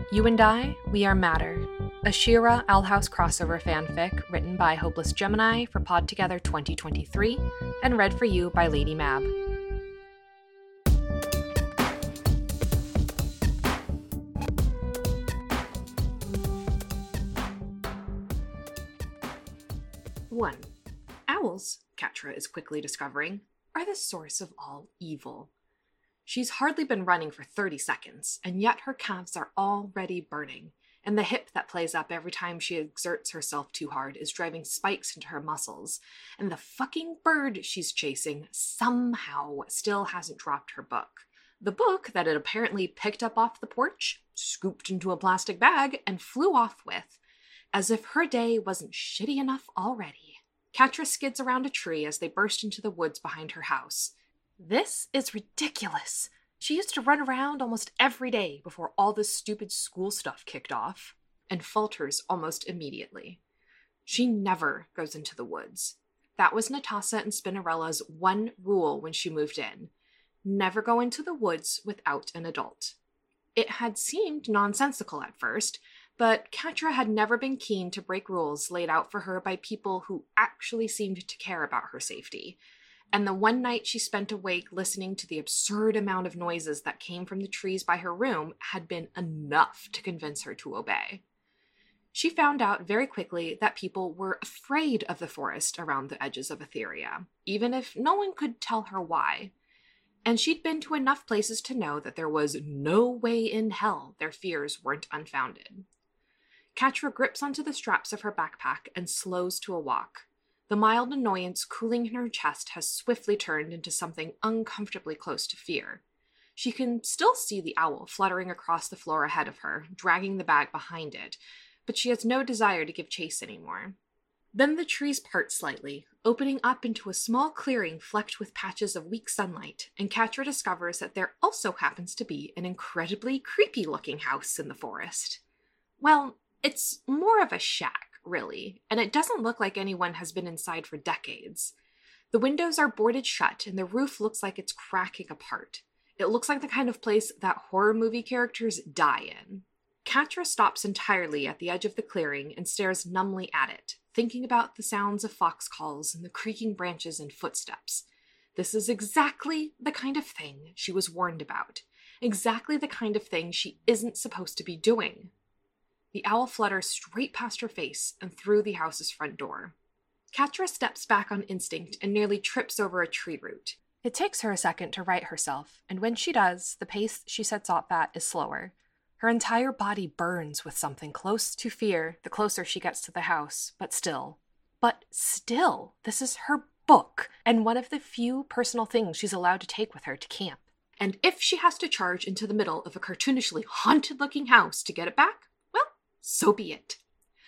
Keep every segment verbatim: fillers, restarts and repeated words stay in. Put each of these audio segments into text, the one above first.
You and I, We Are Matter, a She-Ra Owl House crossover fanfic written by Hopeless Gemini for Pod Together twenty twenty-three and read for you by Lady Mab. one. Owls, Catra is quickly discovering, are the source of all evil. She's hardly been running for thirty seconds, and yet her calves are already burning, and the hip that plays up every time she exerts herself too hard is driving spikes into her muscles, and the fucking bird she's chasing somehow still hasn't dropped her book. The book that it apparently picked up off the porch, scooped into a plastic bag, and flew off with, as if her day wasn't shitty enough already. Catra skids around a tree as they burst into the woods behind her house. This is ridiculous. She used to run around almost every day before all this stupid school stuff kicked off, and falters almost immediately. She never goes into the woods. That was Natasa and Spinnerella's one rule when she moved in. Never go into the woods without an adult. It had seemed nonsensical at first, but Catra had never been keen to break rules laid out for her by people who actually seemed to care about her safety. And the one night she spent awake listening to the absurd amount of noises that came from the trees by her room had been enough to convince her to obey. She found out very quickly that people were afraid of the forest around the edges of Etheria, even if no one could tell her why. And she'd been to enough places to know that there was no way in hell their fears weren't unfounded. Catra grips onto the straps of her backpack and slows to a walk. The mild annoyance cooling in her chest has swiftly turned into something uncomfortably close to fear. She can still see the owl fluttering across the floor ahead of her, dragging the bag behind it, but she has no desire to give chase anymore. Then the trees part slightly, opening up into a small clearing flecked with patches of weak sunlight, and Catra discovers that there also happens to be an incredibly creepy-looking house in the forest. Well, it's more of a shack, really, and it doesn't look like anyone has been inside for decades. The windows are boarded shut, and the roof looks like it's cracking apart. It looks like the kind of place that horror movie characters die in. Catra stops entirely at the edge of the clearing and stares numbly at it, thinking about the sounds of fox calls and the creaking branches and footsteps. This is exactly the kind of thing she was warned about. Exactly the kind of thing she isn't supposed to be doing. The owl flutters straight past her face and through the house's front door. Catra steps back on instinct and nearly trips over a tree root. It takes her a second to right herself, and when she does, the pace she sets off at is slower. Her entire body burns with something close to fear the closer she gets to the house, but still. But still, this is her book, and one of the few personal things she's allowed to take with her to camp. And if she has to charge into the middle of a cartoonishly haunted-looking house to get it back, so be it.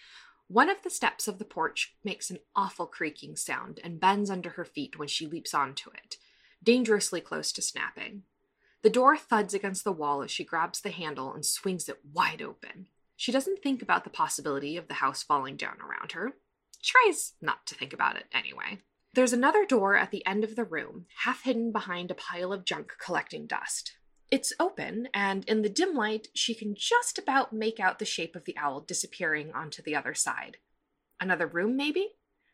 One of the steps of the porch makes an awful creaking sound and bends under her feet when she leaps onto it, dangerously close to snapping. The door thuds against the wall as she grabs the handle and swings it wide open. She doesn't think about the possibility of the house falling down around her. Tries not to think about it anyway. There's another door at the end of the room, half hidden behind a pile of junk collecting dust. It's open, and in the dim light, she can just about make out the shape of the owl disappearing onto the other side. Another room, maybe?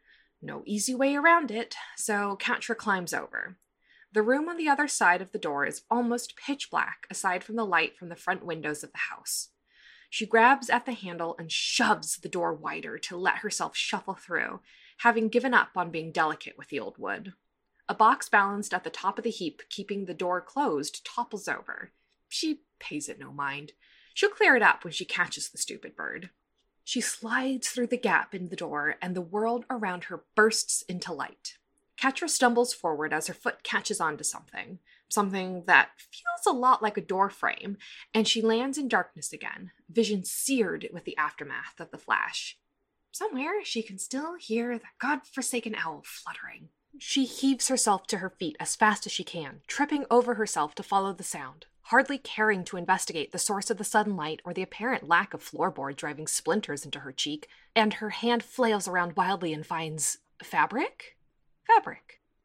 No easy way around it, so Catra climbs over. The room on the other side of the door is almost pitch black, aside from the light from the front windows of the house. She grabs at the handle and shoves the door wider to let herself shuffle through, having given up on being delicate with the old wood. A box balanced at the top of the heap, keeping the door closed, topples over. She pays it no mind. She'll clear it up when she catches the stupid bird. She slides through the gap in the door, and the world around her bursts into light. Catra stumbles forward as her foot catches onto something, something that feels a lot like a door frame, and she lands in darkness again, vision seared with the aftermath of the flash. Somewhere she can still hear the godforsaken owl fluttering. She heaves herself to her feet as fast as she can, tripping over herself to follow the sound, hardly caring to investigate the source of the sudden light or the apparent lack of floorboard driving splinters into her cheek, and her hand flails around wildly and finds fabric? Fabric.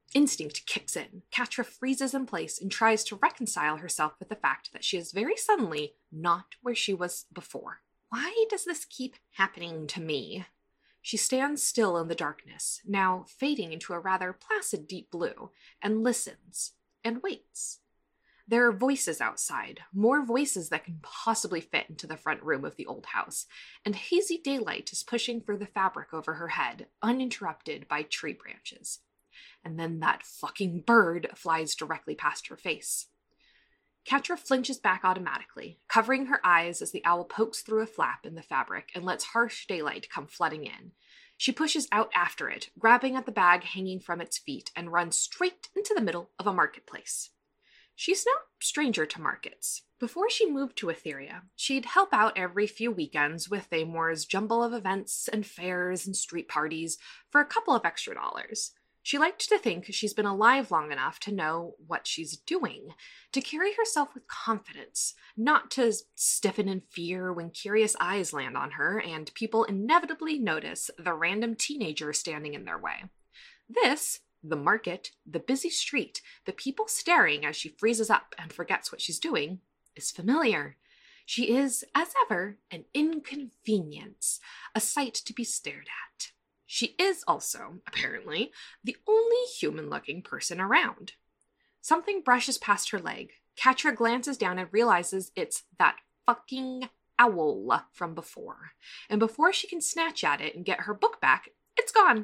Instinct kicks in. Catra freezes in place and tries to reconcile herself with the fact that she is very suddenly not where she was before. Why does this keep happening to me? She stands still in the darkness, now fading into a rather placid deep blue, and listens, and waits. There are voices outside, more voices that can possibly fit into the front room of the old house, and hazy daylight is pushing through the fabric over her head, uninterrupted by tree branches. And then that fucking bird flies directly past her face. Catra flinches back automatically, covering her eyes as the owl pokes through a flap in the fabric and lets harsh daylight come flooding in. She pushes out after it, grabbing at the bag hanging from its feet, and runs straight into the middle of a marketplace. She's no stranger to markets. Before she moved to Etheria, she'd help out every few weekends with Thamor's jumble of events and fairs and street parties for a couple of extra dollars. She liked to think she's been alive long enough to know what she's doing, to carry herself with confidence, not to stiffen in fear when curious eyes land on her and people inevitably notice the random teenager standing in their way. This, the market, the busy street, the people staring as she freezes up and forgets what she's doing, is familiar. She is, as ever, an inconvenience, a sight to be stared at. She is also, apparently, the only human-looking person around. Something brushes past her leg. Catra glances down and realizes it's that fucking owl from before. And before she can snatch at it and get her book back, it's gone.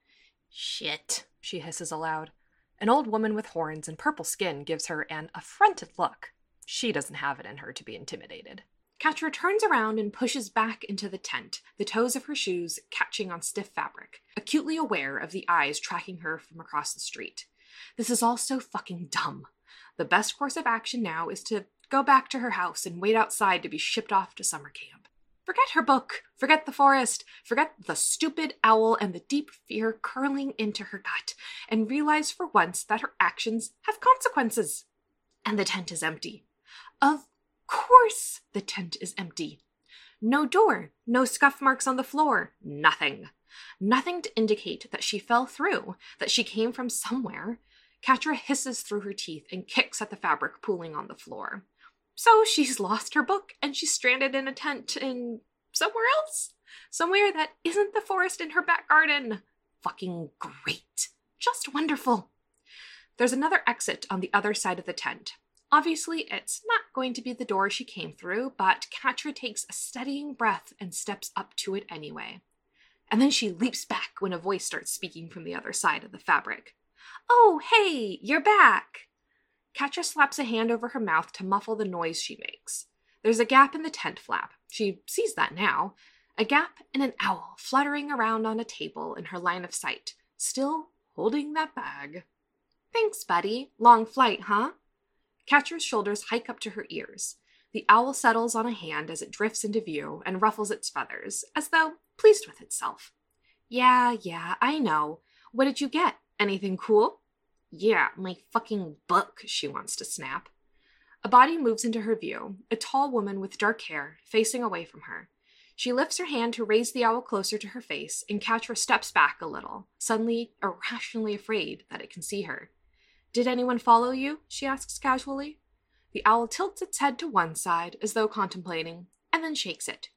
Shit, she hisses aloud. An old woman with horns and purple skin gives her an affronted look. She doesn't have it in her to be intimidated. Catra turns around and pushes back into the tent, the toes of her shoes catching on stiff fabric, acutely aware of the eyes tracking her from across the street. This is all so fucking dumb. The best course of action now is to go back to her house and wait outside to be shipped off to summer camp. Forget her book, forget the forest, forget the stupid owl and the deep fear curling into her gut, and realize for once that her actions have consequences. And the tent is empty. Of course the tent is empty. No door, no scuff marks on the floor, nothing. Nothing to indicate that she fell through, that she came from somewhere. Catra hisses through her teeth and kicks at the fabric pooling on the floor. So she's lost her book and she's stranded in a tent in somewhere else? Somewhere that isn't the forest in her back garden. Fucking great. Just wonderful. There's another exit on the other side of the tent. Obviously, it's not going to be the door she came through, but Catra takes a steadying breath and steps up to it anyway. And then she leaps back when a voice starts speaking from the other side of the fabric. "Oh, hey, you're back!" Catra slaps a hand over her mouth to muffle the noise she makes. There's a gap in the tent flap. She sees that now. A gap and an owl fluttering around on a table in her line of sight, still holding that bag. "Thanks, buddy. Long flight, huh?" Catra's shoulders hike up to her ears. The owl settles on a hand as it drifts into view and ruffles its feathers, as though pleased with itself. "Yeah, yeah, I know. What did you get? Anything cool?" "Yeah, my fucking book," she wants to snap. A body moves into her view, a tall woman with dark hair, facing away from her. She lifts her hand to raise the owl closer to her face, and Catra steps back a little, suddenly irrationally afraid that it can see her. "Did anyone follow you?" she asks casually. The owl tilts its head to one side, as though contemplating, and then shakes it.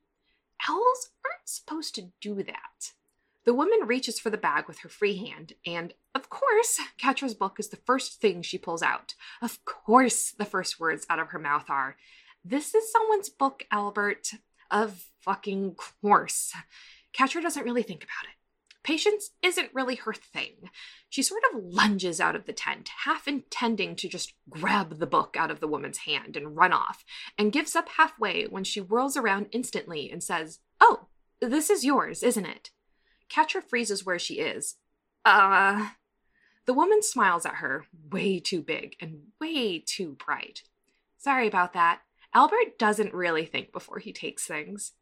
Owls aren't supposed to do that. The woman reaches for the bag with her free hand, and, of course, Catra's book is the first thing she pulls out. Of course, the first words out of her mouth are, "This is someone's book, Albert." Of fucking course. Catra doesn't really think about it. Patience isn't really her thing. She sort of lunges out of the tent, half intending to just grab the book out of the woman's hand and run off, and gives up halfway when she whirls around instantly and says, "Oh, this is yours, isn't it?" Catra freezes where she is. Uh... The woman smiles at her, way too big and way too bright. "Sorry about that. Albert doesn't really think before he takes things."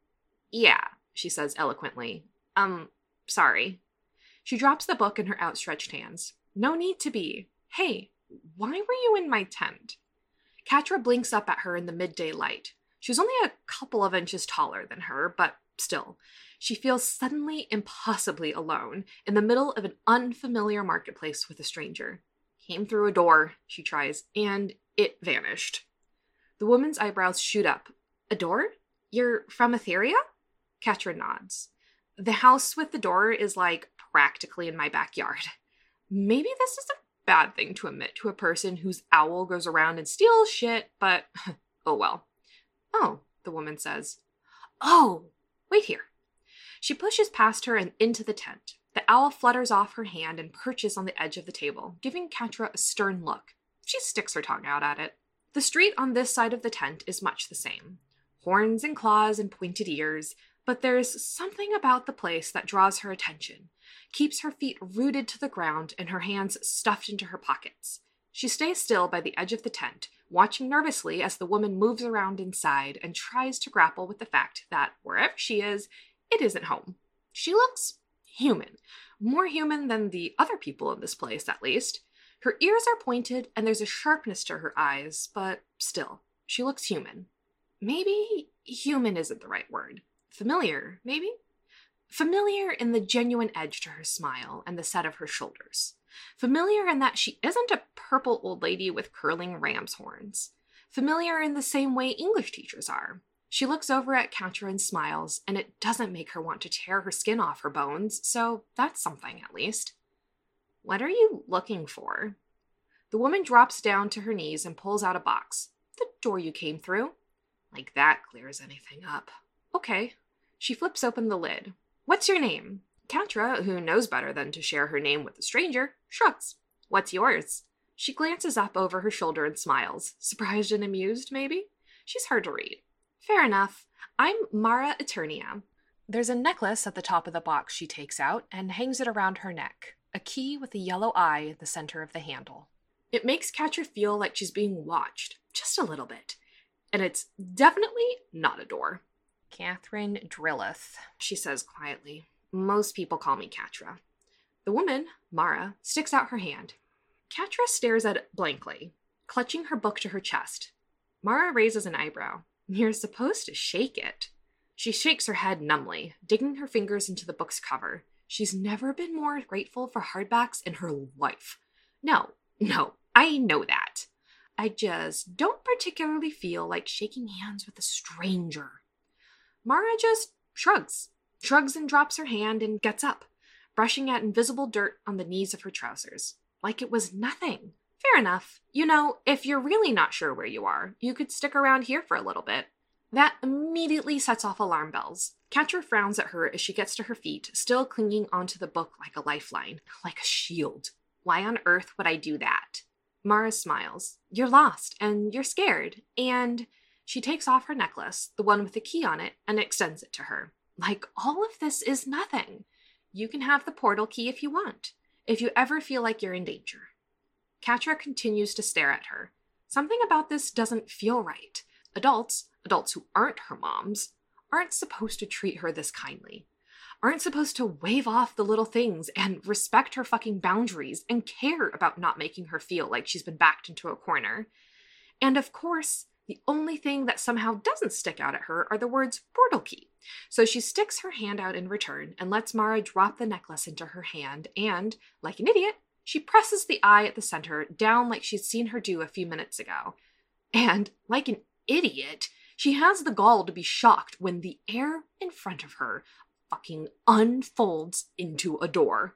"Yeah," she says eloquently. Um... Sorry. She drops the book in her outstretched hands. "No need to be. Hey, why were you in my tent?" Catra blinks up at her in the midday light. She's only a couple of inches taller than her, but still, she feels suddenly impossibly alone in the middle of an unfamiliar marketplace with a stranger. Came through a door, she tries, and it vanished. The woman's eyebrows shoot up. A door? You're from Etheria? Catra nods. The house with the door is like practically in my backyard. Maybe this is a bad thing to admit to a person whose owl goes around and steals shit, but oh well. Oh, the woman says. Oh, wait here. She pushes past her and into the tent. The owl flutters off her hand and perches on the edge of the table, giving Catra a stern look. She sticks her tongue out at it. The street on this side of the tent is much the same. Horns and claws and pointed ears, but there's something about the place that draws her attention, keeps her feet rooted to the ground and her hands stuffed into her pockets. She stays still by the edge of the tent, watching nervously as the woman moves around inside and tries to grapple with the fact that wherever she is, it isn't home. She looks human, more human than the other people in this place, at least. Her ears are pointed and there's a sharpness to her eyes, but still, she looks human. Maybe human isn't the right word. Familiar, maybe? Familiar in the genuine edge to her smile and the set of her shoulders. Familiar in that she isn't a purple old lady with curling ram's horns. Familiar in the same way English teachers are. She looks over at Catra and smiles, and it doesn't make her want to tear her skin off her bones, so that's something at least. What are you looking for? The woman drops down to her knees and pulls out a box. The door you came through. Like that clears anything up. Okay. She flips open the lid. What's your name? Catra, who knows better than to share her name with a stranger, shrugs. What's yours? She glances up over her shoulder and smiles. Surprised and amused, maybe? She's hard to read. Fair enough. I'm Mara Eternia. There's a necklace at the top of the box she takes out and hangs it around her neck. A key with a yellow eye at the center of the handle. It makes Catra feel like she's being watched, just a little bit. And it's definitely not a door. Catherine Drilleth, she says quietly. Most people call me Catra. The woman, Mara, sticks out her hand. Catra stares at it blankly, clutching her book to her chest. Mara raises an eyebrow. You're supposed to shake it. She shakes her head numbly, digging her fingers into the book's cover. She's never been more grateful for hardbacks in her life. No, no, I know that. I just don't particularly feel like shaking hands with a stranger. Mara just shrugs, shrugs and drops her hand and gets up, brushing at invisible dirt on the knees of her trousers, like it was nothing. Fair enough. You know, if you're really not sure where you are, you could stick around here for a little bit. That immediately sets off alarm bells. Catra frowns at her as she gets to her feet, still clinging onto the book like a lifeline, like a shield. Why on earth would I do that? Mara smiles. You're lost, and you're scared, and she takes off her necklace, the one with the key on it, and extends it to her. Like, all of this is nothing. You can have the portal key if you want, if you ever feel like you're in danger. Catra continues to stare at her. Something about this doesn't feel right. Adults, adults who aren't her moms, aren't supposed to treat her this kindly. Aren't supposed to wave off the little things and respect her fucking boundaries and care about not making her feel like she's been backed into a corner. And of course, the only thing that somehow doesn't stick out at her are the words portal key. So she sticks her hand out in return and lets Mara drop the necklace into her hand and, like an idiot, she presses the eye at the center down like she'd seen her do a few minutes ago. And, like an idiot, she has the gall to be shocked when the air in front of her fucking unfolds into a door.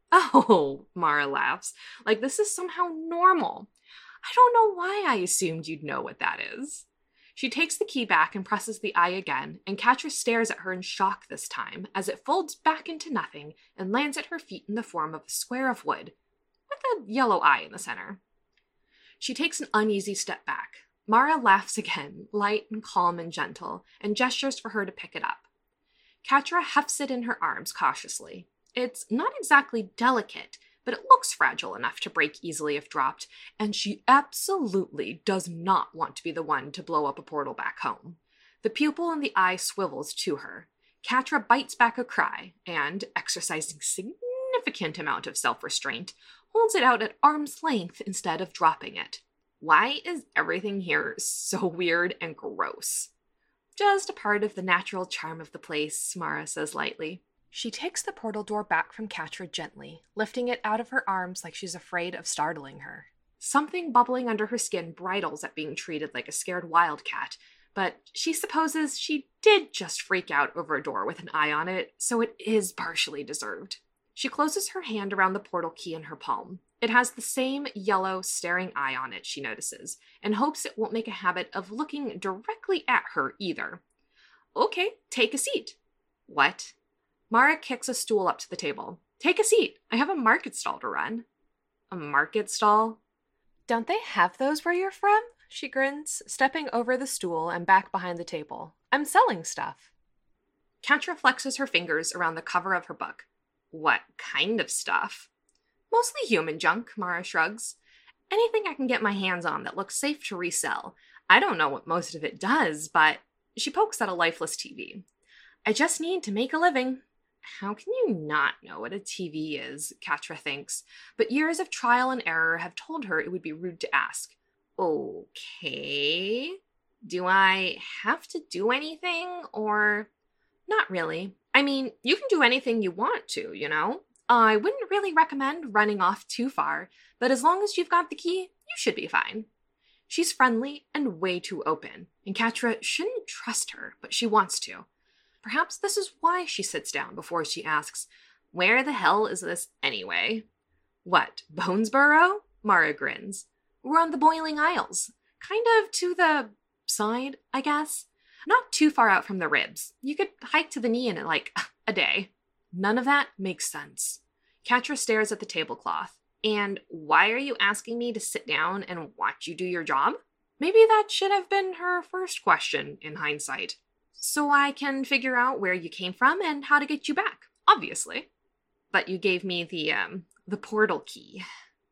Oh, Mara laughs, like this is somehow normal. I don't know why I assumed you'd know what that is. She takes the key back and presses the eye again, and Catra stares at her in shock this time as it folds back into nothing and lands at her feet in the form of a square of wood, with a yellow eye in the center. She takes an uneasy step back. Mara laughs again, light and calm and gentle, and gestures for her to pick it up. Catra hefts it in her arms cautiously. It's not exactly delicate, but it looks fragile enough to break easily if dropped, and she absolutely does not want to be the one to blow up a portal back home. The pupil in the eye swivels to her. Catra bites back a cry, and, exercising significant amount of self-restraint, holds it out at arm's length instead of dropping it. Why is everything here so weird and gross? Just a part of the natural charm of the place, Mara says lightly. She takes the portal door back from Catra gently, lifting it out of her arms like she's afraid of startling her. Something bubbling under her skin bridles at being treated like a scared wildcat, but she supposes she did just freak out over a door with an eye on it, so it is partially deserved. She closes her hand around the portal key in her palm. It has the same yellow, staring eye on it, she notices, and hopes it won't make a habit of looking directly at her either. Okay, take a seat. What? Mara kicks a stool up to the table. Take a seat. I have a market stall to run. A market stall? Don't they have those where you're from? She grins, stepping over the stool and back behind the table. I'm selling stuff. Catra flexes her fingers around the cover of her book. What kind of stuff? Mostly human junk, Mara shrugs. Anything I can get my hands on that looks safe to resell. I don't know what most of it does, but... She pokes at a lifeless T V. I just need to make a living. How can you not know what a T V is, Catra thinks, but years of trial and error have told her it would be rude to ask. Okay. Do I have to do anything, or... Not really. I mean, you can do anything you want to, you know? I wouldn't really recommend running off too far, but as long as you've got the key, you should be fine. She's friendly and way too open, and Catra shouldn't trust her, but she wants to. Perhaps this is why she sits down before she asks, where the hell is this anyway? What, Bonesborough? Mara grins. We're on the Boiling Isles. Kind of to the side, I guess. Not too far out from the Ribs. You could hike to the knee in like a day. None of that makes sense. Catra stares at the tablecloth. And why are you asking me to sit down and watch you do your job? Maybe that should have been her first question in hindsight. So I can figure out where you came from and how to get you back, obviously. But you gave me the, um, the portal key.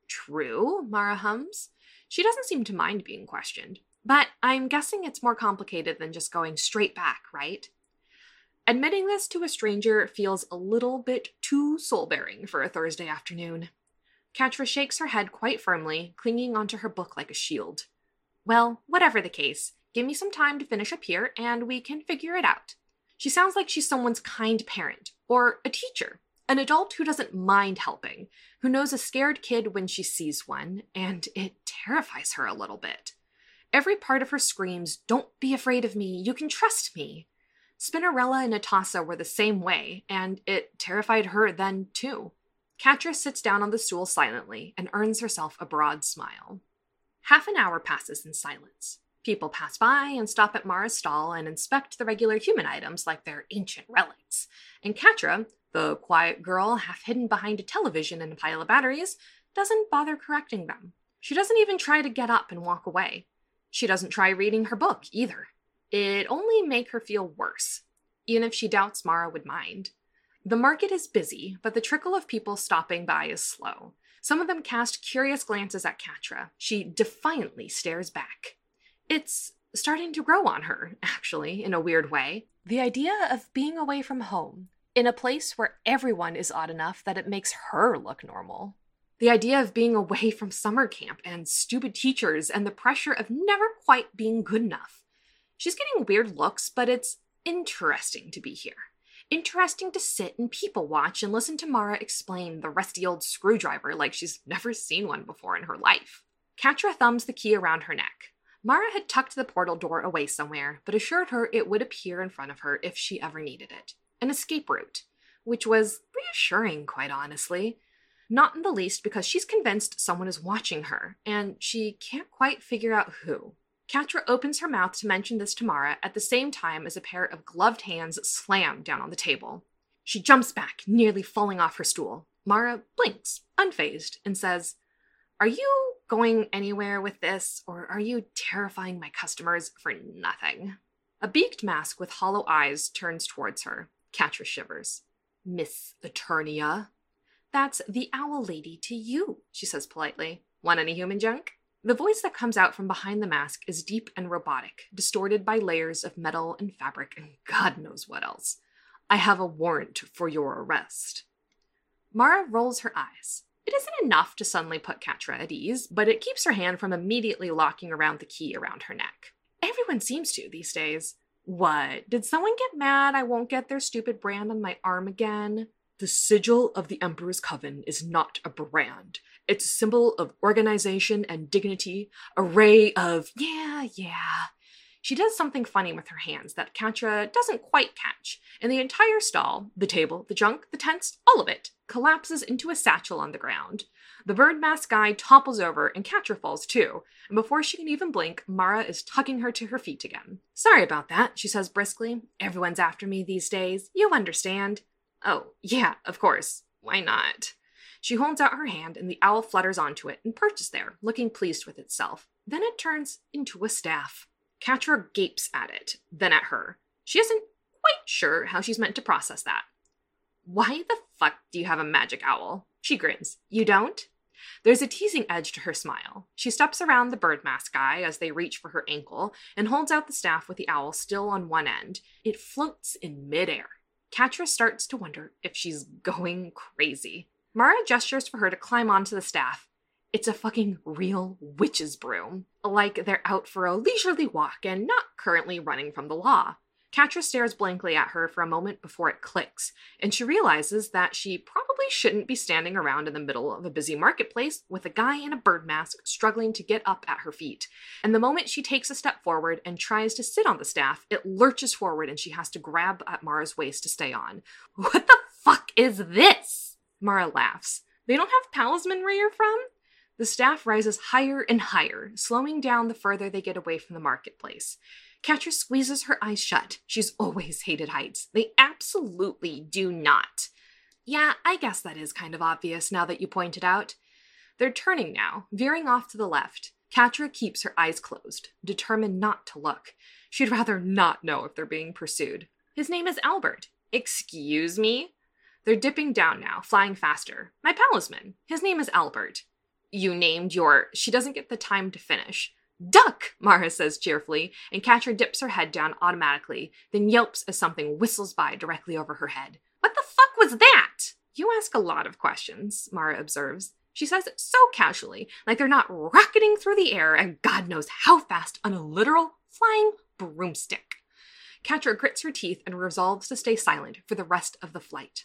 True, Mara hums. She doesn't seem to mind being questioned. But I'm guessing it's more complicated than just going straight back, right? Admitting this to a stranger feels a little bit too soul-bearing for a Thursday afternoon. Catra shakes her head quite firmly, clinging onto her book like a shield. Well, whatever the case, give me some time to finish up here, and we can figure it out. She sounds like she's someone's kind parent, or a teacher, an adult who doesn't mind helping, who knows a scared kid when she sees one, and it terrifies her a little bit. Every part of her screams, "Don't be afraid of me, you can trust me." Spinnerella and Natasa were the same way, and it terrified her then, too. Catra sits down on the stool silently and earns herself a broad smile. Half an hour passes in silence. People pass by and stop at Mara's stall and inspect the regular human items like they're ancient relics. And Catra, the quiet girl half hidden behind a television and a pile of batteries, doesn't bother correcting them. She doesn't even try to get up and walk away. She doesn't try reading her book, either. It'd only make her feel worse, even if she doubts Mara would mind. The market is busy, but the trickle of people stopping by is slow. Some of them cast curious glances at Catra. She defiantly stares back. It's starting to grow on her, actually, in a weird way. The idea of being away from home, in a place where everyone is odd enough that it makes her look normal. The idea of being away from summer camp and stupid teachers and the pressure of never quite being good enough. She's getting weird looks, but it's interesting to be here. Interesting to sit and people watch and listen to Mara explain the rusty old screwdriver like she's never seen one before in her life. Catra thumbs the key around her neck. Mara had tucked the portal door away somewhere, but assured her it would appear in front of her if she ever needed it. An escape route, which was reassuring, quite honestly. Not in the least because she's convinced someone is watching her, and she can't quite figure out who. Catra opens her mouth to mention this to Mara at the same time as a pair of gloved hands slam down on the table. She jumps back, nearly falling off her stool. Mara blinks, unfazed, and says, "Are you going anywhere with this, or are you terrifying my customers for nothing?" A beaked mask with hollow eyes turns towards her. Catra shivers. "Miss Eternia." "That's the owl lady to you," she says politely. "Want any human junk?" The voice that comes out from behind the mask is deep and robotic, distorted by layers of metal and fabric and God knows what else. "I have a warrant for your arrest." Mara rolls her eyes. It isn't enough to suddenly put Catra at ease, but it keeps her hand from immediately locking around the key around her neck. Everyone seems to these days. What? Did someone get mad I won't get their stupid brand on my arm again? The sigil of the Emperor's Coven is not a brand. It's a symbol of organization and dignity, a ray of, yeah, yeah. She does something funny with her hands that Catra doesn't quite catch, and the entire stall, the table, the junk, the tents, all of it, collapses into a satchel on the ground. The bird mask guy topples over, and Catra falls too, and before she can even blink, Mara is tugging her to her feet again. Sorry about that, she says briskly. Everyone's after me these days. You understand. Oh, yeah, of course. Why not? She holds out her hand, and the owl flutters onto it and perches there, looking pleased with itself. Then it turns into a staff. Catra gapes at it, then at her. She isn't quite sure how she's meant to process that. Why the fuck do you have a magic owl? She grins. You don't? There's a teasing edge to her smile. She steps around the bird mask guy as they reach for her ankle and holds out the staff with the owl still on one end. It floats in midair. Catra starts to wonder if she's going crazy. Mara gestures for her to climb onto the staff. It's a fucking real witch's broom. Like they're out for a leisurely walk and not currently running from the law. Catra stares blankly at her for a moment before it clicks, and she realizes that she probably shouldn't be standing around in the middle of a busy marketplace with a guy in a bird mask struggling to get up at her feet. And the moment she takes a step forward and tries to sit on the staff, it lurches forward and she has to grab at Mara's waist to stay on. What the fuck is this? Mara laughs. They don't have talisman where you're from? The staff rises higher and higher, slowing down the further they get away from the marketplace. Catra squeezes her eyes shut. She's always hated heights. They absolutely do not. Yeah, I guess that is kind of obvious now that you point it out. They're turning now, veering off to the left. Catra keeps her eyes closed, determined not to look. She'd rather not know if they're being pursued. His name is Albert. Excuse me? They're dipping down now, flying faster. My talisman. His name is Albert. You named your... She doesn't get the time to finish. Duck, Mara says cheerfully, and Catra dips her head down automatically, then yelps as something whistles by directly over her head. What the fuck was that? You ask a lot of questions, Mara observes. She says it so casually, like they're not rocketing through the air and God knows how fast on a literal flying broomstick. Catra grits her teeth and resolves to stay silent for the rest of the flight.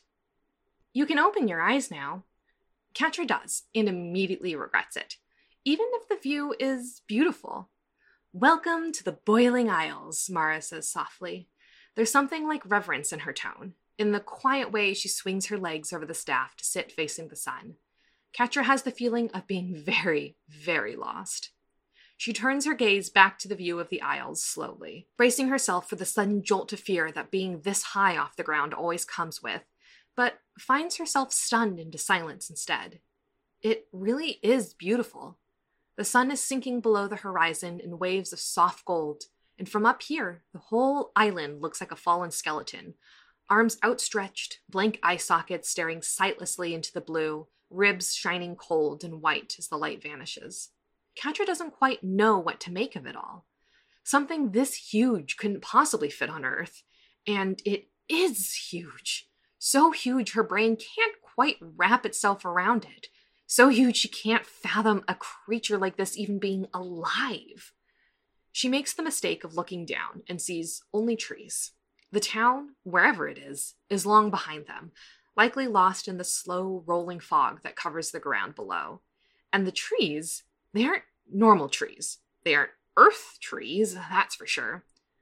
You can open your eyes now. Catra does, and immediately regrets it. Even if the view is beautiful. Welcome to the Boiling Isles, Mara says softly. There's something like reverence in her tone. In the quiet way she swings her legs over the staff to sit facing the sun. Catra has the feeling of being very, very lost. She turns her gaze back to the view of the Isles slowly, bracing herself for the sudden jolt of fear that being this high off the ground always comes with, but finds herself stunned into silence instead. It really is beautiful. The sun is sinking below the horizon in waves of soft gold, and from up here, the whole island looks like a fallen skeleton. Arms outstretched, blank eye sockets staring sightlessly into the blue, ribs shining cold and white as the light vanishes. Catra doesn't quite know what to make of it all. Something this huge couldn't possibly fit on Earth, and it is huge. So huge her brain can't quite wrap itself around it. So huge she can't fathom a creature like this even being alive. She makes the mistake of looking down and sees only trees. The town, wherever it is, is long behind them, likely lost in the slow rolling fog that covers the ground below. And the trees, they aren't normal trees. They aren't earth trees, that's for sure.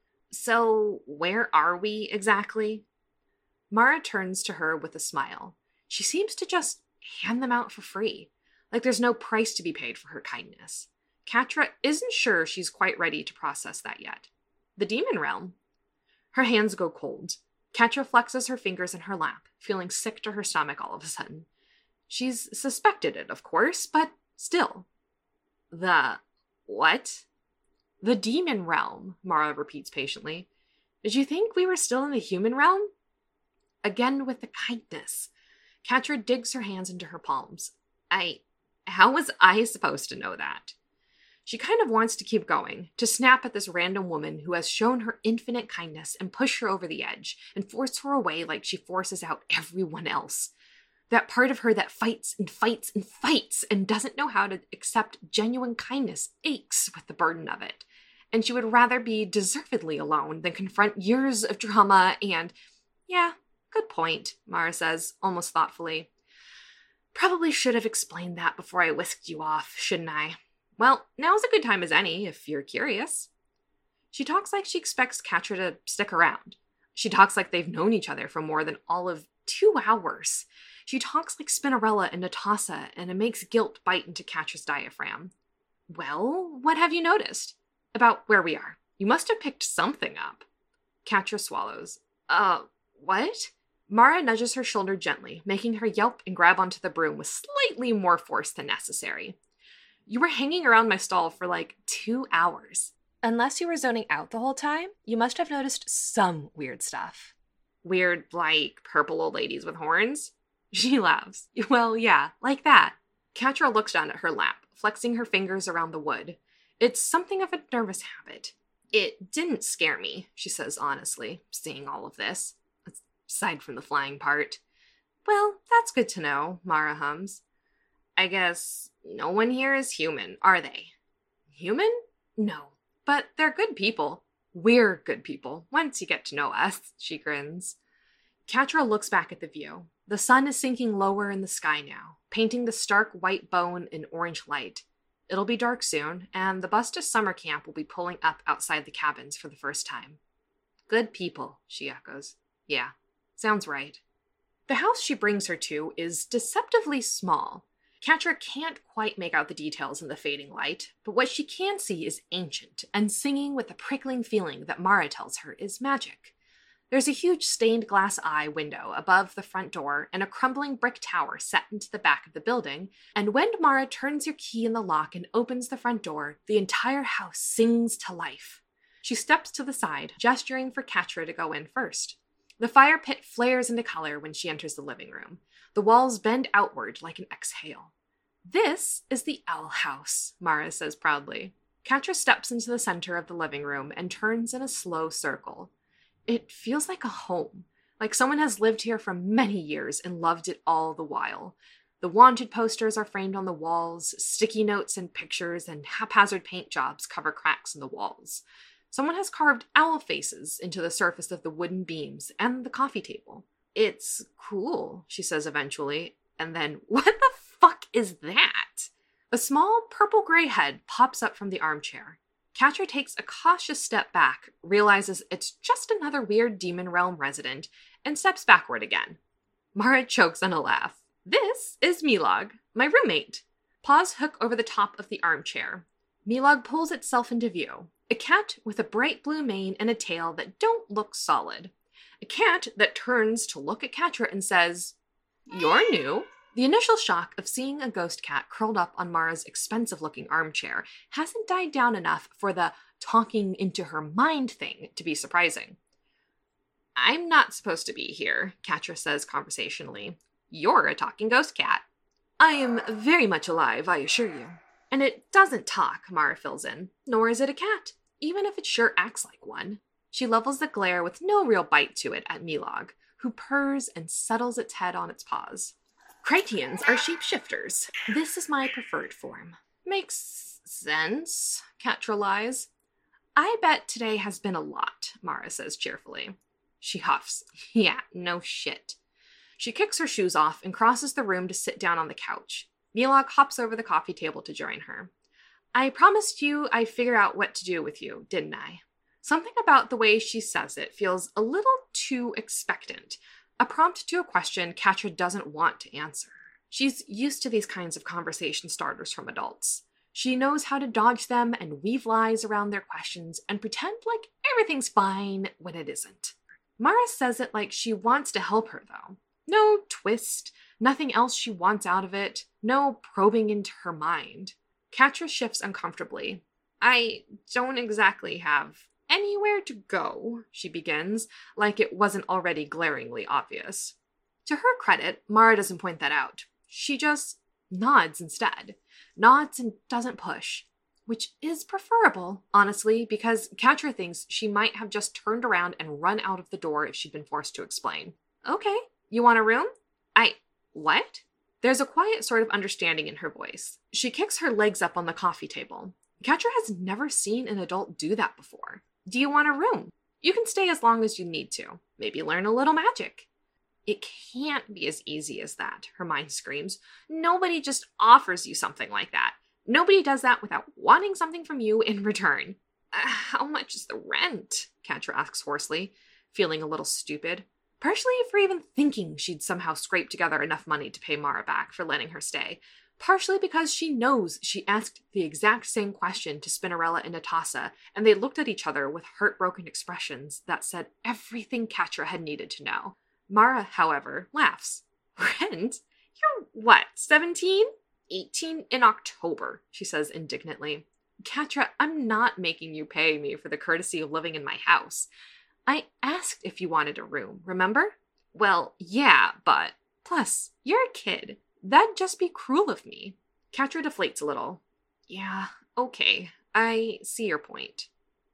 So where are we exactly? Mara turns to her with a smile. She seems to just hand them out for free, like there's no price to be paid for her kindness. Catra isn't sure she's quite ready to process that yet. The demon realm? Her hands go cold. Catra flexes her fingers in her lap, feeling sick to her stomach all of a sudden. She's suspected it, of course, but still. The... what? The demon realm, Mara repeats patiently. Did you think we were still in the human realm? Again with the kindness. Catra digs her hands into her palms. I... how was I supposed to know that? She kind of wants to keep going, to snap at this random woman who has shown her infinite kindness and push her over the edge, and force her away like she forces out everyone else. That part of her that fights and fights and fights and doesn't know how to accept genuine kindness aches with the burden of it. and she would rather be deservedly alone than confront years of drama and, yeah, good point, Mara says, almost thoughtfully. Probably should have explained that before I whisked you off, shouldn't I? Well, now's a good time as any, if you're curious. She talks like she expects Catra to stick around. She talks like they've known each other for more than all of two hours. She talks like Spinnerella and Natasa, and it makes guilt bite into Catra's diaphragm. Well, what have you noticed? About where we are. You must have picked something up. Catra swallows. Uh, what? Mara nudges her shoulder gently, making her yelp and grab onto the broom with slightly more force than necessary. You were hanging around my stall for like two hours. Unless you were zoning out the whole time, you must have noticed some weird stuff. Weird, like, purple old ladies with horns? She laughs. Well, yeah, like that. Catra looks down at her lap, flexing her fingers around the wood. It's something of a nervous habit. It didn't scare me, she says honestly, seeing all of this. Aside from the flying part. Well, that's good to know, Mara hums. I guess no one here is human, are they? Human? No. But they're good people. We're good people, once you get to know us, she grins. Catra looks back at the view. The sun is sinking lower in the sky now, painting the stark white bone in orange light. It'll be dark soon, and the bus to summer camp will be pulling up outside the cabins for the first time. Good people, she echoes. Yeah, sounds right. The house she brings her to is deceptively small. Catra can't quite make out the details in the fading light, but what she can see is ancient and singing with the prickling feeling that Mara tells her is magic. There's a huge stained glass eye window above the front door and a crumbling brick tower set into the back of the building, and when Mara turns her key in the lock and opens the front door, the entire house sings to life. She steps to the side, gesturing for Catra to go in first. The fire pit flares into color when she enters the living room. The walls bend outward like an exhale. This is the Owl House, Mara says proudly. Catra steps into the center of the living room and turns in a slow circle. It feels like a home, like someone has lived here for many years and loved it all the while. The wanted posters are framed on the walls, sticky notes and pictures and haphazard paint jobs cover cracks in the walls. Someone has carved owl faces into the surface of the wooden beams and the coffee table. It's cool, she says eventually, and then, what the fuck is that? A small purple-gray head pops up from the armchair. Catra takes a cautious step back, realizes it's just another weird Demon Realm resident, and steps backward again. Mara chokes on a laugh. This is Milog, my roommate. Paws hook over the top of the armchair. Milog pulls itself into view. A cat with a bright blue mane and a tail that don't look solid. A cat that turns to look at Catra and says, "You're new." The initial shock of seeing a ghost cat curled up on Mara's expensive-looking armchair hasn't died down enough for the talking into her mind thing to be surprising. "I'm not supposed to be here," Catra says conversationally. "You're a talking ghost cat." "I am very much alive, I assure you." "And it doesn't talk," Mara fills in. "Nor is it a cat, even if it sure acts like one." She levels the glare with no real bite to it at Milog, who purrs and settles its head on its paws. "Critians are shapeshifters. This is my preferred form." "Makes sense," Catra lies. "I bet today has been a lot," Mara says cheerfully. She huffs. "Yeah, no shit." She kicks her shoes off and crosses the room to sit down on the couch. Milog hops over the coffee table to join her. "I promised you I'd figure out what to do with you, didn't I?" Something about the way she says it feels a little too expectant. A prompt to a question Catra doesn't want to answer. She's used to these kinds of conversation starters from adults. She knows how to dodge them and weave lies around their questions and pretend like everything's fine when it isn't. Mara says it like she wants to help her, though. No twist, nothing else she wants out of it, no probing into her mind. Catra shifts uncomfortably. "I don't exactly have anywhere to go," she begins, like it wasn't already glaringly obvious. To her credit, Mara doesn't point that out. She just nods instead. Nods and doesn't push. Which is preferable, honestly, because Catra thinks she might have just turned around and run out of the door if she'd been forced to explain. "Okay, you want a room?" I... what? There's a quiet sort of understanding in her voice. She kicks her legs up on the coffee table. Katra has never seen an adult do that before. Do you want a room? You can stay as long as you need to. Maybe learn a little magic. It can't be as easy as that, her mind screams. Nobody just offers you something like that. Nobody does that without wanting something from you in return. Uh, how much is the rent? Katra asks hoarsely, feeling a little stupid. Partially for even thinking she'd somehow scraped together enough money to pay Mara back for letting her stay. Partially because she knows she asked the exact same question to Spinnerella and Natasa, and they looked at each other with heartbroken expressions that said everything Katra had needed to know. Mara, however, laughs. Rent? You're what, seventeen? eighteen in October, she says indignantly. Katra, I'm not making you pay me for the courtesy of living in my house. I asked if you wanted a room, remember? Well, yeah, but... Plus, you're a kid. That'd just be cruel of me. Katra deflates a little. Yeah, okay. I see your point.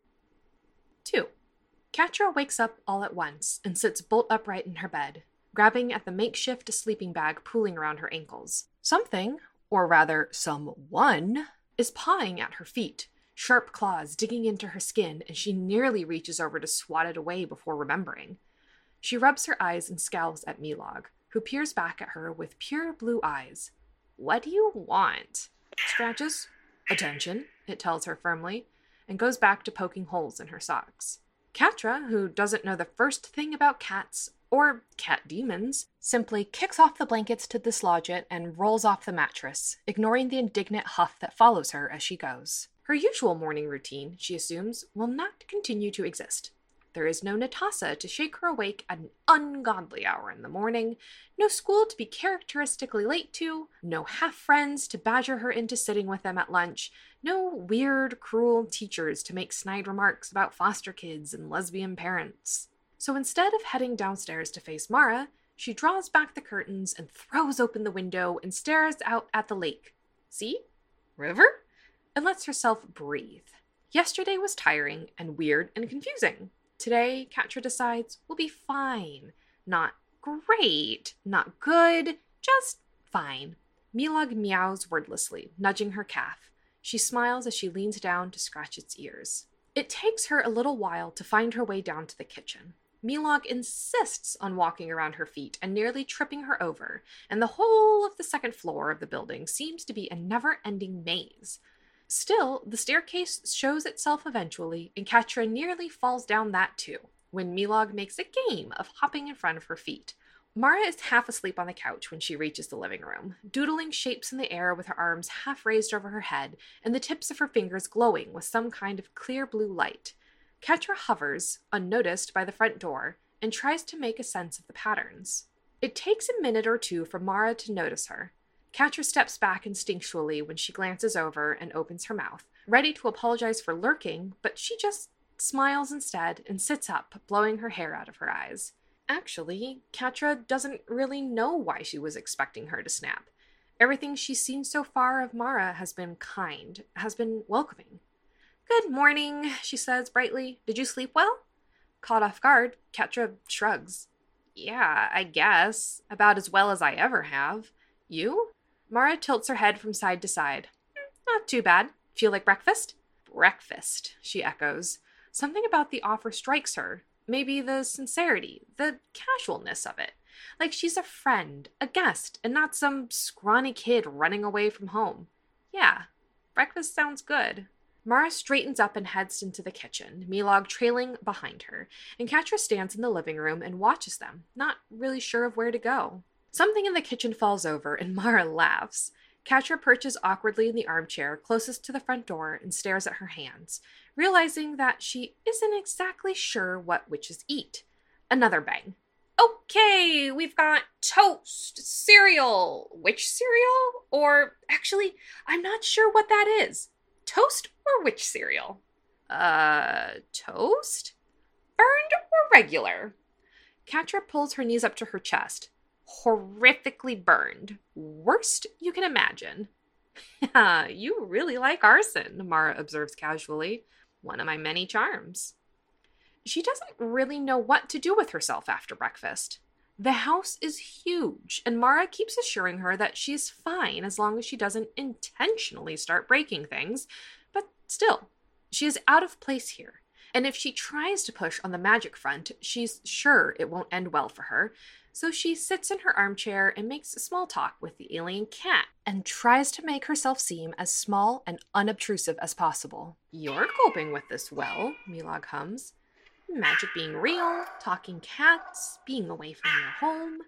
Two. Katra wakes up all at once and sits bolt upright in her bed, grabbing at the makeshift sleeping bag pooling around her ankles. Something, or rather someone, is pawing at her feet, sharp claws digging into her skin, and she nearly reaches over to swat it away before remembering. She rubs her eyes and scowls at Milog, who peers back at her with pure blue eyes. What do you want? Scratches. Attention, it tells her firmly, and goes back to poking holes in her socks. Katra, who doesn't know the first thing about cats, or cat demons, simply kicks off the blankets to dislodge it and rolls off the mattress, ignoring the indignant huff that follows her as she goes. Her usual morning routine, she assumes, will not continue to exist. There is no Natasa to shake her awake at an ungodly hour in the morning, no school to be characteristically late to, no half-friends to badger her into sitting with them at lunch, no weird, cruel teachers to make snide remarks about foster kids and lesbian parents. So instead of heading downstairs to face Mara, she draws back the curtains and throws open the window and stares out at the lake. See? River? And lets herself breathe. Yesterday was tiring and weird and confusing. Today, Katra decides, will be fine. Not great, not good, just fine. Milog meows wordlessly, nudging her calf. She smiles as she leans down to scratch its ears. It takes her a little while to find her way down to the kitchen. Milog insists on walking around her feet and nearly tripping her over, and the whole of the second floor of the building seems to be a never-ending maze. Still, the staircase shows itself eventually, and Katra nearly falls down that too, when Milog makes a game of hopping in front of her feet. Mara is half asleep on the couch when she reaches the living room, doodling shapes in the air with her arms half raised over her head and the tips of her fingers glowing with some kind of clear blue light. Katra hovers, unnoticed, by the front door and tries to make a sense of the patterns. It takes a minute or two for Mara to notice her. Katra steps back instinctually when she glances over and opens her mouth, ready to apologize for lurking, but she just smiles instead and sits up, blowing her hair out of her eyes. Actually, Katra doesn't really know why she was expecting her to snap. Everything she's seen so far of Mara has been kind, has been welcoming. Good morning, she says brightly. Did you sleep well? Caught off guard, Katra shrugs. Yeah, I guess. About as well as I ever have. You? Mara tilts her head from side to side. Not too bad. Feel like breakfast? Breakfast, she echoes. Something about the offer strikes her. Maybe the sincerity, the casualness of it. Like she's a friend, a guest, and not some scrawny kid running away from home. Yeah, breakfast sounds good. Mara straightens up and heads into the kitchen, Milog trailing behind her, and Katra stands in the living room and watches them, not really sure of where to go. Something in the kitchen falls over, and Mara laughs. Katra perches awkwardly in the armchair closest to the front door and stares at her hands, realizing that she isn't exactly sure what witches eat. Another bang. Okay, we've got toast, cereal. Which cereal? Or, actually, I'm not sure what that is. Toast or witch cereal? Uh, toast? Burned or regular? Katra pulls her knees up to her chest. Horrifically burned. Worst you can imagine. Yeah, you really like arson, Mara observes casually. One of my many charms. She doesn't really know what to do with herself after breakfast. The house is huge, and Mara keeps assuring her that she's fine as long as she doesn't intentionally start breaking things, but still, she is out of place here. And if she tries to push on the magic front, she's sure it won't end well for her. So she sits in her armchair and makes small talk with the alien cat and tries to make herself seem as small and unobtrusive as possible. You're coping with this well, Milog hums. Magic being real, talking cats, being away from your home.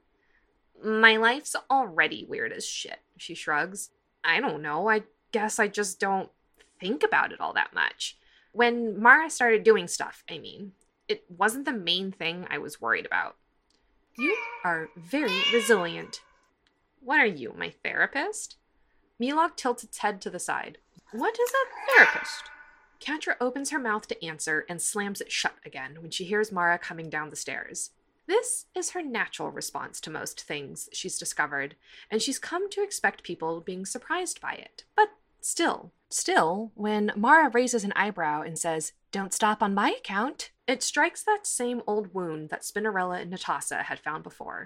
My life's already weird as shit, she shrugs. I don't know, I guess I just don't think about it all that much. When Mara started doing stuff, I mean, it wasn't the main thing I was worried about. You are very resilient. What are you, my therapist? Milog tilts its head to the side. What is a therapist? Catra opens her mouth to answer and slams it shut again when she hears Mara coming down the stairs. This is her natural response to most things, she's discovered, and she's come to expect people being surprised by it. But still, still, when Mara raises an eyebrow and says, "Don't stop on my account," it strikes that same old wound that Spinnerella and Natasa had found before.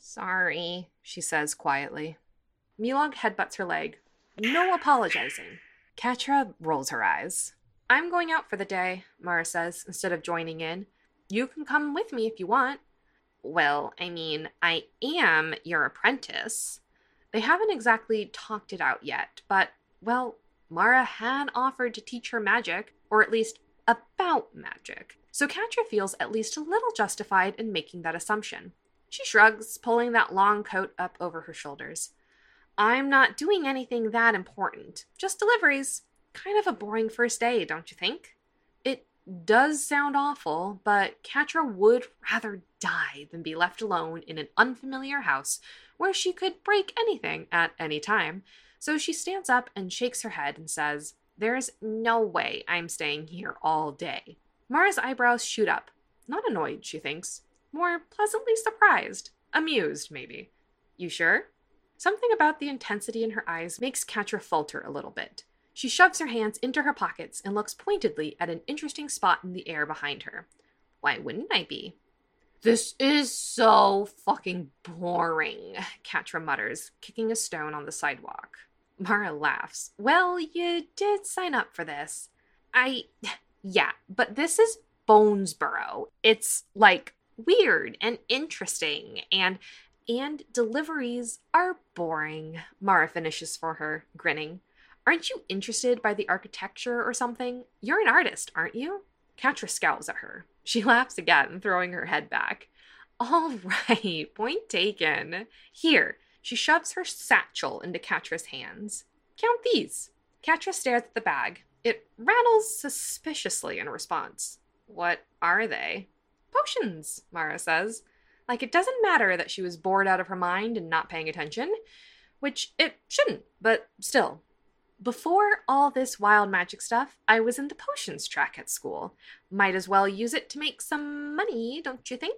Sorry, she says quietly. Milog headbutts her leg. No apologizing. Catra rolls her eyes. I'm going out for the day, Mara says, instead of joining in. You can come with me if you want. Well, I mean, I am your apprentice. They haven't exactly talked it out yet, but, well, Mara had offered to teach her magic, or at least about magic. So Catra feels at least a little justified in making that assumption. She shrugs, pulling that long coat up over her shoulders. I'm not doing anything that important. Just deliveries. Kind of a boring first day, don't you think? It does sound awful, but Catra would rather die than be left alone in an unfamiliar house where she could break anything at any time. So she stands up and shakes her head and says, There's no way I'm staying here all day. Mara's eyebrows shoot up. Not annoyed, she thinks. More pleasantly surprised. Amused, maybe. You sure? Something about the intensity in her eyes makes Catra falter a little bit. She shoves her hands into her pockets and looks pointedly at an interesting spot in the air behind her. Why wouldn't I be? This is so fucking boring, Catra mutters, kicking a stone on the sidewalk. Mara laughs. Well, you did sign up for this. I... Yeah, but this is Bonesboro. It's, like, weird and interesting, and... And deliveries are boring, Mara finishes for her, grinning. Aren't you interested by the architecture or something? You're an artist, aren't you? Catra scowls at her. She laughs again, throwing her head back. All right, point taken. Here, she shoves her satchel into Catra's hands. Count these. Catra stares at the bag. It rattles suspiciously in response. What are they? Potions, Mara says. Like it doesn't matter that she was bored out of her mind and not paying attention, which it shouldn't, but still. Before all this wild magic stuff, I was in the potions track at school. Might as well use it to make some money, don't you think?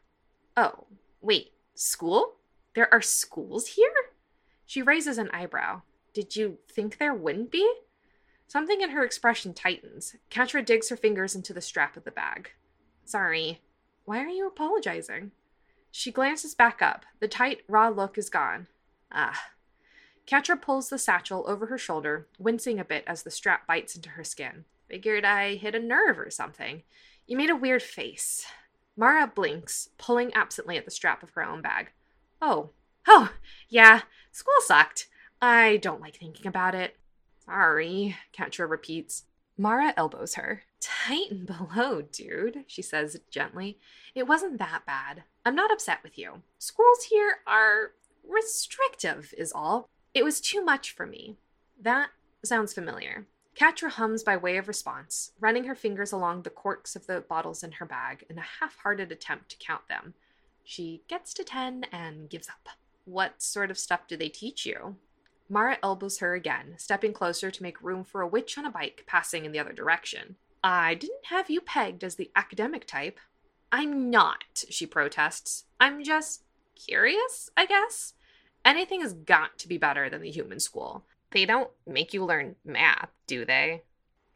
Oh, wait, school? There are schools here? She raises an eyebrow. Did you think there wouldn't be? Something in her expression tightens. Catra digs her fingers into the strap of the bag. Sorry. Why are you apologizing? She glances back up. The tight, raw look is gone. Ah. Catra pulls the satchel over her shoulder, wincing a bit as the strap bites into her skin. Figured I hit a nerve or something. You made a weird face. Mara blinks, pulling absently at the strap of her own bag. Oh. Oh, yeah. School sucked. I don't like thinking about it. Sorry, Catra repeats. Mara elbows her. Tighten below, dude, she says gently. It wasn't that bad. I'm not upset with you. Schools here are restrictive, is all. It was too much for me. That sounds familiar. Catra hums by way of response, running her fingers along the corks of the bottles in her bag in a half-hearted attempt to count them. She gets to ten and gives up. What sort of stuff do they teach you? Mara elbows her again, stepping closer to make room for a witch on a bike passing in the other direction. I didn't have you pegged as the academic type. I'm not, she protests. I'm just curious, I guess. Anything has got to be better than the human school. They don't make you learn math, do they?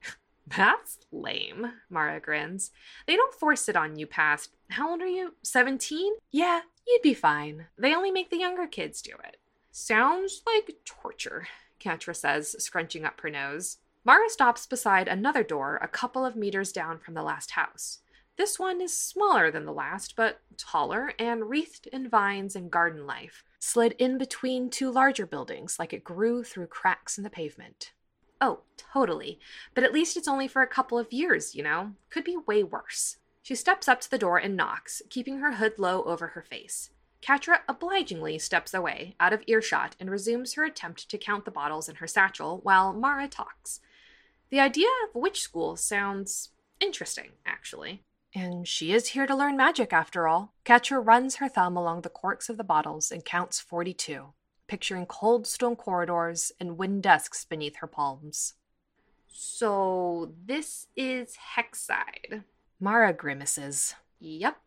That's lame, Mara grins. They don't force it on you past, how old are you, seventeen? Yeah, you'd be fine. They only make the younger kids do it. Sounds like torture, Catra says, scrunching up her nose. Mara stops beside another door a couple of meters down from the last house. This one is smaller than the last, but taller and wreathed in vines and garden life, slid in between two larger buildings like it grew through cracks in the pavement. Oh, totally. But at least it's only for a couple of years, you know? Could be way worse. She steps up to the door and knocks, keeping her hood low over her face. Catra obligingly steps away, out of earshot, and resumes her attempt to count the bottles in her satchel while Mara talks. The idea of witch school sounds interesting, actually. And she is here to learn magic, after all. Catra runs her thumb along the corks of the bottles and counts forty-two, picturing cold stone corridors and wooden desks beneath her palms. So this is Hexside. Mara grimaces. Yep.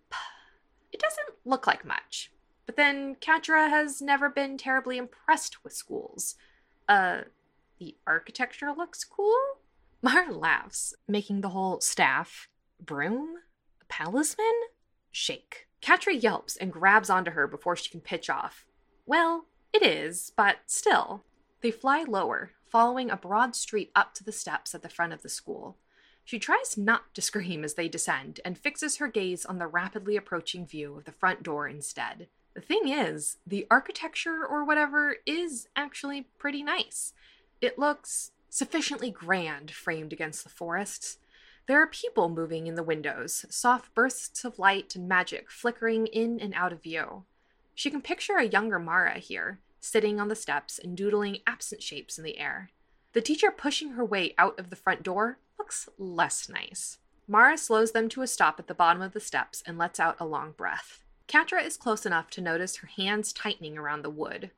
It doesn't look like much. But then Catra has never been terribly impressed with schools. Uh, the architecture looks cool? Mara laughs, making the whole staff, broom, palisman, shake. Catra yelps and grabs onto her before she can pitch off. Well, it is, but still. They fly lower, following a broad street up to the steps at the front of the school. She tries not to scream as they descend and fixes her gaze on the rapidly approaching view of the front door instead. The thing is, the architecture or whatever is actually pretty nice. It looks sufficiently grand framed against the forests. There are people moving in the windows, soft bursts of light and magic flickering in and out of view. She can picture a younger Mara here, sitting on the steps and doodling absent shapes in the air. The teacher pushing her way out of the front door looks less nice. Mara slows them to a stop at the bottom of the steps and lets out a long breath. Catra is close enough to notice her hands tightening around the wood.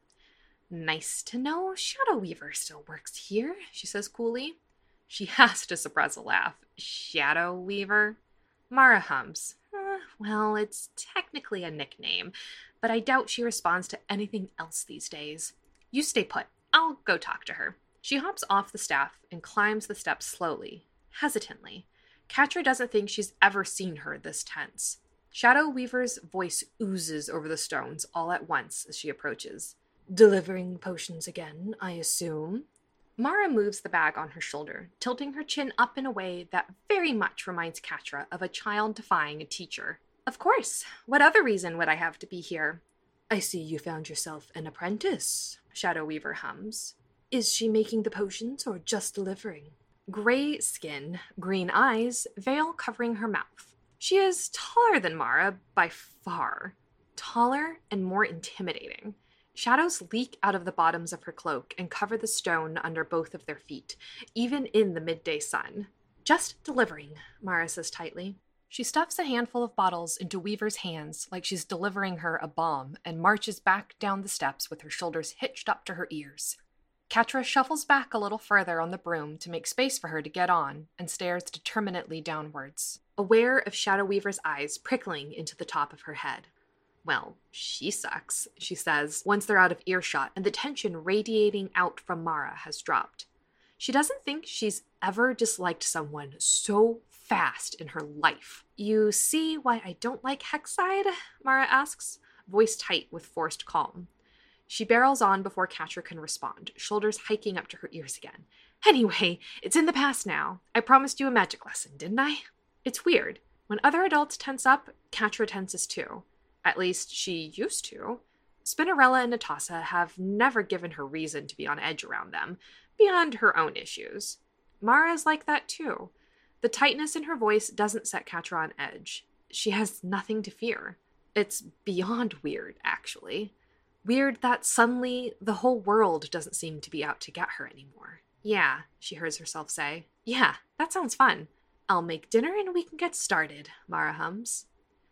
Nice to know Shadow Weaver still works here, she says coolly. She has to suppress a laugh. Shadow Weaver? Mara hums. Uh, well, it's technically a nickname, but I doubt she responds to anything else these days. You stay put. I'll go talk to her. She hops off the staff and climbs the steps slowly, hesitantly. Catra doesn't think she's ever seen her this tense. Shadow Weaver's voice oozes over the stones all at once as she approaches. Delivering potions again, I assume? Mara moves the bag on her shoulder, tilting her chin up in a way that very much reminds Catra of a child defying a teacher. Of course. What other reason would I have to be here? I see you found yourself an apprentice, Shadow Weaver hums. Is she making the potions or just delivering? Gray skin, green eyes, veil covering her mouth. She is taller than Mara by far. Taller and more intimidating. Shadows leak out of the bottoms of her cloak and cover the stone under both of their feet, even in the midday sun. Just delivering, Mara says tightly. She stuffs a handful of bottles into Weaver's hands like she's delivering her a bomb and marches back down the steps with her shoulders hitched up to her ears. Catra shuffles back a little further on the broom to make space for her to get on and stares determinately downwards, aware of Shadow Weaver's eyes prickling into the top of her head. Well, she sucks, she says, once they're out of earshot and the tension radiating out from Mara has dropped. She doesn't think she's ever disliked someone so fast in her life. You see why I don't like Hexside? Mara asks, voice tight with forced calm. She barrels on before Catra can respond, shoulders hiking up to her ears again. Anyway, it's in the past now. I promised you a magic lesson, didn't I? It's weird. When other adults tense up, Catra tenses too. At least she used to. Spinnerella and Natasa have never given her reason to be on edge around them, beyond her own issues. Mara's like that too. The tightness in her voice doesn't set Catra on edge. She has nothing to fear. It's beyond weird, actually. Weird that suddenly the whole world doesn't seem to be out to get her anymore. Yeah, she hears herself say. Yeah, that sounds fun. I'll make dinner and we can get started, Mara hums.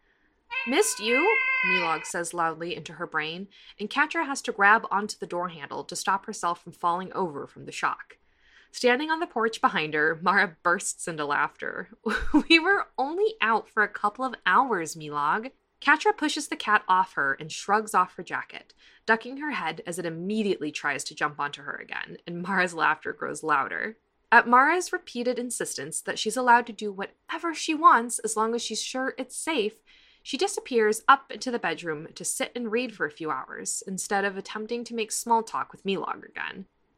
Missed you, Milog says loudly into her brain, and Catra has to grab onto the door handle to stop herself from falling over from the shock. Standing on the porch behind her, Mara bursts into laughter. We were only out for a couple of hours, Milog. Catra pushes the cat off her and shrugs off her jacket, ducking her head as it immediately tries to jump onto her again, and Mara's laughter grows louder. At Mara's repeated insistence that she's allowed to do whatever she wants as long as she's sure it's safe, she disappears up into the bedroom to sit and read for a few hours, instead of attempting to make small talk with Milog again.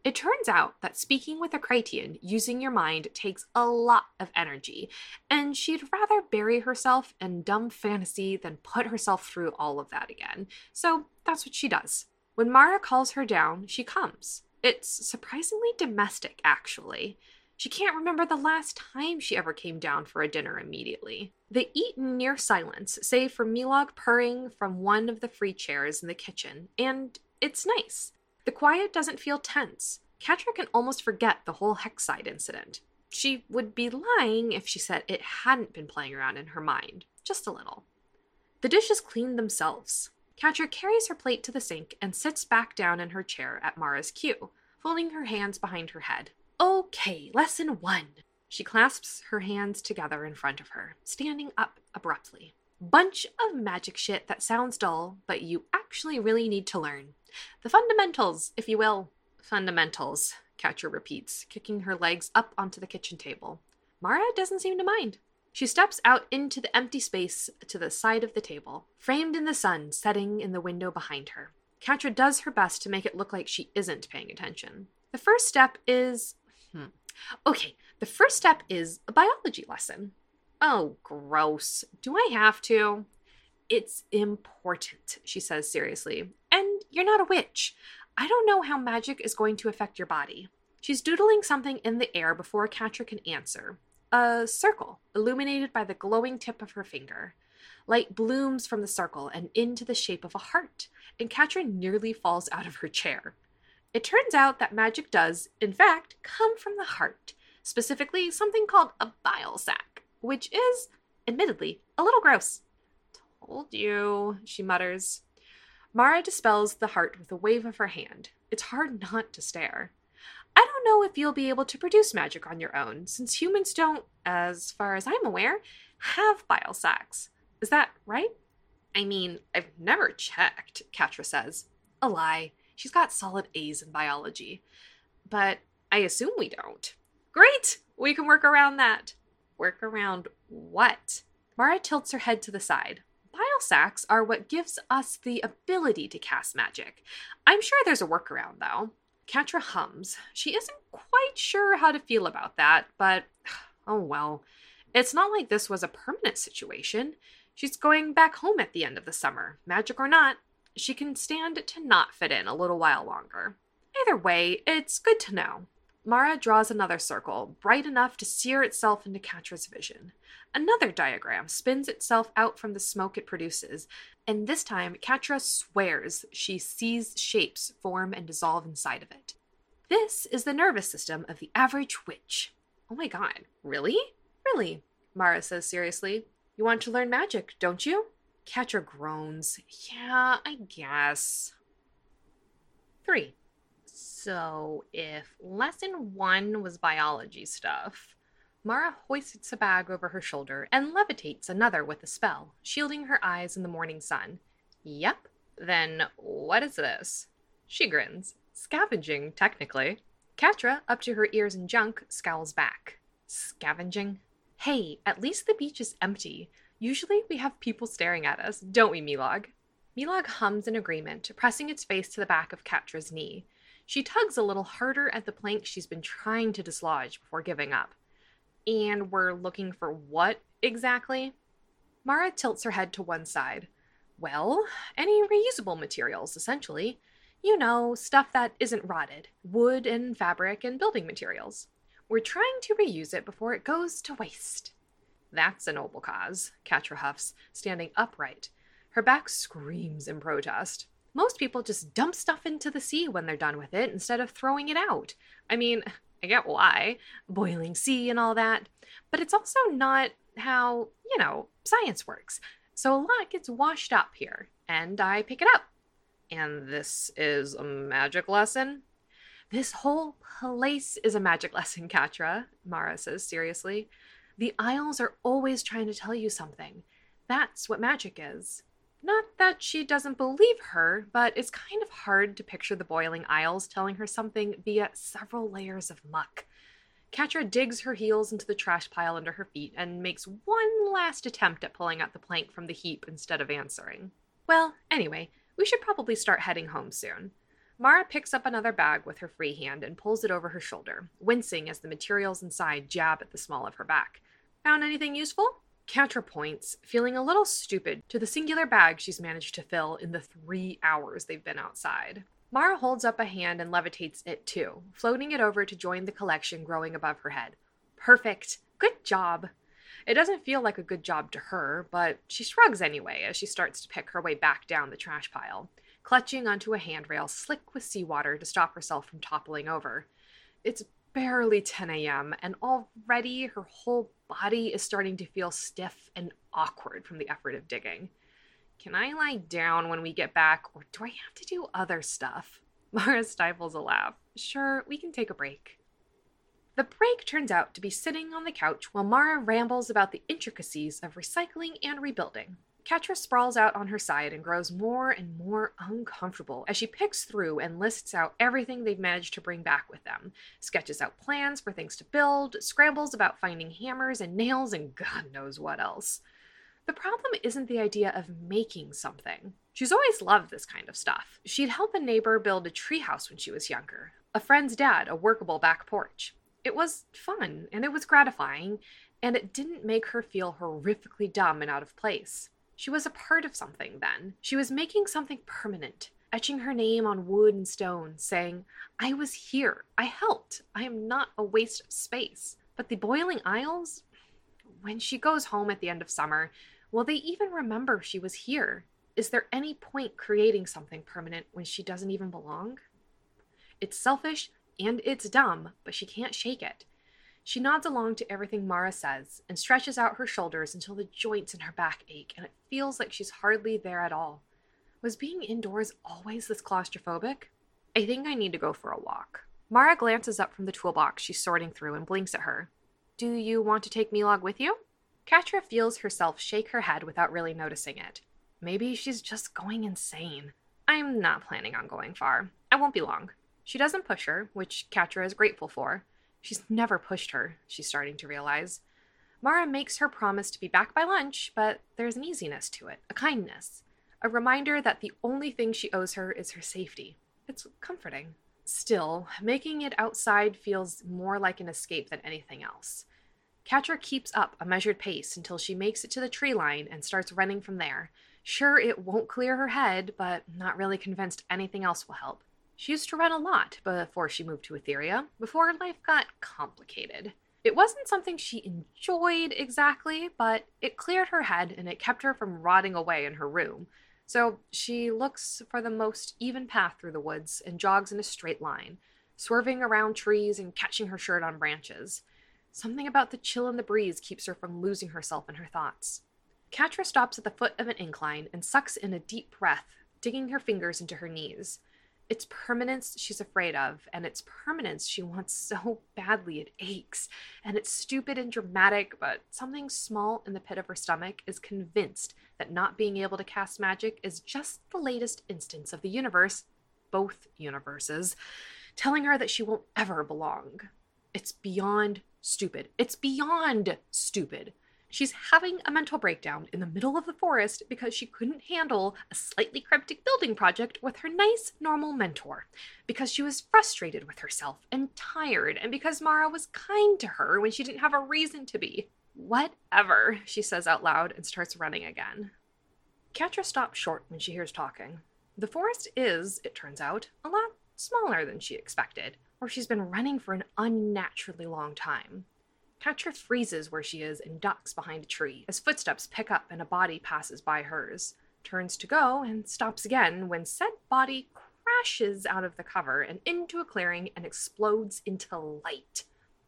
It turns out that speaking with a Kratian using your mind takes a lot of energy, and she'd rather bury herself in dumb fantasy than put herself through all of that again. So that's what she does. When Mara calls her down, she comes. It's surprisingly domestic, actually. She can't remember the last time she ever came down for a dinner immediately. They eat in near silence, save for Milog purring from one of the free chairs in the kitchen, and it's nice. The quiet doesn't feel tense. Catra can almost forget the whole Hexside incident. She would be lying if she said it hadn't been playing around in her mind, just a little. The dishes clean themselves. Catra carries her plate to the sink and sits back down in her chair at Mara's cue, folding her hands behind her head. Okay, lesson one. She clasps her hands together in front of her, standing up abruptly. Bunch of magic shit that sounds dull, but you actually really need to learn. The fundamentals, if you will. Fundamentals, Catra repeats, kicking her legs up onto the kitchen table. Mara doesn't seem to mind. She steps out into the empty space to the side of the table, framed in the sun setting in the window behind her. Catra does her best to make it look like she isn't paying attention. The first step is... Hmm. Okay, the first step is a biology lesson. Oh, gross. Do I have to? It's important, she says seriously. And you're not a witch. I don't know how magic is going to affect your body. She's doodling something in the air before Catra can answer. A circle, illuminated by the glowing tip of her finger. Light blooms from the circle and into the shape of a heart, and Catra nearly falls out of her chair. It turns out that magic does, in fact, come from the heart, specifically something called a bile sac, which is, admittedly, a little gross. Told you, she mutters. Mara dispels the heart with a wave of her hand. It's hard not to stare. I don't know if you'll be able to produce magic on your own, since humans don't, as far as I'm aware, have bile sacs. Is that right? I mean, I've never checked, Catra says. A lie. She's got solid A's in biology. But I assume we don't. Great! We can work around that. Work around what? Mara tilts her head to the side. Bile sacs are what gives us the ability to cast magic. I'm sure there's a workaround, though. Catra hums. She isn't quite sure how to feel about that, but oh well. It's not like this was a permanent situation. She's going back home at the end of the summer, magic or not. She can stand to not fit in a little while longer. Either way, it's good to know. Mara draws another circle, bright enough to sear itself into Catra's vision. Another diagram spins itself out from the smoke it produces, and this time Catra swears she sees shapes form and dissolve inside of it. This is the nervous system of the average witch. Oh my god, really? Really, Mara says seriously. You want to learn magic, don't you? Catra groans. Yeah, I guess. Three. So, if lesson one was biology stuff, Mara hoists a bag over her shoulder and levitates another with a spell, shielding her eyes in the morning sun. Yep, then what is this? She grins. Scavenging, technically. Catra, up to her ears in junk, scowls back. Scavenging? Hey, at least the beach is empty. Usually we have people staring at us, don't we, Milog? Milog hums in agreement, pressing its face to the back of Catra's knee. She tugs a little harder at the plank she's been trying to dislodge before giving up. And we're looking for what, exactly? Mara tilts her head to one side. Well, any reusable materials, essentially. You know, stuff that isn't rotted. Wood and fabric and building materials. We're trying to reuse it before it goes to waste. That's a noble cause, Catra huffs, standing upright. Her back screams in protest. Most people just dump stuff into the sea when they're done with it instead of throwing it out. I mean, I get why, boiling sea and all that, but it's also not how, you know, science works. So a lot gets washed up here, and I pick it up. And this is a magic lesson? This whole place is a magic lesson, Catra, Mara says seriously. The Isles are always trying to tell you something. That's what magic is. Not that she doesn't believe her, but it's kind of hard to picture the boiling Isles telling her something via several layers of muck. Catra digs her heels into the trash pile under her feet and makes one last attempt at pulling out the plank from the heap instead of answering. Well, anyway, we should probably start heading home soon. Mara picks up another bag with her free hand and pulls it over her shoulder, wincing as the materials inside jab at the small of her back. Found anything useful? Catra points, feeling a little stupid, to the singular bag she's managed to fill in the three hours they've been outside. Mara holds up a hand and levitates it too, floating it over to join the collection growing above her head. Perfect. Good job. It doesn't feel like a good job to her, but she shrugs anyway as she starts to pick her way back down the trash pile, clutching onto a handrail slick with seawater to stop herself from toppling over. It's barely ten a.m., and already her whole body is starting to feel stiff and awkward from the effort of digging. Can I lie down when we get back, or do I have to do other stuff? Mara stifles a laugh. Sure, we can take a break. The break turns out to be sitting on the couch while Mara rambles about the intricacies of recycling and rebuilding. Catra sprawls out on her side and grows more and more uncomfortable as she picks through and lists out everything they've managed to bring back with them, sketches out plans for things to build, scrambles about finding hammers and nails, and God knows what else. The problem isn't the idea of making something. She's always loved this kind of stuff. She'd help a neighbor build a treehouse when she was younger, a friend's dad a workable back porch. It was fun, and it was gratifying, and it didn't make her feel horrifically dumb and out of place. She was a part of something then. She was making something permanent, etching her name on wood and stone, saying, I was here, I helped, I am not a waste of space. But the Boiling Isles? When she goes home at the end of summer, will they even remember she was here? Is there any point creating something permanent when she doesn't even belong? It's selfish and it's dumb, but she can't shake it. She nods along to everything Mara says and stretches out her shoulders until the joints in her back ache and it feels like she's hardly there at all. Was being indoors always this claustrophobic? I think I need to go for a walk. Mara glances up from the toolbox she's sorting through and blinks at her. Do you want to take Milog with you? Catra feels herself shake her head without really noticing it. Maybe she's just going insane. I'm not planning on going far. I won't be long. She doesn't push her, which Catra is grateful for. She's never pushed her, she's starting to realize. Mara makes her promise to be back by lunch, but there's an easiness to it, a kindness, a reminder that the only thing she owes her is her safety. It's comforting. Still, making it outside feels more like an escape than anything else. Catra keeps up a measured pace until she makes it to the tree line and starts running from there. Sure, it won't clear her head, but not really convinced anything else will help. She used to run a lot before she moved to Etheria, before life got complicated. It wasn't something she enjoyed exactly, but it cleared her head and it kept her from rotting away in her room. So she looks for the most even path through the woods and jogs in a straight line, swerving around trees and catching her shirt on branches. Something about the chill in the breeze keeps her from losing herself in her thoughts. Catra stops at the foot of an incline and sucks in a deep breath, digging her fingers into her knees. It's permanence she's afraid of, and it's permanence she wants so badly it aches. And it's stupid and dramatic, but something small in the pit of her stomach is convinced that not being able to cast magic is just the latest instance of the universe, both universes, telling her that she won't ever belong. It's beyond stupid. It's beyond stupid. She's having a mental breakdown in the middle of the forest because she couldn't handle a slightly cryptic building project with her nice, normal mentor, because she was frustrated with herself and tired, and because Mara was kind to her when she didn't have a reason to be. Whatever, she says out loud and starts running again. Catra stops short when she hears talking. The forest is, it turns out, a lot smaller than she expected, or she's been running for an unnaturally long time. Catra freezes where she is and ducks behind a tree as footsteps pick up and a body passes by hers, turns to go and stops again when said body crashes out of the cover and into a clearing and explodes into light.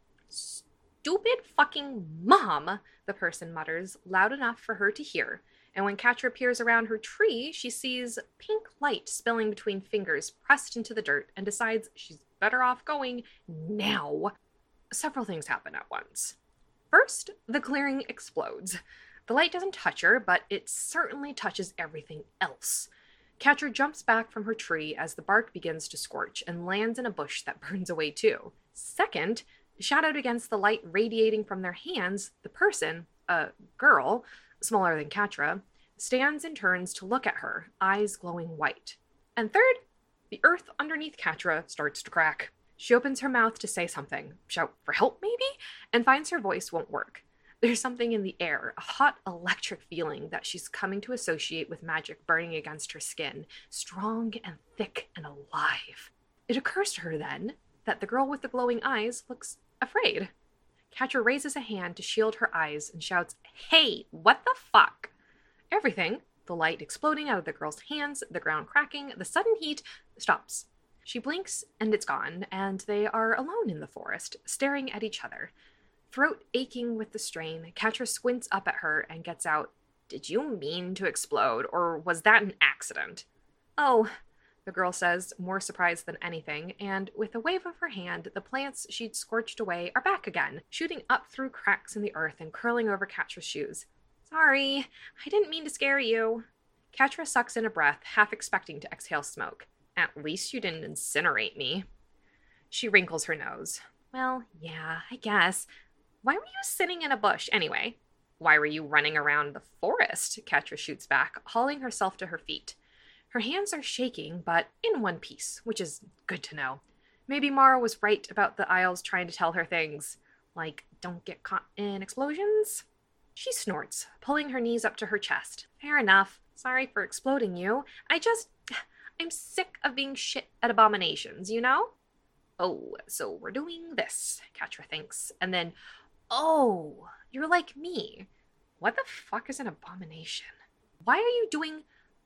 Stupid fucking mom, the person mutters, loud enough for her to hear, and when Catra peers around her tree, she sees pink light spilling between fingers pressed into the dirt and decides she's better off going now. Several things happen at once. First, the clearing explodes. The light doesn't touch her, but it certainly touches everything else. Catra jumps back from her tree as the bark begins to scorch and lands in a bush that burns away too. Second, shadowed against the light radiating from their hands, the person, a girl, smaller than Catra, stands and turns to look at her, eyes glowing white. And third, The earth underneath Catra starts to crack. She opens her mouth to say something, shout for help maybe, and finds her voice won't work. There's something in the air, a hot electric feeling that she's coming to associate with magic burning against her skin, strong and thick and alive. It occurs to her then that the girl with the glowing eyes looks afraid. Catra raises a hand to shield her eyes and shouts, "Hey, what the fuck?" Everything, the light exploding out of the girl's hands, the ground cracking, the sudden heat, stops. She blinks and it's gone, and they are alone in the forest, staring at each other. Throat aching with the strain, Catra squints up at her and gets out, "Did you mean to explode, or was that an accident?" "Oh," the girl says, more surprised than anything, and with a wave of her hand, the plants she'd scorched away are back again, shooting up through cracks in the earth and curling over Catra's shoes. "Sorry, I didn't mean to scare you." Catra sucks in a breath, half expecting to exhale smoke. "At least you didn't incinerate me." She wrinkles her nose. "Well, yeah, I guess. Why were you sitting in a bush, anyway?" "Why were you running around the forest?" Catra shoots back, hauling herself to her feet. Her hands are shaking, but in one piece, which is good to know. Maybe Mara was right about the Isles trying to tell her things, like, don't get caught in explosions? She snorts, pulling her knees up to her chest. "Fair enough. Sorry for exploding you. I just... I'm sick of being shit at abominations, you know?" "Oh, so we're doing this," Catra thinks, and then, "Oh, you're like me. What the fuck is an abomination? Why are you doing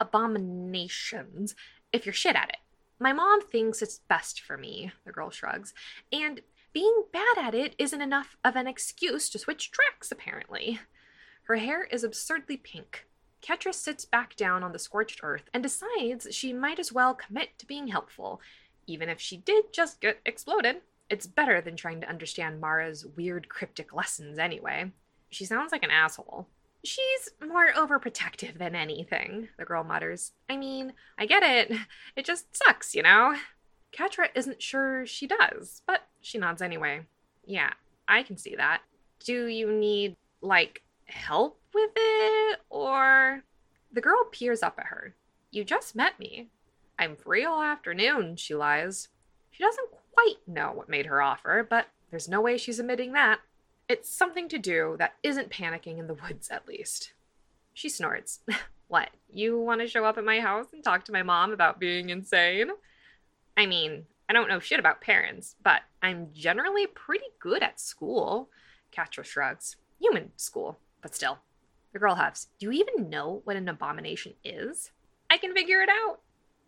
abominations if you're shit at it?" "My mom thinks it's best for me," the girl shrugs, "and being bad at it isn't enough of an excuse to switch tracks, apparently." Her hair is absurdly pink. Catra sits back down on the scorched earth and decides she might as well commit to being helpful, even if she did just get exploded. It's better than trying to understand Mara's weird cryptic lessons anyway. She sounds like an asshole. "She's more overprotective than anything," the girl mutters. "I mean, I get it. It just sucks, you know?" Catra isn't sure she does, but she nods anyway. "Yeah, I can see that. Do you need, like, help with it, or..." The girl peers up at her. "You just met me." "I'm free all afternoon," she lies. She doesn't quite know what made her offer, but there's no way she's admitting that. It's something to do that isn't panicking in the woods, at least. She snorts. "What, you want to show up at my house and talk to my mom about being insane?" "I mean, I don't know shit about parents, but I'm generally pretty good at school." Catra shrugs. "Human school, but still." The girl huffs. "Do you even know what an abomination is?" "I can figure it out."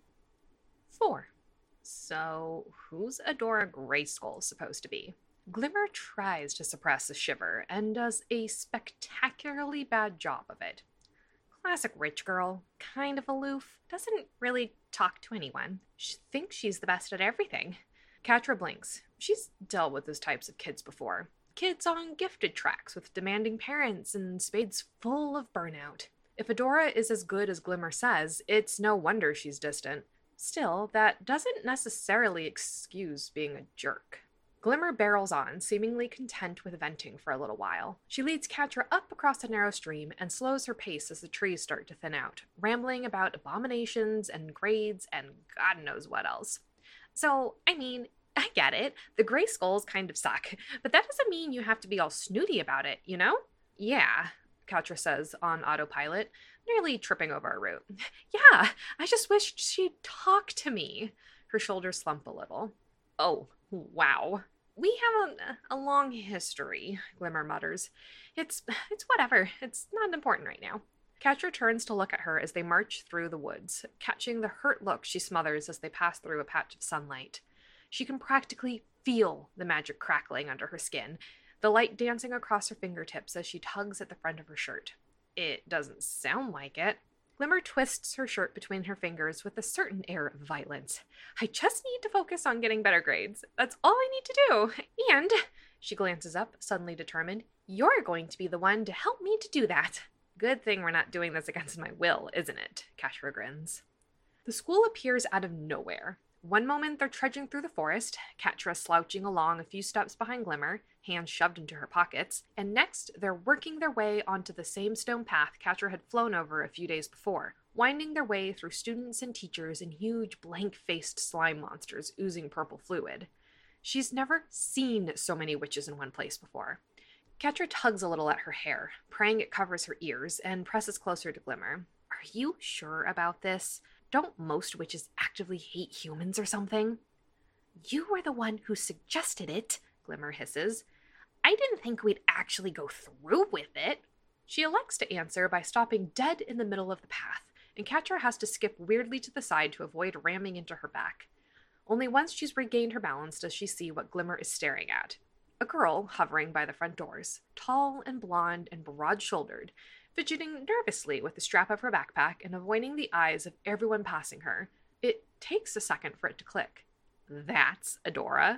Four. So, who's Adora Greyskull supposed to be? Glimmer tries to suppress a shiver and does a spectacularly bad job of it. Classic rich girl, kind of aloof, doesn't really talk to anyone. She thinks she's the best at everything. Catra blinks. She's dealt with those types of kids before. Kids on gifted tracks with demanding parents and spades full of burnout. If Adora is as good as Glimmer says, it's no wonder she's distant. Still, that doesn't necessarily excuse being a jerk. Glimmer barrels on, seemingly content with venting for a little while. She leads Catra up across a narrow stream and slows her pace as the trees start to thin out, rambling about abominations and grades and God knows what else. "So, I mean, I get it. The Greyskulls kind of suck, but that doesn't mean you have to be all snooty about it, you know?" "Yeah," Catra says on autopilot, nearly tripping over a root. "Yeah, I just wished she'd talk to me." Her shoulders slump a little. "Oh, wow. We have a, a long history," Glimmer mutters. It's, it's whatever. It's not important right now." Catra turns to look at her as they march through the woods, catching the hurt look she smothers as they pass through a patch of sunlight. She can practically feel the magic crackling under her skin, the light dancing across her fingertips as she tugs at the front of her shirt. It doesn't sound like it. Glimmer twists her shirt between her fingers with a certain air of violence. "I just need to focus on getting better grades. That's all I need to do. And," she glances up, suddenly determined, "you're going to be the one to help me to do that." "Good thing we're not doing this against my will, isn't it?" Catra grins. The school appears out of nowhere. One moment they're trudging through the forest, Catra slouching along a few steps behind Glimmer, hands shoved into her pockets, and next they're working their way onto the same stone path Catra had flown over a few days before, winding their way through students and teachers and huge blank-faced slime monsters oozing purple fluid. She's never seen so many witches in one place before. Catra tugs a little at her hair, praying it covers her ears, and presses closer to Glimmer. Are you sure about this? Don't most witches actively hate humans or something? You were the one who suggested it, Glimmer hisses. I didn't think we'd actually go through with it. She elects to answer by stopping dead in the middle of the path, and Catra has to skip weirdly to the side to avoid ramming into her back. Only once she's regained her balance does she see what Glimmer is staring at. A girl hovering by the front doors, tall and blonde and broad-shouldered, fidgeting nervously with the strap of her backpack and avoiding the eyes of everyone passing her. It takes a second for it to click. That's Adora.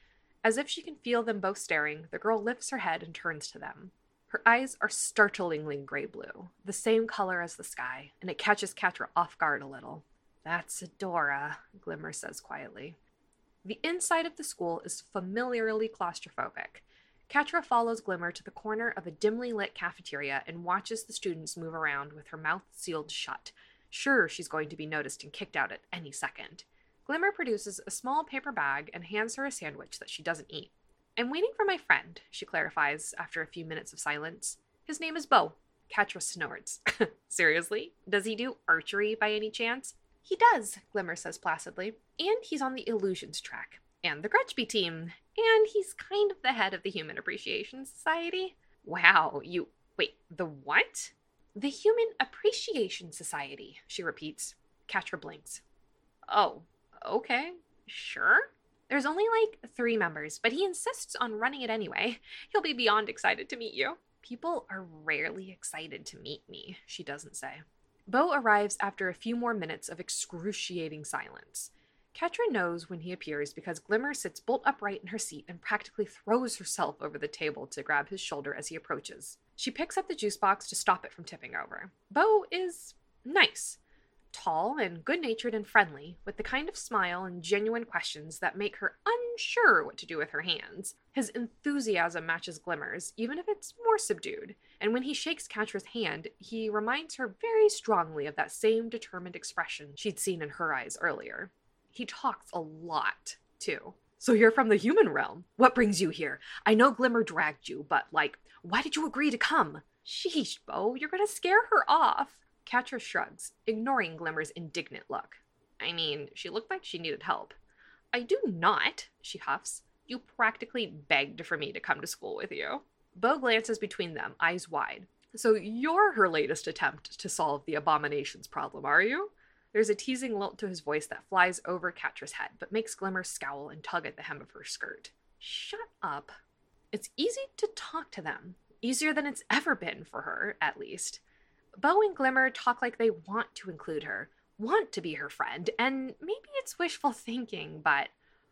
As if she can feel them both staring, the girl lifts her head and turns to them. Her eyes are startlingly gray-blue, the same color as the sky, and it catches Catra off guard a little. That's Adora, Glimmer says quietly. The inside of the school is familiarly claustrophobic. Catra follows Glimmer to the corner of a dimly lit cafeteria and watches the students move around with her mouth sealed shut, sure she's going to be noticed and kicked out at any second. Glimmer produces a small paper bag and hands her a sandwich that she doesn't eat. I'm waiting for my friend, she clarifies after a few minutes of silence. His name is Bo. Catra snorts. Seriously? Does he do archery by any chance? He does, Glimmer says placidly. And he's on the illusions track. And the Gretchby team. And he's kind of the head of the Human Appreciation Society. Wow, you... Wait, the what? The Human Appreciation Society, she repeats. Catra blinks. Oh, okay, sure. There's only like three members, but he insists on running it anyway. He'll be beyond excited to meet you. People are rarely excited to meet me, she doesn't say. Bo arrives after a few more minutes of excruciating silence. Catra knows when he appears because Glimmer sits bolt upright in her seat and practically throws herself over the table to grab his shoulder as he approaches. She picks up the juice box to stop it from tipping over. Bo is nice. Tall and good-natured and friendly, with the kind of smile and genuine questions that make her unsure what to do with her hands. His enthusiasm matches Glimmer's, even if it's more subdued, and when he shakes Catra's hand, he reminds her very strongly of that same determined expression she'd seen in her eyes earlier. He talks a lot, too. So you're from the human realm. What brings you here? I know Glimmer dragged you, but, like, why did you agree to come? Sheesh, Bo, you're gonna scare her off. Catra shrugs, ignoring Glimmer's indignant look. I mean, she looked like she needed help. I do not, she huffs. You practically begged for me to come to school with you. Bo glances between them, eyes wide. So you're her latest attempt to solve the abominations problem, are you? There's a teasing lilt to his voice that flies over Catra's head, but makes Glimmer scowl and tug at the hem of her skirt. Shut up. It's easy to talk to them. Easier than it's ever been for her, at least. Bo and Glimmer talk like they want to include her, want to be her friend, and maybe it's wishful thinking, but...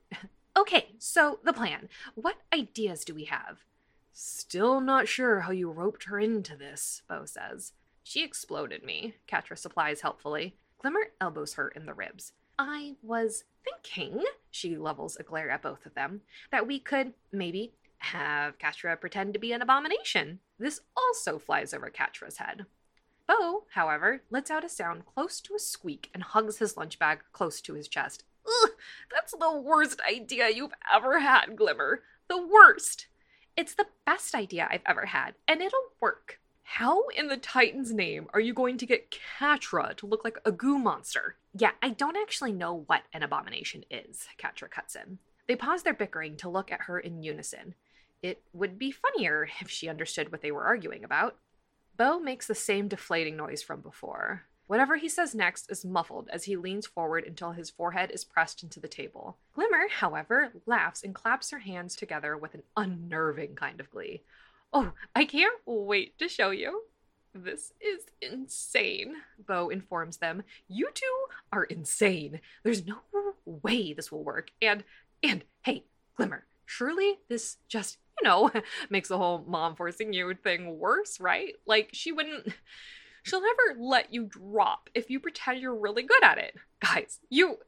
Okay, so the plan. What ideas do we have? Still not sure how you roped her into this, Bo says. She exploded me, Catra supplies helpfully. Glimmer elbows her in the ribs. I was thinking, she levels a glare at both of them, that we could, maybe, have Catra pretend to be an abomination. This also flies over Catra's head. Bo, however, lets out a sound close to a squeak and hugs his lunch bag close to his chest. Ugh, that's the worst idea you've ever had, Glimmer. The worst. It's the best idea I've ever had, and it'll work. How in the Titan's name are you going to get Catra to look like a goo monster? Yeah, I don't actually know what an abomination is, Catra cuts in. They pause their bickering to look at her in unison. It would be funnier if she understood what they were arguing about. Bo makes the same deflating noise from before. Whatever he says next is muffled as he leans forward until his forehead is pressed into the table. Glimmer, however, laughs and claps her hands together with an unnerving kind of glee. Oh, I can't wait to show you. This is insane, Bo informs them. You two are insane. There's no way this will work. And, and, hey, Glimmer, surely this just, you know, makes the whole mom forcing you thing worse, right? Like, she wouldn't, she'll never let you drop if you pretend you're really good at it. Guys, you,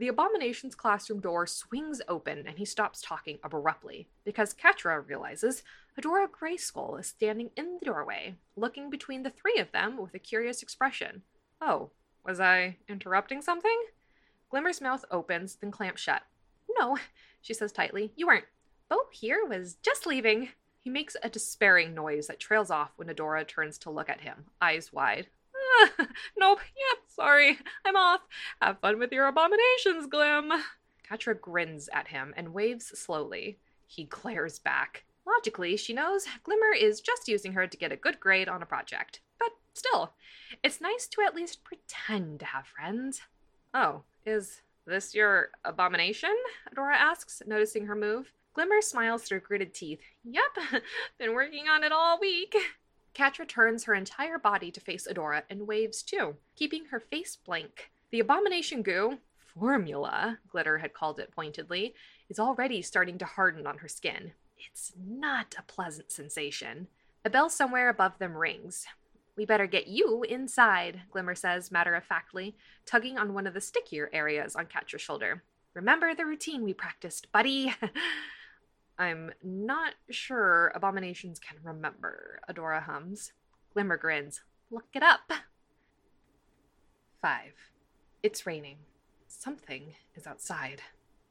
The Abomination's classroom door swings open and he stops talking abruptly because Catra realizes Adora Greyskull is standing in the doorway, looking between the three of them with a curious expression. Oh, was I interrupting something? Glimmer's mouth opens, then clamps shut. No, she says tightly, you weren't. Bo here was just leaving. He makes a despairing noise that trails off when Adora turns to look at him, eyes wide. Ah, nope, yep, sorry, I'm off. Have fun with your abominations, Glim. Catra grins at him and waves slowly. He glares back. Logically, she knows Glimmer is just using her to get a good grade on a project. But still, it's nice to at least pretend to have friends. Oh, is this your abomination? Adora asks, noticing her move. Glimmer smiles through gritted teeth. Yep, been working on it all week. Catra turns her entire body to face Adora and waves too, keeping her face blank. The abomination goo, formula, Glitter had called it pointedly, is already starting to harden on her skin. It's not a pleasant sensation. A bell somewhere above them rings. We better get you inside, Glimmer says matter-of-factly, tugging on one of the stickier areas on Catra's shoulder. Remember the routine we practiced, buddy? I'm not sure abominations can remember, Adora hums. Glimmer grins. Look it up. Five. It's raining. Something is outside.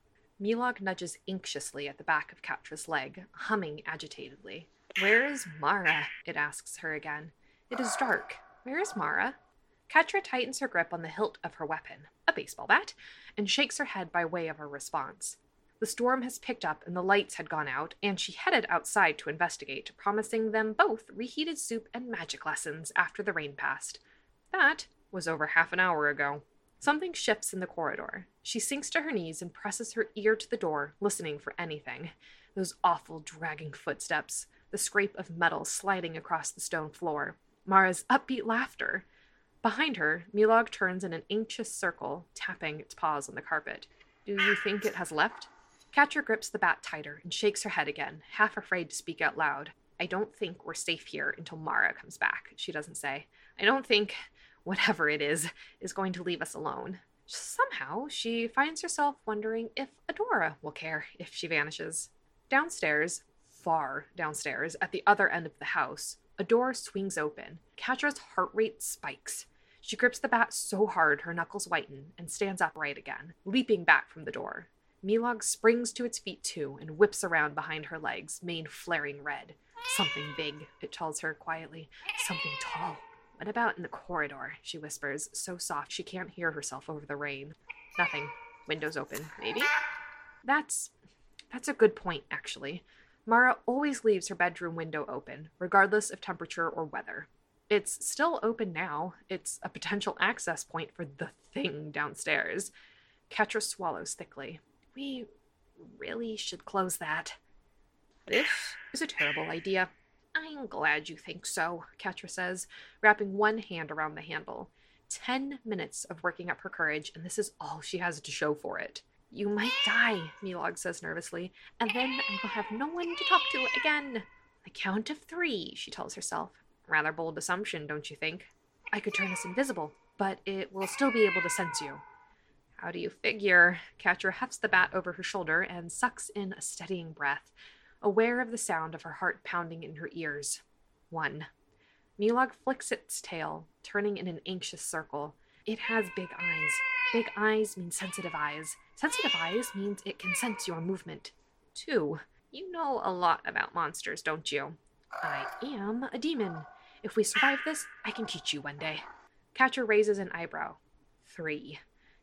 Milog nudges anxiously at the back of Catra's leg, humming agitatedly. Where is Mara? It asks her again. It is dark. Where is Mara? Catra tightens her grip on the hilt of her weapon, a baseball bat, and shakes her head by way of a response. The storm has picked up and the lights had gone out, and she headed outside to investigate, promising them both reheated soup and magic lessons after the rain passed. That was over half an hour ago. Something shifts in the corridor. She sinks to her knees and presses her ear to the door, listening for anything. Those awful dragging footsteps, the scrape of metal sliding across the stone floor, Mara's upbeat laughter. Behind her, Milog turns in an anxious circle, tapping its paws on the carpet. Do you think it has left? Catra grips the bat tighter and shakes her head again, half afraid to speak out loud. I don't think we're safe here until Mara comes back, she doesn't say. I don't think, whatever it is, is going to leave us alone. Somehow, she finds herself wondering if Adora will care if she vanishes. Downstairs, far downstairs, at the other end of the house, a door swings open. Catra's heart rate spikes. She grips the bat so hard her knuckles whiten and stands upright again, leaping back from the door. Milog springs to its feet too and whips around behind her legs, mane flaring red. Something big, it tells her quietly. Something tall. What about in the corridor? She whispers, so soft she can't hear herself over the rain. Nothing. Windows open, maybe? That's... that's a good point, actually. Mara always leaves her bedroom window open, regardless of temperature or weather. It's still open now. It's a potential access point for the thing downstairs. Catra swallows thickly. We really should close that. This is a terrible idea. I'm glad you think so, Catra says, wrapping one hand around the handle. Ten minutes of working up her courage, and this is all she has to show for it. You might die, Milog says nervously, and then I will have no one to talk to again. The count of three, she tells herself. Rather bold assumption, don't you think? I could turn us invisible, but it will still be able to sense you. How do you figure? Catra hefts the bat over her shoulder and sucks in a steadying breath, aware of the sound of her heart pounding in her ears. One. Milog flicks its tail, turning in an anxious circle. It has big eyes. Big eyes mean sensitive eyes. Sensitive eyes means it can sense your movement. Two. You know a lot about monsters, don't you? I am a demon. If we survive this, I can teach you one day. Catra raises an eyebrow. Three.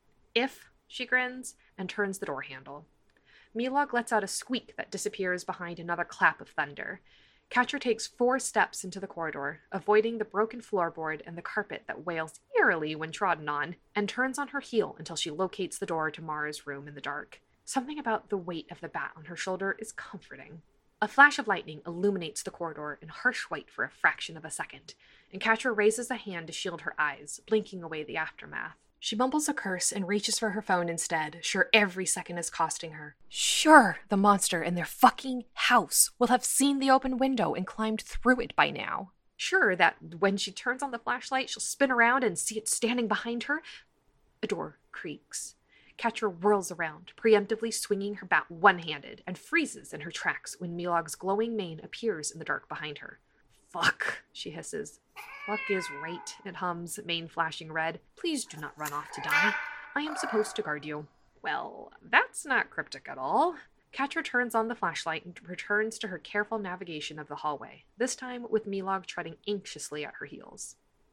If, she grins, and turns the door handle. Milog lets out a squeak that disappears behind another clap of thunder. Catra takes four steps into the corridor, avoiding the broken floorboard and the carpet that wails eerily when trodden on, and turns on her heel until she locates the door to Mara's room in the dark. Something about the weight of the bat on her shoulder is comforting. A flash of lightning illuminates the corridor in harsh white for a fraction of a second, and Catra raises a hand to shield her eyes, blinking away the aftermath. She mumbles a curse and reaches for her phone instead, sure every second is costing her. Sure, the monster in their fucking house will have seen the open window and climbed through it by now. Sure that when she turns on the flashlight, she'll spin around and see it standing behind her. A door creaks. Catra whirls around, preemptively swinging her bat one-handed, and freezes in her tracks when Milog's glowing mane appears in the dark behind her. "Fuck," she hisses. "Fuck is right," it hums, mane flashing red. "Please do not run off to die. I am supposed to guard you." Well, that's not cryptic at all. Catra turns on the flashlight and returns to her careful navigation of the hallway, this time with Milog treading anxiously at her heels.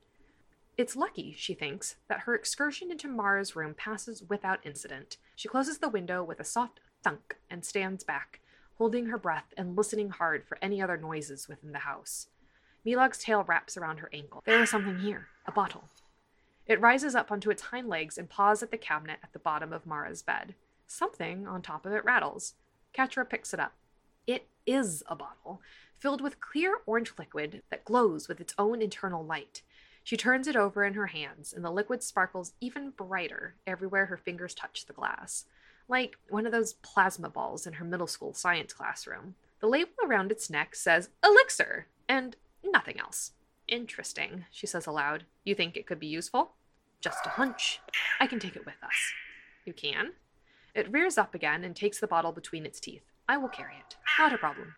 It's lucky, she thinks, that her excursion into Mara's room passes without incident. She closes the window with a soft thunk and stands back, holding her breath and listening hard for any other noises within the house. Milog's tail wraps around her ankle. There is something here, a bottle. It rises up onto its hind legs and paws at the cabinet at the bottom of Mara's bed. Something on top of it rattles. Catra picks it up. It is a bottle, filled with clear orange liquid that glows with its own internal light. She turns it over in her hands, and the liquid sparkles even brighter everywhere her fingers touch the glass, like one of those plasma balls in her middle school science classroom. The label around its neck says elixir, and nothing else. Interesting, she says aloud. You think it could be useful? Just a hunch. I can take it with us. You can? It rears up again and takes the bottle between its teeth. I will carry it. Not a problem.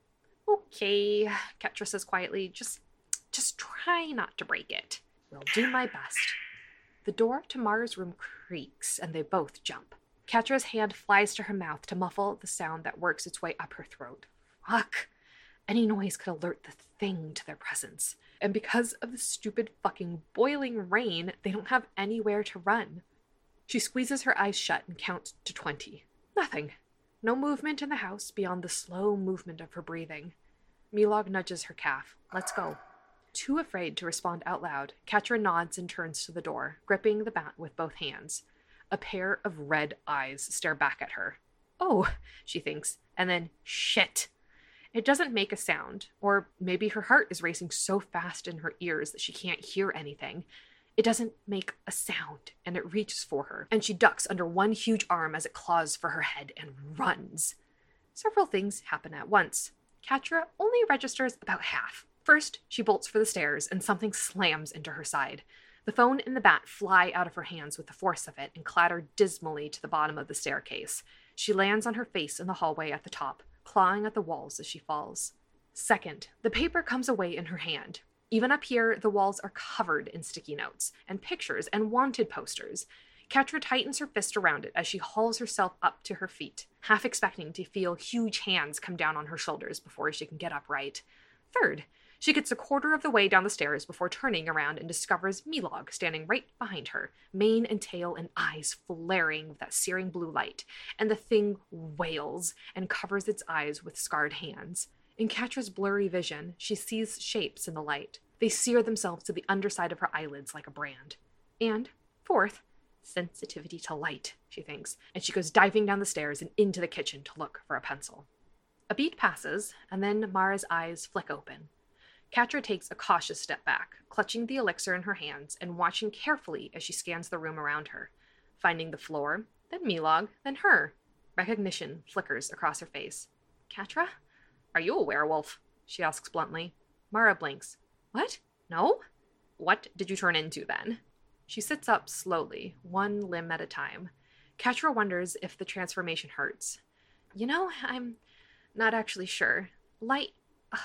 Okay, Catra says quietly. Just, just try not to break it. Will do my best. The door to Mara's room creaks, and they both jump. Catra's hand flies to her mouth to muffle the sound that works its way up her throat. Fuck. Any noise could alert the thing to their presence. And because of the stupid fucking boiling rain, they don't have anywhere to run. She squeezes her eyes shut and counts to twenty. Nothing. No movement in the house beyond the slow movement of her breathing. Milog nudges her calf. Let's go. Too afraid to respond out loud, Catra nods and turns to the door, gripping the bat with both hands. A pair of red eyes stare back at her. Oh, she thinks, and then shit. It doesn't make a sound, or maybe her heart is racing so fast in her ears that she can't hear anything. It doesn't make a sound, and it reaches for her, and she ducks under one huge arm as it claws for her head and runs. Several things happen at once. Catra only registers about half. First, she bolts for the stairs, and something slams into her side. The phone and the bat fly out of her hands with the force of it and clatter dismally to the bottom of the staircase. She lands on her face in the hallway at the top, clawing at the walls as she falls. Second, the paper comes away in her hand. Even up here, the walls are covered in sticky notes, and pictures, and wanted posters. Catra tightens her fist around it as she hauls herself up to her feet, half expecting to feel huge hands come down on her shoulders before she can get upright. Third, she gets a quarter of the way down the stairs before turning around and discovers Milog standing right behind her, mane and tail and eyes flaring with that searing blue light, and the thing wails and covers its eyes with scarred hands. In Catra's blurry vision, she sees shapes in the light. They sear themselves to the underside of her eyelids like a brand. And, fourth, sensitivity to light, she thinks, and she goes diving down the stairs and into the kitchen to look for a pencil. A beat passes, and then Mara's eyes flick open. Catra takes a cautious step back, clutching the elixir in her hands and watching carefully as she scans the room around her, finding the floor, then Milog, then her. Recognition flickers across her face. Catra? Are you a werewolf? She asks bluntly. Mara blinks. What? No? What did you turn into then? She sits up slowly, one limb at a time. Catra wonders if the transformation hurts. You know, I'm not actually sure. Light... Ugh.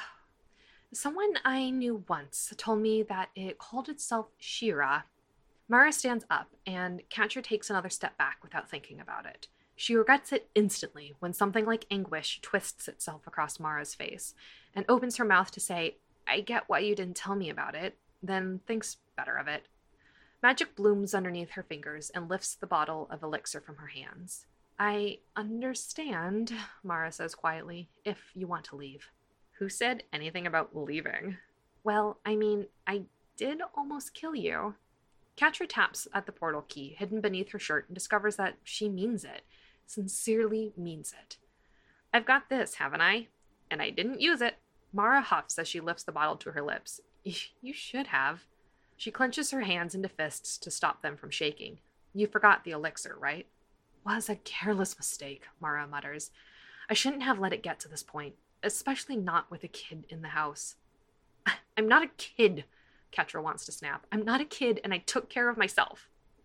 Someone I knew once told me that it called itself Shira. Mara stands up, and Catra takes another step back without thinking about it. She regrets it instantly when something like anguish twists itself across Mara's face, and opens her mouth to say, I get why you didn't tell me about it, then thinks better of it. Magic blooms underneath her fingers and lifts the bottle of elixir from her hands. I understand, Mara says quietly, if you want to leave. Who said anything about leaving? Well, I mean, I did almost kill you. Catra taps at the portal key hidden beneath her shirt and discovers that she means it. Sincerely means it. I've got this, haven't I? And I didn't use it. Mara huffs as she lifts the bottle to her lips. You should have. She clenches her hands into fists to stop them from shaking. You forgot the elixir, right? Was a careless mistake, Mara mutters. I shouldn't have let it get to this point, especially not with a kid in the house. I'm not a kid, Catra wants to snap. I'm not a kid, and I took care of myself.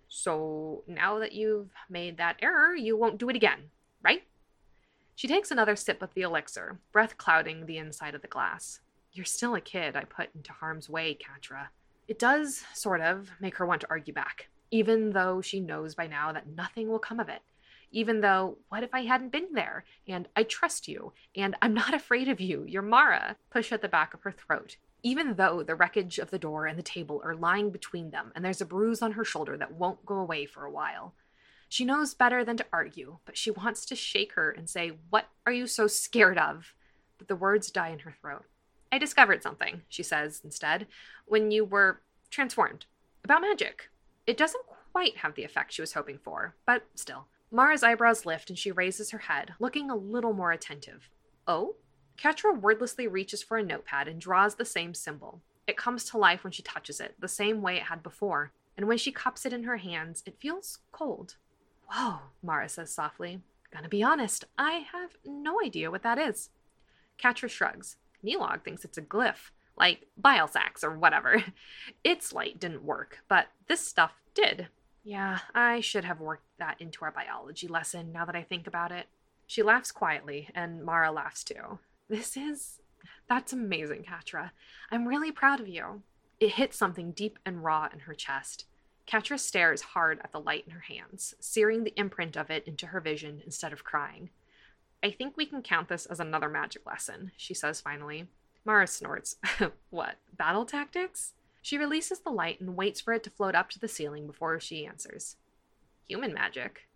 So now that you've made that error, you won't do it again, right? She takes another sip of the elixir, breath clouding the inside of the glass. You're still a kid I put into harm's way, Catra. It does, sort of, make her want to argue back, even though she knows by now that nothing will come of it. Even though, what if I hadn't been there? And I trust you, and I'm not afraid of you. You're Mara. Push at the back of her throat. Even though the wreckage of the door and the table are lying between them, and there's a bruise on her shoulder that won't go away for a while. She knows better than to argue, but she wants to shake her and say, "What are you so scared of?" But the words die in her throat. "I discovered something," she says instead, "when you were transformed. About magic." It doesn't quite have the effect she was hoping for, but still. Mara's eyebrows lift and she raises her head, looking a little more attentive. "Oh?" Catra wordlessly reaches for a notepad and draws the same symbol. It comes to life when she touches it, the same way it had before, and when she cups it in her hands, it feels cold. "Whoa," Mara says softly. "Gonna be honest, I have no idea what that is." Catra shrugs. Nilog thinks it's a glyph, like bile sacs or whatever. Its light didn't work, but this stuff did. Yeah, I should have worked that into our biology lesson now that I think about it. She laughs quietly, and Mara laughs too. This is... That's amazing, Catra. I'm really proud of you. It hits something deep and raw in her chest. Catra stares hard at the light in her hands, searing the imprint of it into her vision instead of crying. "I think we can count this as another magic lesson," she says finally. Mara snorts. "What, battle tactics?" She releases the light and waits for it to float up to the ceiling before she answers. "Human magic."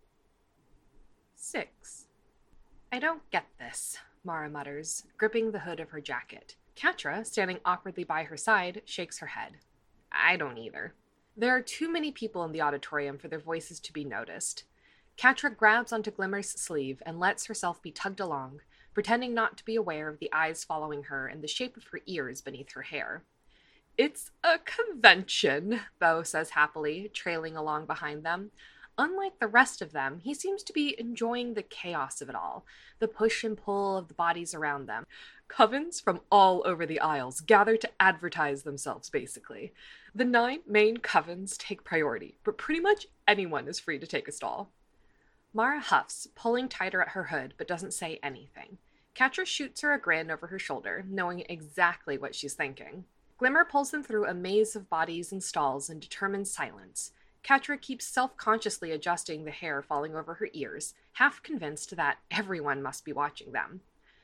Six. "I don't get this," Mara mutters, gripping the hood of her jacket. Catra, standing awkwardly by her side, shakes her head. "I don't either." There are too many people in the auditorium for their voices to be noticed. Catra grabs onto Glimmer's sleeve and lets herself be tugged along, pretending not to be aware of the eyes following her and the shape of her ears beneath her hair. "It's a convention," Beau says happily, trailing along behind them. Unlike the rest of them, he seems to be enjoying the chaos of it all, the push and pull of the bodies around them. Covens from all over the aisles gather to advertise themselves, basically. The nine main covens take priority, but pretty much anyone is free to take a stall. Mara huffs, pulling tighter at her hood, but doesn't say anything. Catra shoots her a grin over her shoulder, knowing exactly what she's thinking. Glimmer pulls them through a maze of bodies and stalls in determined silence. Catra keeps self-consciously adjusting the hair falling over her ears, half convinced that everyone must be watching them.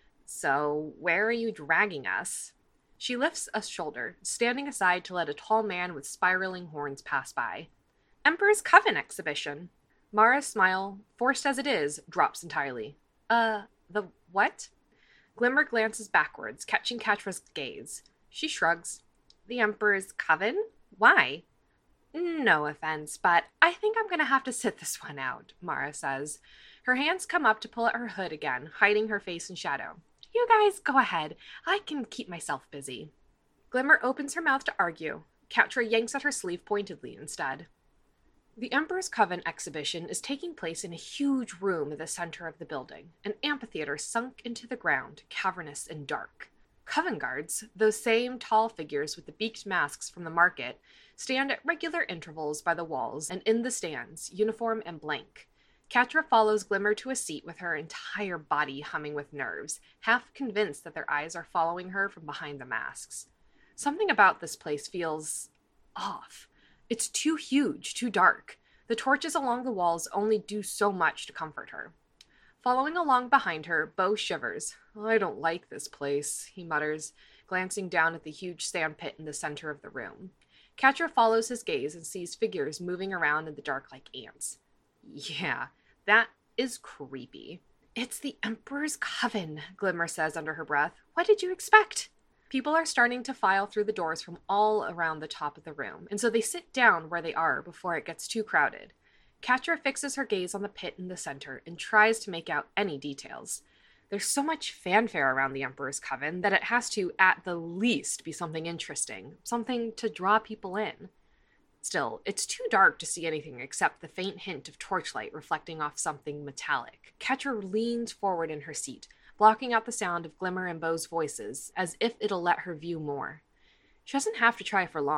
"So, where are you dragging us?" She lifts a shoulder, standing aside to let a tall man with spiraling horns pass by. "Emperor's Coven exhibition." Mara's smile, forced as it is, drops entirely. Uh, the what?" Glimmer glances backwards, catching Catra's gaze. She shrugs. "The Emperor's Coven? Why?" "No offense, but I think I'm going to have to sit this one out," Mara says. Her hands come up to pull at her hood again, hiding her face in shadow. "You guys go ahead. I can keep myself busy." Glimmer opens her mouth to argue. Catra yanks at her sleeve pointedly instead. The Emperor's Coven exhibition is taking place in a huge room in the center of the building, an amphitheater sunk into the ground, cavernous and dark. Coven guards, those same tall figures with the beaked masks from the market, stand at regular intervals by the walls and in the stands, uniform and blank. Catra follows Glimmer to a seat with her entire body humming with nerves, half convinced that their eyes are following her from behind the masks. Something about this place feels off. It's too huge, too dark. The torches along the walls only do so much to comfort her. Following along behind her, Beau shivers. "I don't like this place," he mutters, glancing down at the huge sand pit in the center of the room. Catra follows his gaze and sees figures moving around in the dark like ants. "Yeah, that is creepy." "It's the Emperor's Coven," Glimmer says under her breath. "What did you expect?" People are starting to file through the doors from all around the top of the room, and so they sit down where they are before it gets too crowded. Catra fixes her gaze on the pit in the center and tries to make out any details. There's so much fanfare around the Emperor's Coven that it has to, at the least, be something interesting, something to draw people in. Still, it's too dark to see anything except the faint hint of torchlight reflecting off something metallic. Catra leans forward in her seat, blocking out the sound of Glimmer and Beau's voices, as if it'll let her view more. She doesn't have to try for long.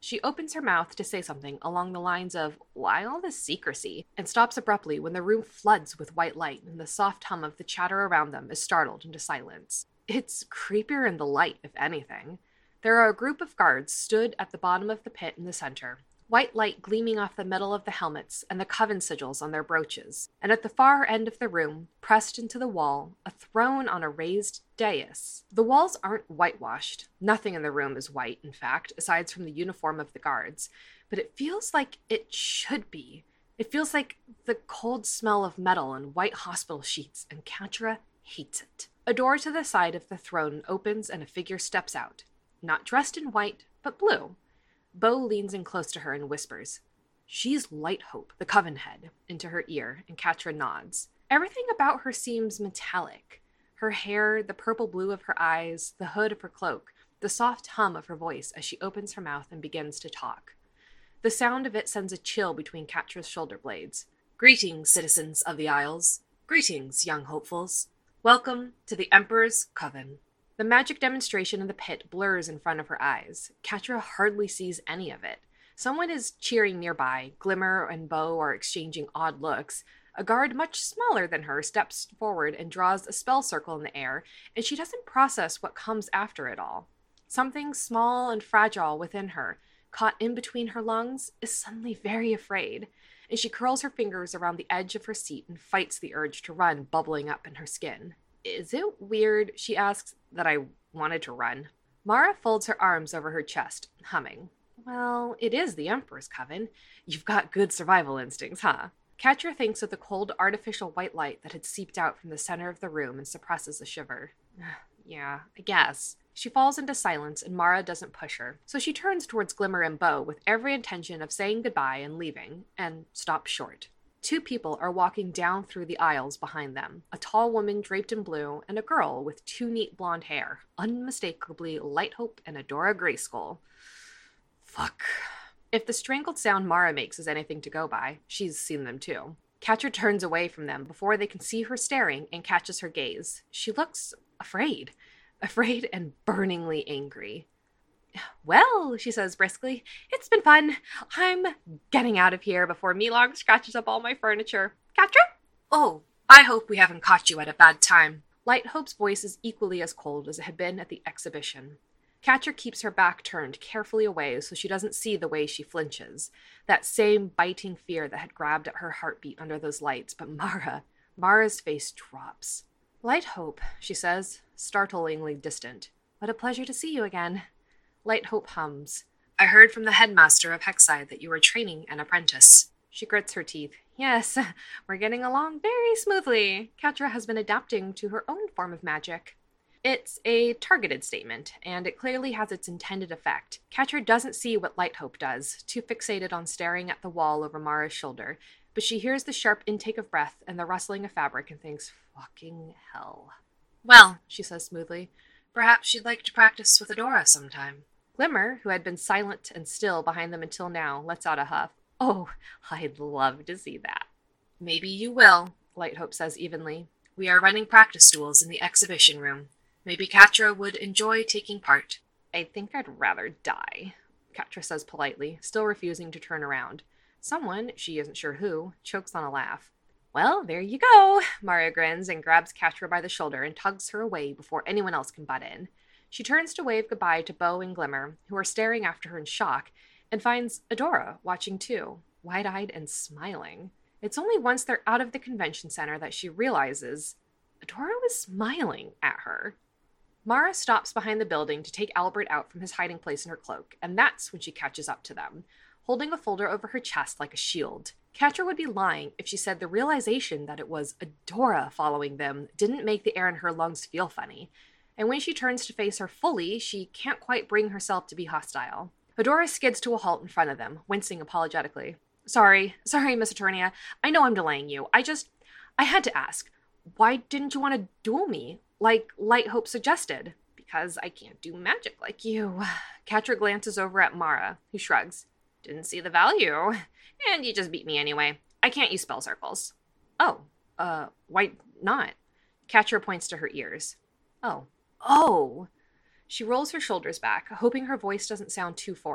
She opens her mouth to say something along the lines of, "Why all this secrecy?" and stops abruptly when the room floods with white light and the soft hum of the chatter around them is startled into silence. It's creepier in the light, if anything. There are a group of guards stood at the bottom of the pit in the center, white light gleaming off the metal of the helmets and the coven sigils on their brooches, and at the far end of the room, pressed into the wall, a throne on a raised dais. The walls aren't whitewashed. Nothing in the room is white, in fact, aside from the uniform of the guards, but it feels like it should be. It feels like the cold smell of metal and white hospital sheets, and Catra hates it. A door to the side of the throne opens and a figure steps out, not dressed in white, but blue. Bo leans in close to her and whispers, "She's Lighthope, the coven head," into her ear, and Catra nods. Everything about her seems metallic. Her hair, the purple blue of her eyes, the hood of her cloak, the soft hum of her voice as she opens her mouth and begins to talk. The sound of it sends a chill between Catra's shoulder blades. "Greetings, citizens of the Isles. Greetings, young hopefuls. Welcome to the Emperor's Coven." The magic demonstration in the pit blurs in front of her eyes. Catra hardly sees any of it. Someone is cheering nearby. Glimmer and Bo are exchanging odd looks. A guard much smaller than her steps forward and draws a spell circle in the air, and she doesn't process what comes after it all. Something small and fragile within her, caught in between her lungs, is suddenly very afraid, and she curls her fingers around the edge of her seat and fights the urge to run bubbling up in her skin. "Is it weird," she asks, "that I wanted to run?" Mara folds her arms over her chest, humming. "Well, it is the Emperor's Coven. You've got good survival instincts, huh?" Catra thinks of the cold artificial white light that had seeped out from the center of the room and suppresses a shiver. "Yeah, I guess." She falls into silence and Mara doesn't push her, so she turns towards Glimmer and Bo with every intention of saying goodbye and leaving, and stops short. Two people are walking down through the aisles behind them, a tall woman draped in blue and a girl with two neat blonde hair, unmistakably Lighthope and Adora Grayskull. Fuck. If the strangled sound Mara makes is anything to go by, she's seen them too. Catra turns away from them before they can see her staring and catches her gaze. She looks afraid, afraid and burningly angry. "Well," she says briskly, "it's been fun. I'm getting out of here before Milog scratches up all my furniture. Catra? Oh, I hope we haven't caught you at a bad time." Lighthope's voice is equally as cold as it had been at the exhibition. Catra keeps her back turned carefully away so she doesn't see the way she flinches, that same biting fear that had grabbed at her heartbeat under those lights, but Mara, Mara's face drops. "Lighthope," she says, startlingly distant. "What a pleasure to see you again." Lighthope hums. "I heard from the headmaster of Hexside that you were training an apprentice." She grits her teeth. "Yes, we're getting along very smoothly. Catra has been adapting to her own form of magic." It's a targeted statement, and it clearly has its intended effect. Catra doesn't see what Lighthope does, too fixated on staring at the wall over Mara's shoulder, but she hears the sharp intake of breath and the rustling of fabric and thinks, fucking hell. "Well," she says smoothly, "perhaps she'd like to practice with Adora sometime." Glimmer, who had been silent and still behind them until now, lets out a huff. "Oh, I'd love to see that." "Maybe you will," Lighthope says evenly. "We are running practice duels in the exhibition room. Maybe Catra would enjoy taking part." "I think I'd rather die," Catra says politely, still refusing to turn around. Someone, she isn't sure who, chokes on a laugh. "Well, there you go." Mara grins and grabs Catra by the shoulder and tugs her away before anyone else can butt in. She turns to wave goodbye to Bo and Glimmer, who are staring after her in shock, and finds Adora watching too, wide-eyed and smiling. It's only once they're out of the convention center that she realizes Adora was smiling at her. Mara stops behind the building to take Albert out from his hiding place in her cloak, and that's when she catches up to them, holding a folder over her chest like a shield. Catra would be lying if she said the realization that it was Adora following them didn't make the air in her lungs feel funny, and when she turns to face her fully, she can't quite bring herself to be hostile. Adora skids to a halt in front of them, wincing apologetically. Sorry, sorry, Miss Eternia. I know I'm delaying you. I just... I had to ask. Why didn't you want to duel me, like Lighthope suggested?" "Because I can't do magic like you." Catra glances over at Mara, who shrugs. "Didn't see the value. And you just beat me anyway. I can't use spell circles." "Oh, uh, why not?" Catra points to her ears. "Oh. Oh!" She rolls her shoulders back, hoping her voice doesn't sound too forced.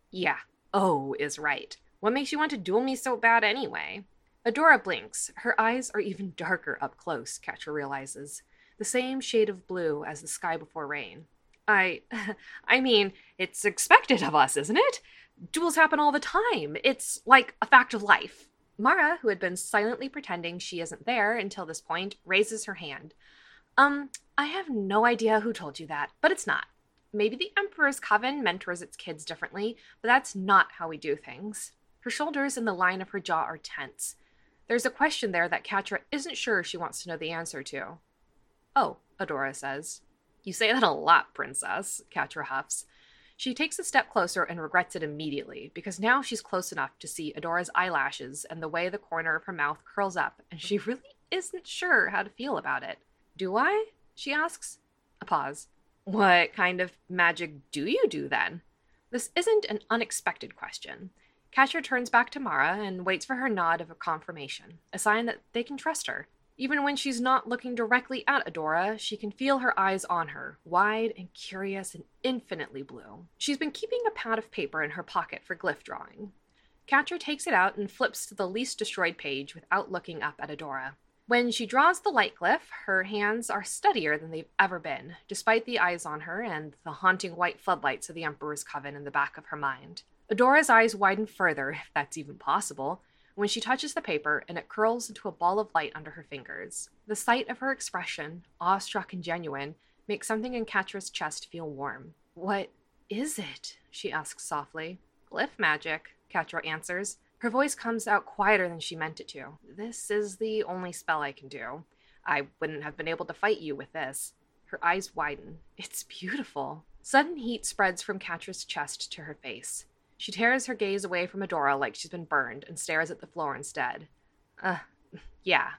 Yeah, O is right. What makes you want to duel me so bad anyway? Adora blinks. Her eyes are even darker up close, Catra realizes. The same shade of blue as the sky before rain. I. I mean, it's expected of us, isn't it? Duels happen all the time. It's like a fact of life. Mara, who had been silently pretending she isn't there until this point, raises her hand. Um, I have no idea who told you that, but it's not. Maybe the Emperor's Coven mentors its kids differently, but that's not how we do things. Her shoulders and the line of her jaw are tense. There's a question there that Catra isn't sure she wants to know the answer to. Oh, Adora says. You say that a lot, Princess, Catra huffs. She takes a step closer and regrets it immediately, because now she's close enough to see Adora's eyelashes and the way the corner of her mouth curls up, and she really isn't sure how to feel about it. Do I? She asks. A pause. What kind of magic do you do, then? This isn't an unexpected question. Catra turns back to Mara and waits for her nod of confirmation, a sign that they can trust her. Even when she's not looking directly at Adora, she can feel her eyes on her, wide and curious and infinitely blue. She's been keeping a pad of paper in her pocket for glyph drawing. Catra takes it out and flips to the least destroyed page without looking up at Adora. When she draws the light glyph, her hands are steadier than they've ever been, despite the eyes on her and the haunting white floodlights of the Emperor's Coven in the back of her mind. Adora's eyes widen further, if that's even possible, when she touches the paper and it curls into a ball of light under her fingers. The sight of her expression, awestruck and genuine, makes something in Catra's chest feel warm. What is it? She asks softly. Glyph magic, Catra answers. Her voice comes out quieter than she meant it to. This is the only spell I can do. I wouldn't have been able to fight you with this. Her eyes widen. It's beautiful. Sudden heat spreads from Catra's chest to her face. She tears her gaze away from Adora like she's been burned and stares at the floor instead. Uh, yeah.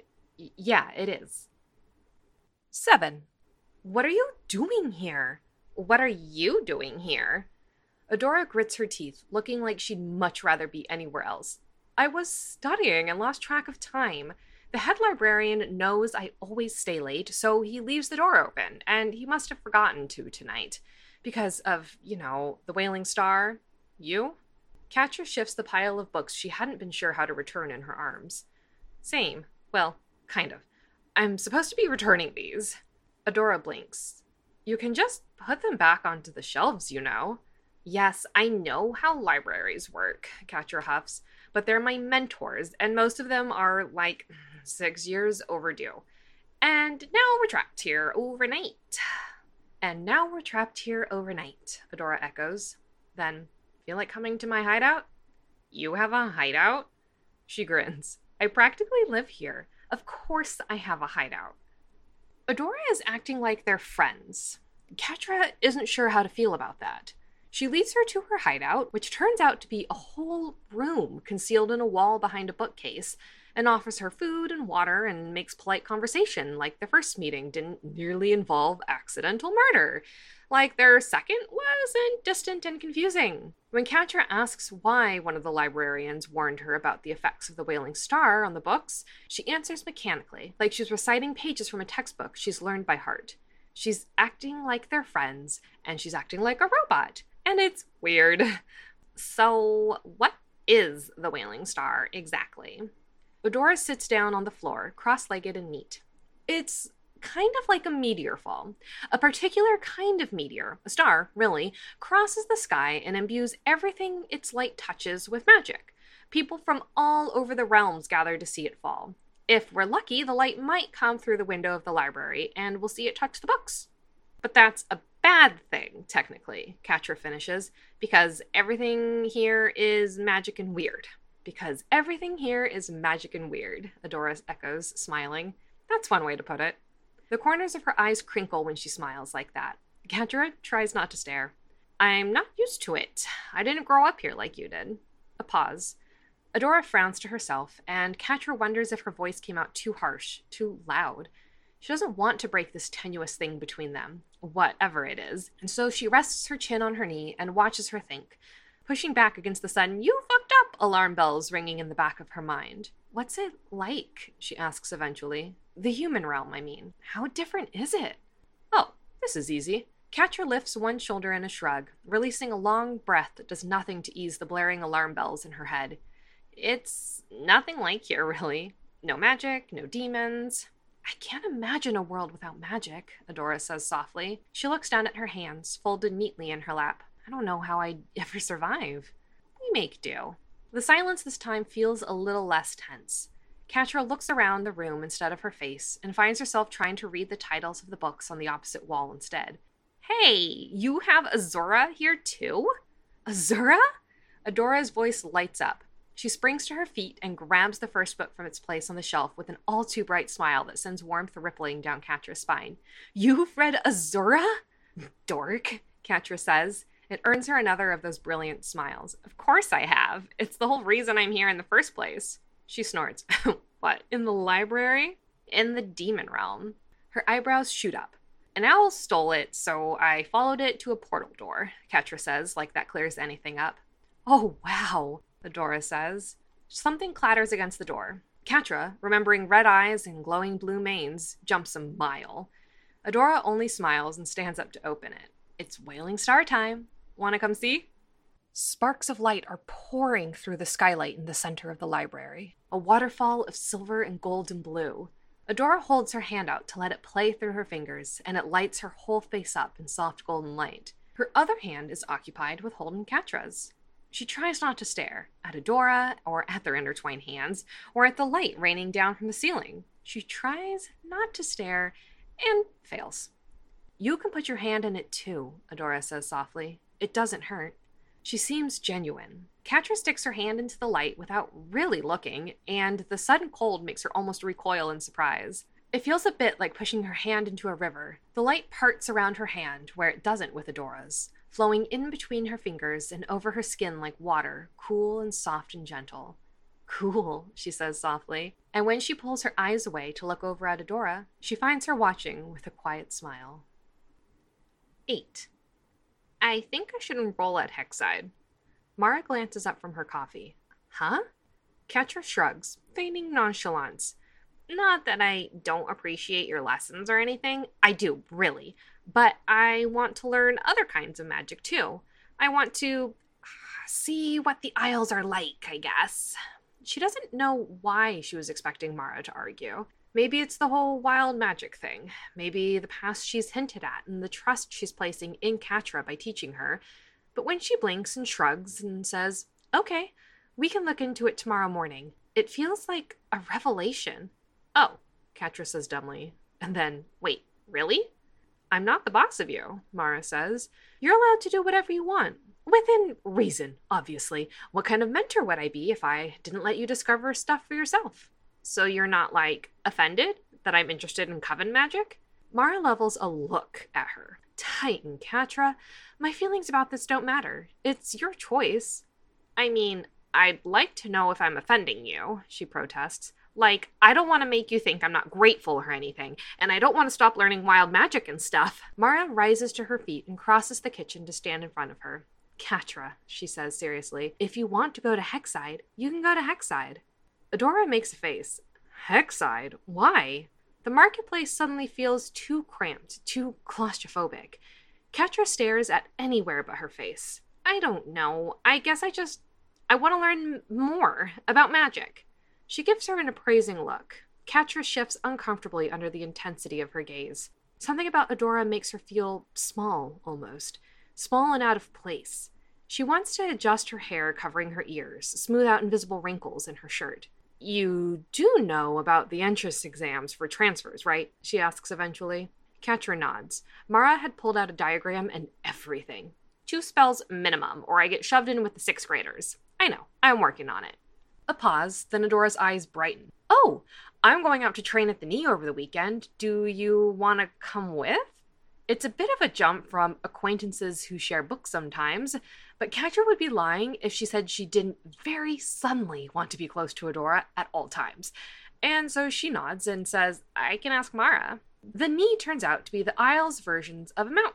Y- yeah, it is. Seven. What are you doing here? What are you doing here? Adora grits her teeth, looking like she'd much rather be anywhere else. I was studying and lost track of time. The head librarian knows I always stay late, so he leaves the door open, and he must have forgotten to tonight. Because of, you know, the Wailing Star. You? Catra shifts the pile of books she hadn't been sure how to return in her arms. Same. Well, kind of. I'm supposed to be returning these. Adora blinks. You can just put them back onto the shelves, you know. Yes, I know how libraries work, Catra huffs, but they're my mentors, and most of them are, like, six years overdue. And now we're trapped here overnight. And now we're trapped here overnight, Adora echoes. Then, feel like coming to my hideout? You have a hideout? She grins. I practically live here. Of course I have a hideout. Adora is acting like they're friends. Catra isn't sure how to feel about that. She leads her to her hideout, which turns out to be a whole room concealed in a wall behind a bookcase, and offers her food and water and makes polite conversation like the first meeting didn't nearly involve accidental murder. Like their second wasn't distant and confusing. When Catra asks why one of the librarians warned her about the effects of the Wailing Star on the books, she answers mechanically, like she's reciting pages from a textbook she's learned by heart. She's acting like they're friends, and she's acting like a robot. And it's weird. So, what is the Wailing Star exactly? Adora sits down on the floor, cross-legged and neat. It's kind of like a meteor fall. A particular kind of meteor, a star, really, crosses the sky and imbues everything its light touches with magic. People from all over the realms gather to see it fall. If we're lucky, the light might come through the window of the library, and we'll see it touch the books. But that's a bad thing, technically, Catra finishes, because everything here is magic and weird. Because everything here is magic and weird, Adora echoes, smiling. That's one way to put it. The corners of her eyes crinkle when she smiles like that. Catra tries not to stare. I'm not used to it. I didn't grow up here like you did. A pause. Adora frowns to herself, and Catra wonders if her voice came out too harsh, too loud. She doesn't want to break this tenuous thing between them, whatever it is, and so she rests her chin on her knee and watches her think, pushing back against the sudden, "You fucked up!" alarm bells ringing in the back of her mind. What's it like? She asks eventually. The human realm, I mean. How different is it? Oh, this is easy. Catra lifts one shoulder in a shrug, releasing a long breath that does nothing to ease the blaring alarm bells in her head. It's nothing like here, really. No magic, no demons. I can't imagine a world without magic, Adora says softly. She looks down at her hands, folded neatly in her lap. I don't know how I'd ever survive. We make do. The silence this time feels a little less tense. Catra looks around the room instead of her face and finds herself trying to read the titles of the books on the opposite wall instead. Hey, you have Azura here too? Azura? Adora's voice lights up. She springs to her feet and grabs the first book from its place on the shelf with an all-too-bright smile that sends warmth rippling down Catra's spine. You've read Azura? Dork, Catra says. It earns her another of those brilliant smiles. Of course I have. It's the whole reason I'm here in the first place. She snorts. What, in the library? In the demon realm. Her eyebrows shoot up. An owl stole it, so I followed it to a portal door, Catra says, like that clears anything up. Oh, wow, Adora says. Something clatters against the door. Catra, remembering red eyes and glowing blue manes, jumps a mile. Adora only smiles and stands up to open it. It's Wailing Star time. Wanna come see? Sparks of light are pouring through the skylight in the center of the library, a waterfall of silver and gold and blue. Adora holds her hand out to let it play through her fingers, and it lights her whole face up in soft golden light. Her other hand is occupied with holding Catra's. She tries not to stare at Adora, or at their intertwined hands, or at the light raining down from the ceiling. She tries not to stare, and fails. You can put your hand in it too, Adora says softly. It doesn't hurt. She seems genuine. Catra sticks her hand into the light without really looking, and the sudden cold makes her almost recoil in surprise. It feels a bit like pushing her hand into a river. The light parts around her hand where it doesn't with Adora's, flowing in between her fingers and over her skin like water, cool and soft and gentle. Cool, she says softly, and when she pulls her eyes away to look over at Adora, she finds her watching with a quiet smile. Eight. I think I should enroll at Hexside. Mara glances up from her coffee. Huh? Catra shrugs, feigning nonchalance. Not that I don't appreciate your lessons or anything. I do, really. But I want to learn other kinds of magic, too. I want to see what the Isles are like, I guess. She doesn't know why she was expecting Mara to argue. Maybe it's the whole wild magic thing. Maybe the past she's hinted at and the trust she's placing in Catra by teaching her. But when she blinks and shrugs and says, okay, we can look into it tomorrow morning, it feels like a revelation. Oh, Catra says dumbly. And then, wait, really? I'm not the boss of you, Mara says. You're allowed to do whatever you want. Within reason, obviously. What kind of mentor would I be if I didn't let you discover stuff for yourself? So you're not, like, offended that I'm interested in coven magic? Mara levels a look at her. Tighten, Catra. My feelings about this don't matter. It's your choice. I mean, I'd like to know if I'm offending you, she protests. Like, I don't want to make you think I'm not grateful or anything, and I don't want to stop learning wild magic and stuff. Mara rises to her feet and crosses the kitchen to stand in front of her. Catra, she says seriously, if you want to go to Hexside, you can go to Hexside. Adora makes a face. Hexside? Why? The marketplace suddenly feels too cramped, too claustrophobic. Catra stares at anywhere but her face. I don't know. I guess I just... I want to learn more about magic. She gives her an appraising look. Catra shifts uncomfortably under the intensity of her gaze. Something about Adora makes her feel small, almost. Small and out of place. She wants to adjust her hair covering her ears, smooth out invisible wrinkles in her shirt. You do know about the entrance exams for transfers, right? She asks eventually. Catra nods. Mara had pulled out a diagram and everything. Two spells minimum, or I get shoved in with the sixth graders. I know. I'm working on it. A pause, then Adora's eyes brighten. Oh, I'm going out to train at the knee over the weekend. Do you want to come with? It's a bit of a jump from acquaintances who share books sometimes, but Catra would be lying if she said she didn't very suddenly want to be close to Adora at all times. And so she nods and says, I can ask Mara. The knee turns out to be the Isles' versions of a mountain.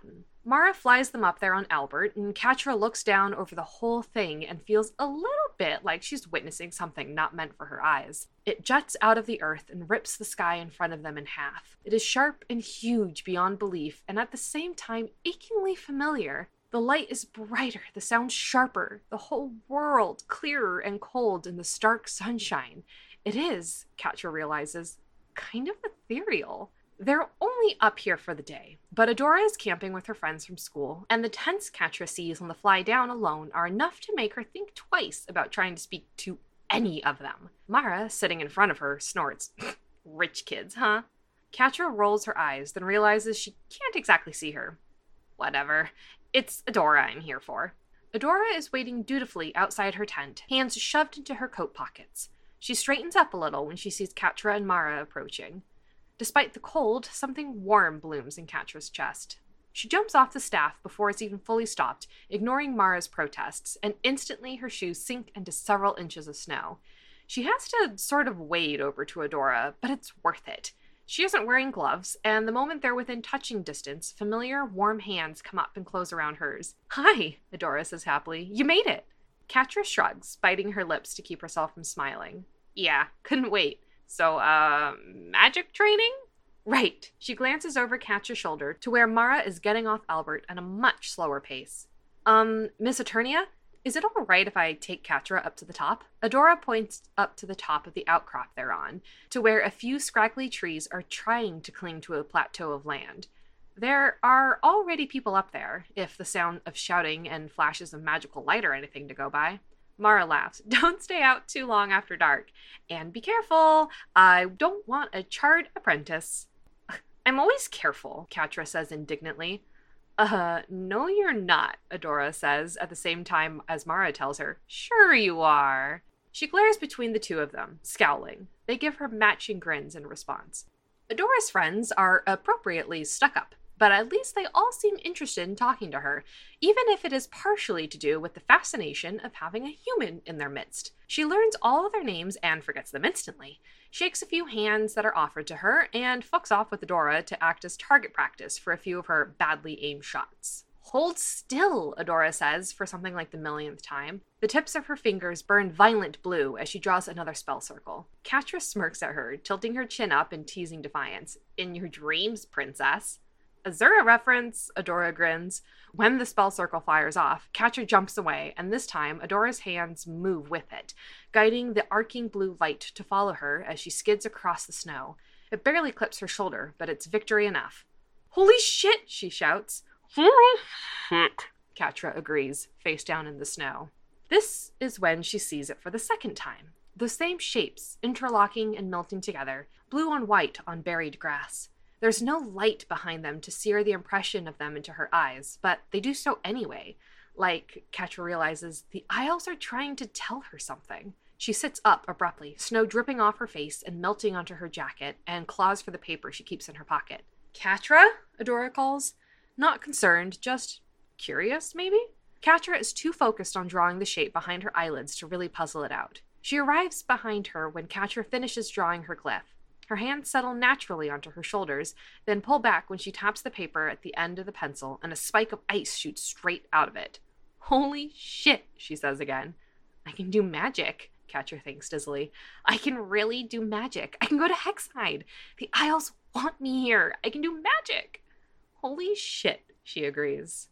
Mara flies them up there on Albert, and Catra looks down over the whole thing and feels a little bit like she's witnessing something not meant for her eyes. It juts out of the earth and rips the sky in front of them in half. It is sharp and huge beyond belief, and at the same time achingly familiar. The light is brighter, the sound sharper, the whole world clearer and cold in the stark sunshine. It is, Catra realizes, kind of ethereal. They're only up here for the day, but Adora is camping with her friends from school, and the tents Catra sees on the fly down alone are enough to make her think twice about trying to speak to any of them. Mara, sitting in front of her, snorts. Rich kids, huh? Catra rolls her eyes, then realizes she can't exactly see her. Whatever. It's Adora I'm here for. Adora is waiting dutifully outside her tent, hands shoved into her coat pockets. She straightens up a little when she sees Catra and Mara approaching. Despite the cold, something warm blooms in Catra's chest. She jumps off the staff before it's even fully stopped, ignoring Mara's protests, and instantly her shoes sink into several inches of snow. She has to sort of wade over to Adora, but it's worth it. She isn't wearing gloves, and the moment they're within touching distance, familiar, warm hands come up and close around hers. "Hi," Adora says happily. "You made it." Catra shrugs, biting her lips to keep herself from smiling. "Yeah, couldn't wait. So, uh, magic training?" "Right." She glances over Catra's shoulder to where Mara is getting off Albert at a much slower pace. Um, Miss Eternia, is it all right if I take Catra up to the top?" Adora points up to the top of the outcrop they're on, to where a few scraggly trees are trying to cling to a plateau of land. There are already people up there, if the sound of shouting and flashes of magical light are anything to go by. Mara laughs. "Don't stay out too long after dark. And be careful. I don't want a charred apprentice." "I'm always careful," Catra says indignantly. Uh, no you're not, Adora says, at the same time as Mara tells her, "Sure you are." She glares between the two of them, scowling. They give her matching grins in response. Adora's friends are appropriately stuck up, but at least they all seem interested in talking to her, even if it is partially to do with the fascination of having a human in their midst. She learns all of their names and forgets them instantly, shakes a few hands that are offered to her, and fucks off with Adora to act as target practice for a few of her badly aimed shots. "Hold still," Adora says for something like the millionth time. The tips of her fingers burn violent blue as she draws another spell circle. Catra smirks at her, tilting her chin up in teasing defiance. "In your dreams, princess." "Azura reference," Adora grins. When the spell circle fires off, Catra jumps away, and this time Adora's hands move with it, guiding the arcing blue light to follow her as she skids across the snow. It barely clips her shoulder, but it's victory enough. "Holy shit!" she shouts. "Holy shit!" Catra agrees, face down in the snow. This is when she sees it for the second time. The same shapes, interlocking and melting together, blue on white on buried grass. There's no light behind them to sear the impression of them into her eyes, but they do so anyway. Like, Catra realizes, the Isles are trying to tell her something. She sits up abruptly, snow dripping off her face and melting onto her jacket, and claws for the paper she keeps in her pocket. "Catra?" Adora calls. Not concerned, just curious, maybe? Catra is too focused on drawing the shape behind her eyelids to really puzzle it out. She arrives behind her when Catra finishes drawing her glyph. Her hands settle naturally onto her shoulders, then pull back when she taps the paper at the end of the pencil, and a spike of ice shoots straight out of it. "Holy shit," she says again. "I can do magic," Catra thinks dizzily. "I can really do magic. I can go to Hexhide. The Isles want me here. I can do magic." "Holy shit," she agrees.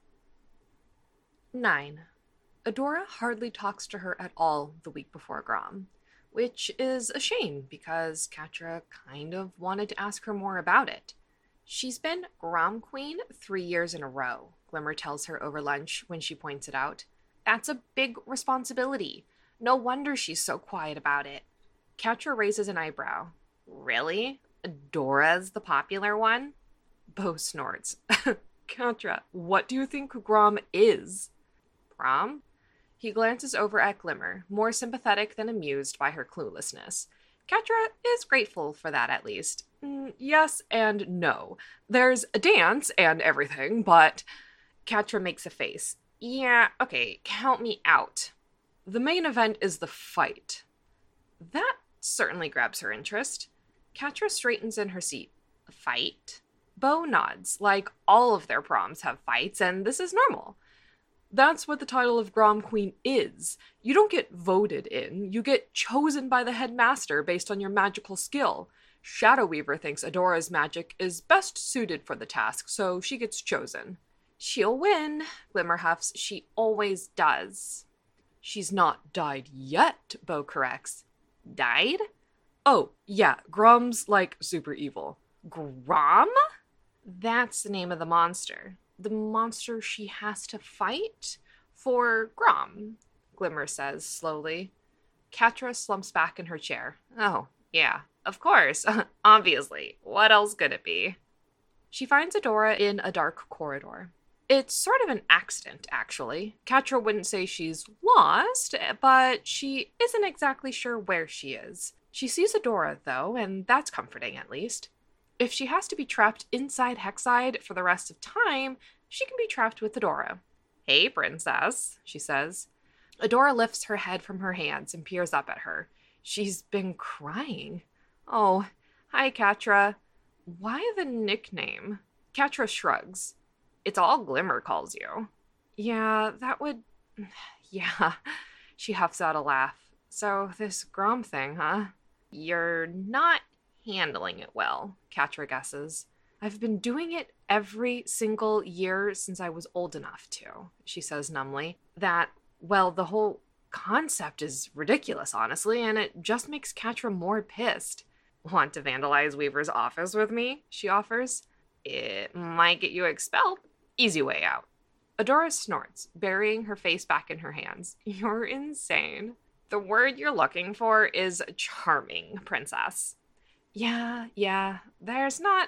nine. Adora hardly talks to her at all the week before Grom, which is a shame because Catra kind of wanted to ask her more about it. She's been Grom Queen three years in a row, Glimmer tells her over lunch when she points it out. That's a big responsibility. No wonder she's so quiet about it. Catra raises an eyebrow. "Really? Adora's the popular one?" Bo snorts. "Catra, what do you think Grom is?" "Grom?" He glances over at Glimmer, more sympathetic than amused by her cluelessness. Catra is grateful for that, at least. Mm, yes and no. There's a dance and everything, but... Catra makes a face. "Yeah, okay, count me out. The main event is the fight." That certainly grabs her interest. Catra straightens in her seat. "A fight? Bo nods, like all of their proms have fights, and this is normal. That's what the title of Grom Queen is. You don't get voted in, you get chosen by the headmaster based on your magical skill. Shadow Weaver thinks Adora's magic is best suited for the task, so she gets chosen. She'll win, Glimmer huffs. She always does. She's not died yet, Bo corrects. Died? Oh, yeah, Grom's like super evil. Grom? That's the name of the monster. The monster she has to fight? For Grom, Glimmer says slowly. Catra slumps back in her chair. Oh, yeah, of course. Obviously. What else could it be? She finds Adora in a dark corridor. It's sort of an accident, actually. Catra wouldn't say she's lost, but she isn't exactly sure where she is. She sees Adora, though, and that's comforting at least. If she has to be trapped inside Hexside for the rest of time, she can be trapped with Adora. Hey, princess, she says. Adora lifts her head from her hands and peers up at her. She's been crying. Oh, hi, Catra. Why the nickname? Catra shrugs. It's all Glimmer calls you. Yeah, that would... Yeah, she huffs out a laugh. So, this Grom thing, huh? You're not handling it well, Catra guesses. I've been doing it every single year since I was old enough to, she says numbly. That, well, the whole concept is ridiculous, honestly, and it just makes Catra more pissed. Want to vandalize Weaver's office with me? She offers. It might get you expelled. Easy way out. Adora snorts, burying her face back in her hands. You're insane. The word you're looking for is charming, princess. Yeah, yeah, there's not...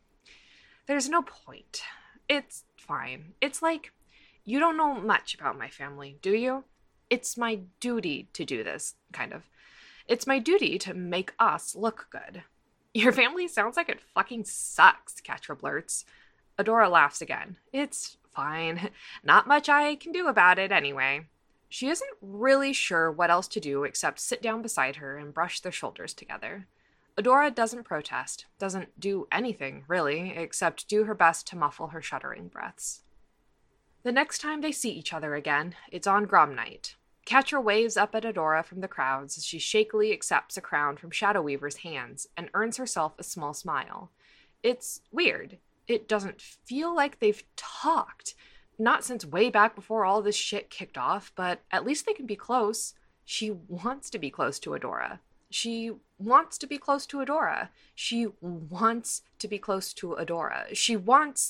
There's no point. It's fine. It's like, you don't know much about my family, do you? It's my duty to do this, kind of. It's my duty to make us look good. Your family sounds like it fucking sucks, Catra blurts. Adora laughs again. It's fine. Not much I can do about it anyway. She isn't really sure what else to do except sit down beside her and brush their shoulders together. Adora doesn't protest, doesn't do anything, really, except do her best to muffle her shuddering breaths. The next time they see each other again, it's on Grom Night. Catra waves up at Adora from the crowds as she shakily accepts a crown from Shadow Weaver's hands and earns herself a small smile. It's weird. It doesn't feel like they've talked. Not since way back before all this shit kicked off, but at least they can be close. She wants to be close to Adora. She wants to be close to Adora. She wants to be close to Adora. She wants...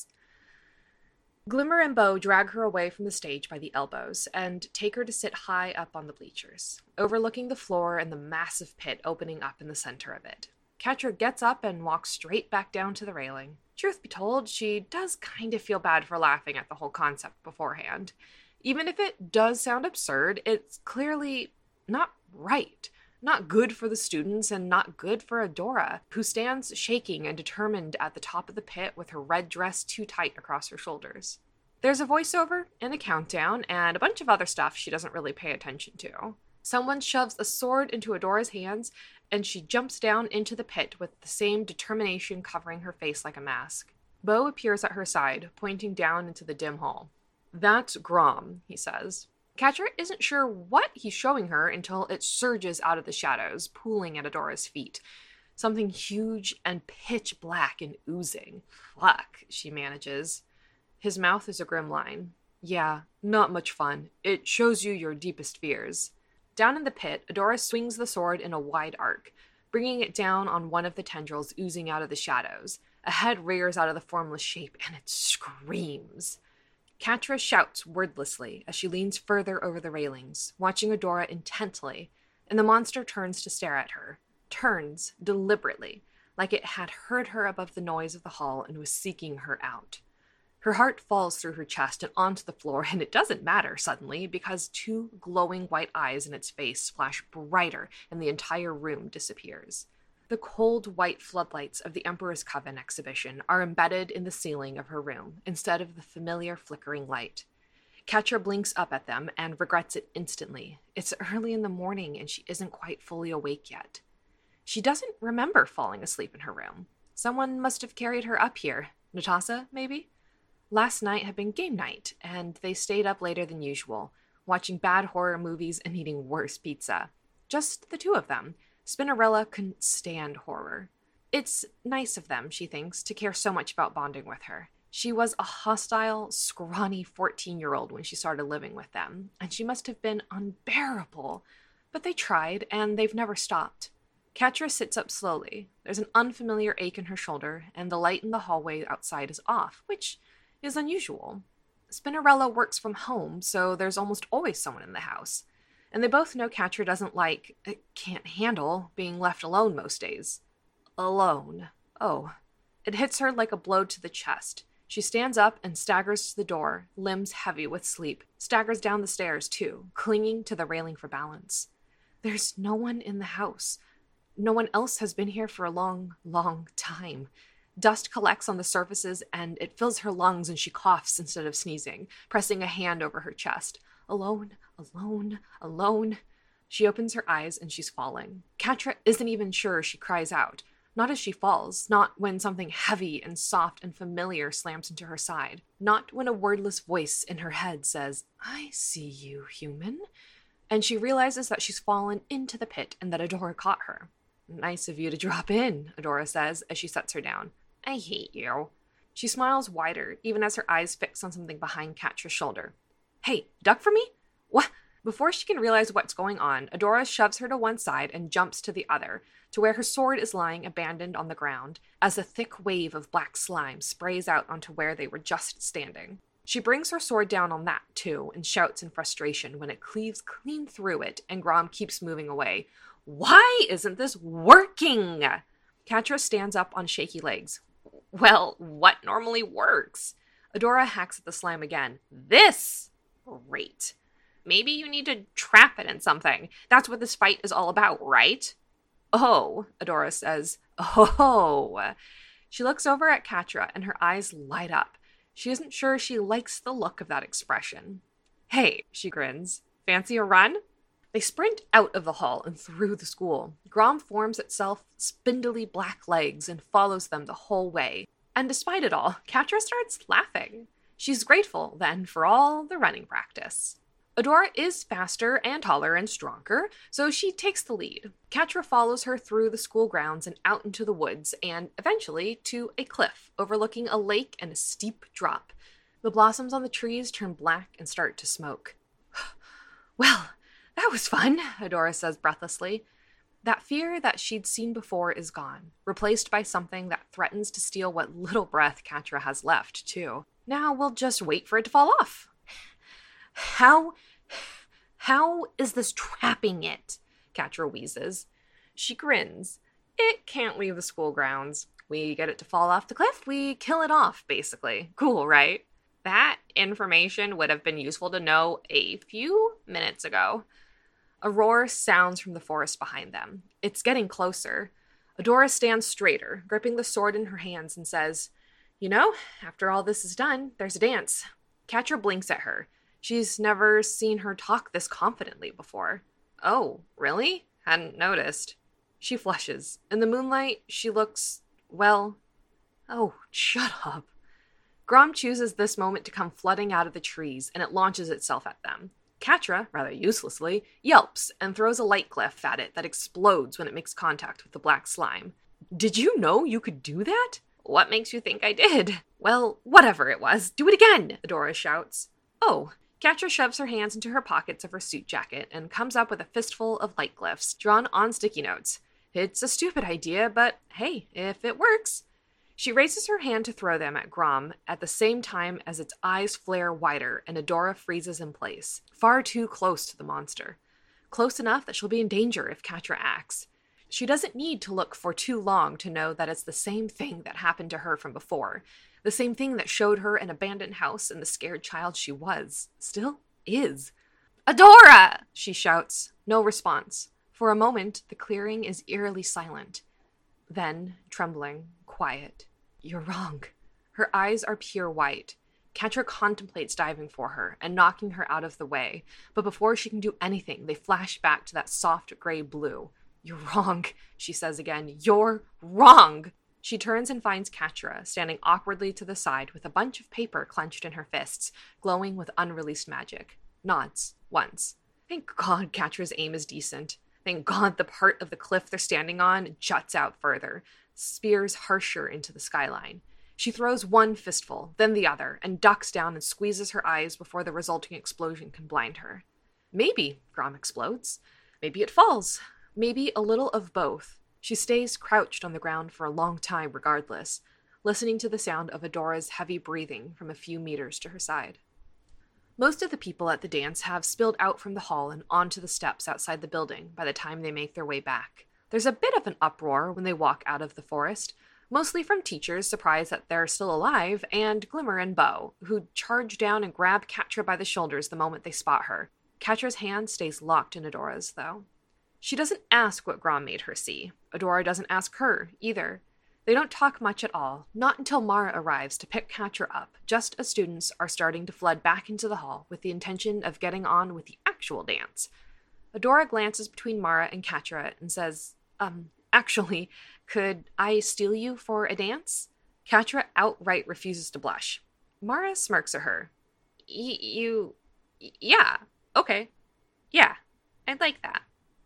Glimmer and Bo drag her away from the stage by the elbows and take her to sit high up on the bleachers, overlooking the floor and the massive pit opening up in the center of it. Catra gets up and walks straight back down to the railing. Truth be told, she does kind of feel bad for laughing at the whole concept beforehand. Even if it does sound absurd, it's clearly not right. Not good for the students and not good for Adora, who stands shaking and determined at the top of the pit with her red dress too tight across her shoulders. There's a voiceover and a countdown and a bunch of other stuff she doesn't really pay attention to. Someone shoves a sword into Adora's hands and she jumps down into the pit with the same determination covering her face like a mask. Bo appears at her side, pointing down into the dim hall. That's Grom, he says. Catra isn't sure what he's showing her until it surges out of the shadows, pooling at Adora's feet. Something huge and pitch black and oozing. Fuck, she manages. His mouth is a grim line. Yeah, not much fun. It shows you your deepest fears. Down in the pit, Adora swings the sword in a wide arc, bringing it down on one of the tendrils oozing out of the shadows. A head rears out of the formless shape, and it screams. Catra shouts wordlessly as she leans further over the railings, watching Adora intently, and the monster turns to stare at her. Turns, deliberately, like it had heard her above the noise of the hall and was seeking her out. Her heart falls through her chest and onto the floor, and it doesn't matter, suddenly, because two glowing white eyes in its face flash brighter and the entire room disappears. The cold white floodlights of the Emperor's Coven exhibition are embedded in the ceiling of her room, instead of the familiar flickering light. Catra blinks up at them and regrets it instantly. It's early in the morning and she isn't quite fully awake yet. She doesn't remember falling asleep in her room. Someone must have carried her up here. Natasha, maybe? Last night had been game night, and they stayed up later than usual, watching bad horror movies and eating worse pizza. Just the two of them. Spinnerella couldn't stand horror. It's nice of them, she thinks, to care so much about bonding with her. She was a hostile, scrawny fourteen-year-old when she started living with them, and she must have been unbearable. But they tried, and they've never stopped. Catra sits up slowly. There's an unfamiliar ache in her shoulder, and the light in the hallway outside is off, which is unusual. Spinnerella works from home, so there's almost always someone in the house. And they both know Catra doesn't like, can't handle, being left alone most days. Alone. Oh. It hits her like a blow to the chest. She stands up and staggers to the door, limbs heavy with sleep. Staggers down the stairs, too, clinging to the railing for balance. There's no one in the house. No one else has been here for a long, long time. Dust collects on the surfaces, and it fills her lungs, and she coughs instead of sneezing, pressing a hand over her chest. Alone, alone, alone. She opens her eyes, and she's falling. Catra isn't even sure she cries out. Not as she falls, not when something heavy and soft and familiar slams into her side. Not when a wordless voice in her head says, "I see you, human." And she realizes that she's fallen into the pit and that Adora caught her. "Nice of you to drop in," Adora says as she sets her down. "I hate you." She smiles wider, even as her eyes fix on something behind Catra's shoulder. "Hey, duck for me?" "What?" Before she can realize what's going on, Adora shoves her to one side and jumps to the other, to where her sword is lying abandoned on the ground, as a thick wave of black slime sprays out onto where they were just standing. She brings her sword down on that, too, and shouts in frustration when it cleaves clean through it and Grom keeps moving away. "Why isn't this working?" Catra stands up on shaky legs. "Well, what normally works?" Adora hacks at the slime again. "This? Great. Maybe you need to trap it in something. That's what this fight is all about, right?" "Oh," Adora says. "Oh." She looks over at Catra and her eyes light up. She isn't sure she likes the look of that expression. "Hey," she grins. "Fancy a run?" They sprint out of the hall and through the school. Grom forms itself spindly black legs and follows them the whole way. And despite it all, Catra starts laughing. She's grateful, then, for all the running practice. Adora is faster and taller and stronger, so she takes the lead. Catra follows her through the school grounds and out into the woods, and eventually to a cliff overlooking a lake and a steep drop. The blossoms on the trees turn black and start to smoke. "Well, that was fun," Adora says breathlessly. That fear that she'd seen before is gone, replaced by something that threatens to steal what little breath Catra has left, too. Now we'll just wait for it to fall off. How, how is this trapping it?" Catra wheezes. She grins. "It can't leave the school grounds. We get it to fall off the cliff, we kill it off, basically. Cool, right?" That information would have been useful to know a few minutes ago. A roar sounds from the forest behind them. It's getting closer. Adora stands straighter, gripping the sword in her hands, and says, "You know, after all this is done, there's a dance." Catra blinks at her. She's never seen her talk this confidently before. "Oh, really? Hadn't noticed." She flushes. In the moonlight, she looks, well... Oh, shut up. Grom chooses this moment to come flooding out of the trees, and it launches itself at them. Catra, rather uselessly, yelps and throws a light glyph at it that explodes when it makes contact with the black slime. "Did you know you could do that?" "What makes you think I did?" "Well, whatever it was, do it again!" Adora shouts. "Oh." Catra shoves her hands into her pockets of her suit jacket and comes up with a fistful of light glyphs drawn on sticky notes. It's a stupid idea, but hey, if it works. She raises her hand to throw them at Grom at the same time as its eyes flare wider and Adora freezes in place, far too close to the monster. Close enough that she'll be in danger if Catra acts. She doesn't need to look for too long to know that it's the same thing that happened to her from before. The same thing that showed her an abandoned house and the scared child she was, still is. "Adora!" she shouts. No response. For a moment, the clearing is eerily silent. Then, trembling, quiet. "You're wrong." Her eyes are pure white. Catra contemplates diving for her and knocking her out of the way, but before she can do anything, they flash back to that soft gray blue. "You're wrong," she says again. "You're wrong!" She turns and finds Catra standing awkwardly to the side with a bunch of paper clenched in her fists, glowing with unreleased magic. Nods, once. Thank God Catra's aim is decent. Thank God the part of the cliff they're standing on juts out further, spears harsher into the skyline. She throws one fistful, then the other, and ducks down and squeezes her eyes before the resulting explosion can blind her. Maybe Grom explodes. Maybe it falls. Maybe a little of both. She stays crouched on the ground for a long time regardless, listening to the sound of Adora's heavy breathing from a few meters to her side. Most of the people at the dance have spilled out from the hall and onto the steps outside the building by the time they make their way back. There's a bit of an uproar when they walk out of the forest, mostly from teachers surprised that they're still alive, and Glimmer and Bo, who charge down and grab Catra by the shoulders the moment they spot her. Catra's hand stays locked in Adora's, though. She doesn't ask what Grom made her see. Adora doesn't ask her, either. They don't talk much at all, not until Mara arrives to pick Catra up, just as students are starting to flood back into the hall with the intention of getting on with the actual dance. Adora glances between Mara and Catra and says, um, actually, could I steal you for a dance? Catra outright refuses to blush. Mara smirks at her. Y- you... yeah, okay. Yeah, I'd like that.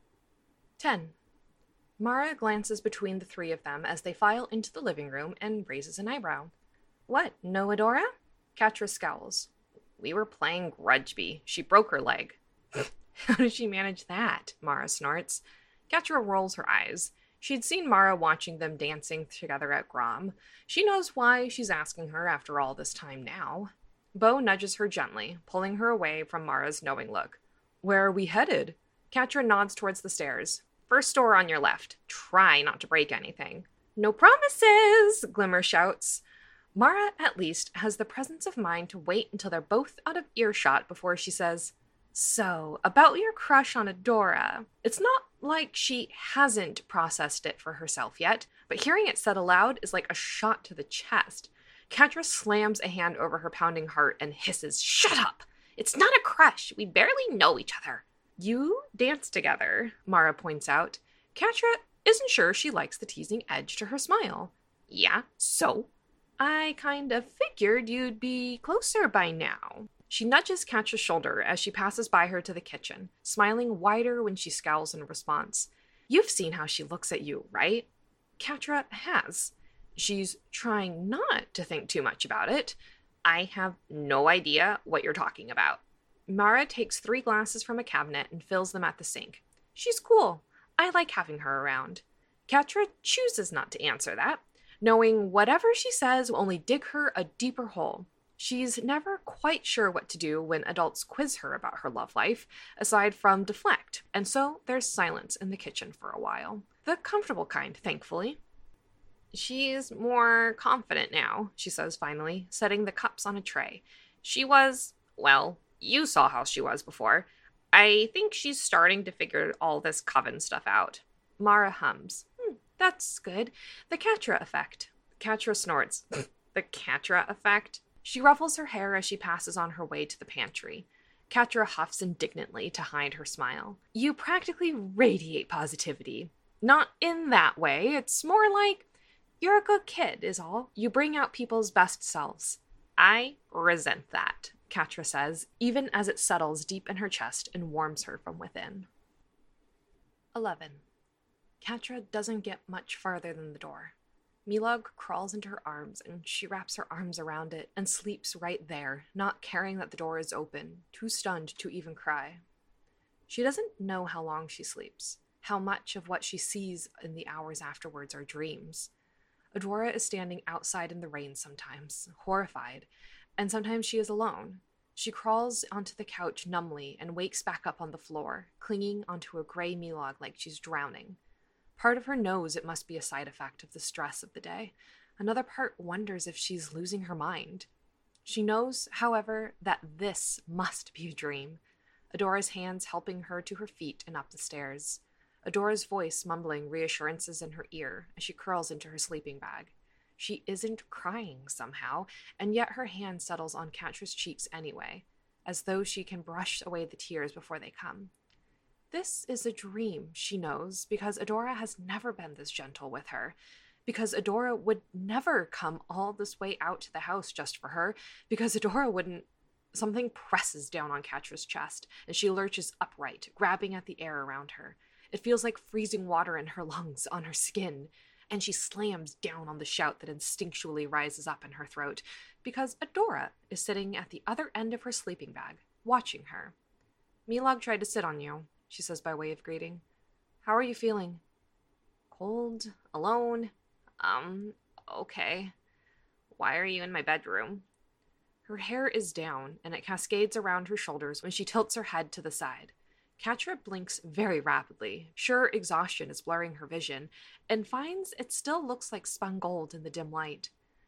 ten. Mara glances between the three of them as they file into the living room and raises an eyebrow. What, no Adora? Catra scowls. We were playing Grudgeby. She broke her leg. How did she manage that? Mara snorts. Catra rolls her eyes. She'd seen Mara watching them dancing together at Grom. She knows why she's asking her after all this time now. Bo nudges her gently, pulling her away from Mara's knowing look. Where are we headed? Catra nods towards the stairs. First door on your left. Try not to break anything. No promises, Glimmer shouts. Mara, at least, has the presence of mind to wait until they're both out of earshot before she says, So, about your crush on Adora. It's not like she hasn't processed it for herself yet, but hearing it said aloud is like a shot to the chest. Catra slams a hand over her pounding heart and hisses, Shut up! It's not a crush. We barely know each other. You dance together, Mara points out. Catra isn't sure she likes the teasing edge to her smile. Yeah, so? I kind of figured you'd be closer by now. She nudges Catra's shoulder as she passes by her to the kitchen, smiling wider when she scowls in response. You've seen how she looks at you, right? Catra has. She's trying not to think too much about it. I have no idea what you're talking about. Mara takes three glasses from a cabinet and fills them at the sink. She's cool. I like having her around. Catra chooses not to answer that, knowing whatever she says will only dig her a deeper hole. She's never quite sure what to do when adults quiz her about her love life, aside from deflect, and so there's silence in the kitchen for a while. The comfortable kind, thankfully. She's more confident now, she says finally, setting the cups on a tray. She was, well... You saw how she was before. I think she's starting to figure all this coven stuff out. Mara hums. Hmm, that's good. The Catra effect. Catra snorts. The Catra effect? She ruffles her hair as she passes on her way to the pantry. Catra huffs indignantly to hide her smile. You practically radiate positivity. Not in that way. It's more like, you're a good kid, is all. You bring out people's best selves. I resent that, Catra says, even as it settles deep in her chest and warms her from within. eleven. Catra doesn't get much farther than the door. Milog crawls into her arms, and she wraps her arms around it and sleeps right there, not caring that the door is open, too stunned to even cry. She doesn't know how long she sleeps, how much of what she sees in the hours afterwards are dreams. Adora is standing outside in the rain sometimes, horrified, and sometimes she is alone. She crawls onto the couch numbly and wakes back up on the floor, clinging onto a gray Milog like she's drowning. Part of her knows it must be a side effect of the stress of the day. Another part wonders if she's losing her mind. She knows, however, that this must be a dream. Adora's hands helping her to her feet and up the stairs. Adora's voice mumbling reassurances in her ear as she curls into her sleeping bag. She isn't crying somehow, and yet her hand settles on Catra's cheeks anyway, as though she can brush away the tears before they come. This is a dream, she knows, because Adora has never been this gentle with her, because Adora would never come all this way out to the house just for her, because Adora wouldn't. Something presses down on Catra's chest, and she lurches upright, grabbing at the air around her. It feels like freezing water in her lungs, on her skin, and she slams down on the shout that instinctually rises up in her throat, because Adora is sitting at the other end of her sleeping bag, watching her. "Milog tried to sit on you," she says by way of greeting. "How are you feeling?" "Cold? Alone? Um, okay. Why are you in my bedroom?" Her hair is down, and it cascades around her shoulders when she tilts her head to the side. Catra blinks very rapidly, sure exhaustion is blurring her vision, and finds it still looks like spun gold in the dim light.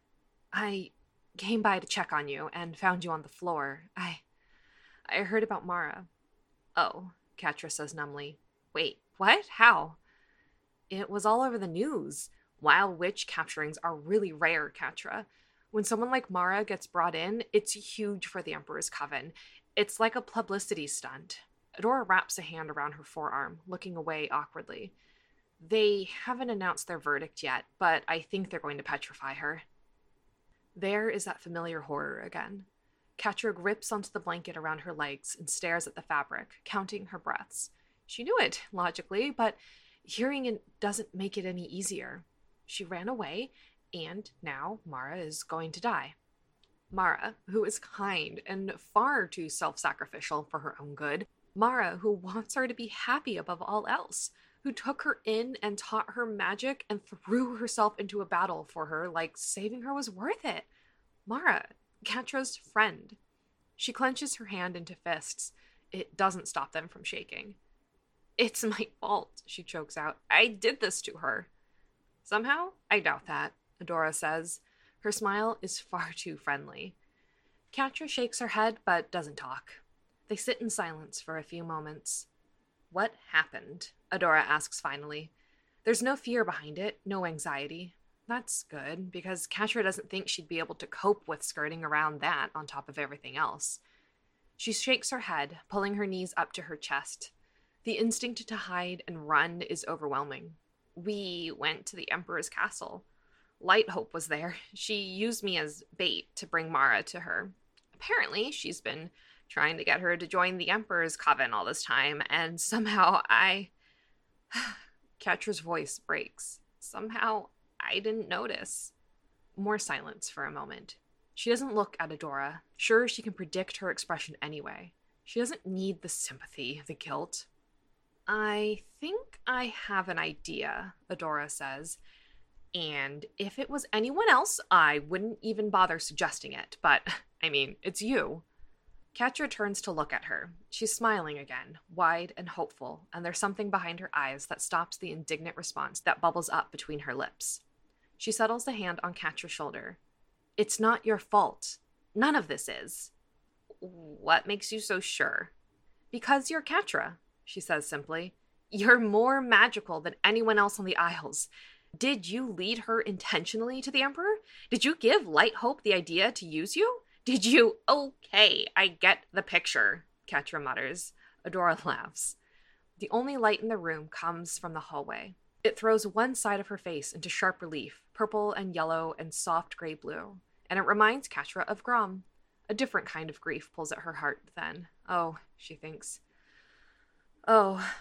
"I came by to check on you and found you on the floor. I... I heard about Mara." "Oh," Catra says numbly. "Wait, what? How?" "It was all over the news. Wild witch capturings are really rare, Catra. When someone like Mara gets brought in, it's huge for the Emperor's Coven. It's like a publicity stunt." Adora wraps a hand around her forearm, looking away awkwardly. "They haven't announced their verdict yet, but I think they're going to petrify her." There is that familiar horror again. Catra grips onto the blanket around her legs and stares at the fabric, counting her breaths. She knew it, logically, but hearing it doesn't make it any easier. She ran away, and now Mara is going to die. Mara, who is kind and far too self-sacrificial for her own good. Mara, who wants her to be happy above all else. Who took her in and taught her magic and threw herself into a battle for her like saving her was worth it. Mara, Catra's friend. She clenches her hand into fists. It doesn't stop them from shaking. "It's my fault," she chokes out. "I did this to her." "Somehow, I doubt that," Adora says. Her smile is far too friendly. Catra shakes her head, but doesn't talk. They sit in silence for a few moments. "What happened?" Adora asks finally. There's no fear behind it, no anxiety. That's good, because Catra doesn't think she'd be able to cope with skirting around that on top of everything else. She shakes her head, pulling her knees up to her chest. The instinct to hide and run is overwhelming. "We went to the Emperor's castle. Lighthope was there. She used me as bait to bring Mara to her. Apparently, she's been trying to get her to join the Emperor's Coven all this time, and somehow I..." Catra's voice breaks. "Somehow I didn't notice." More silence for a moment. She doesn't look at Adora. Sure, she can predict her expression anyway. She doesn't need the sympathy, the guilt. "I think I have an idea," Adora says. "And if it was anyone else, I wouldn't even bother suggesting it. But, I mean, it's you." Catra turns to look at her. She's smiling again, wide and hopeful, and there's something behind her eyes that stops the indignant response that bubbles up between her lips. She settles a hand on Catra's shoulder. "It's not your fault. None of this is." "What makes you so sure?" "Because you're Catra," she says simply. "You're more magical than anyone else on the Isles. Did you lead her intentionally to the Emperor? Did you give Lighthope the idea to use you? Did you..." "Okay, I get the picture," Catra mutters. Adora laughs. The only light in the room comes from the hallway. It throws one side of her face into sharp relief, purple and yellow and soft gray blue, and it reminds Catra of Grom. A different kind of grief pulls at her heart then. Oh, she thinks. Oh.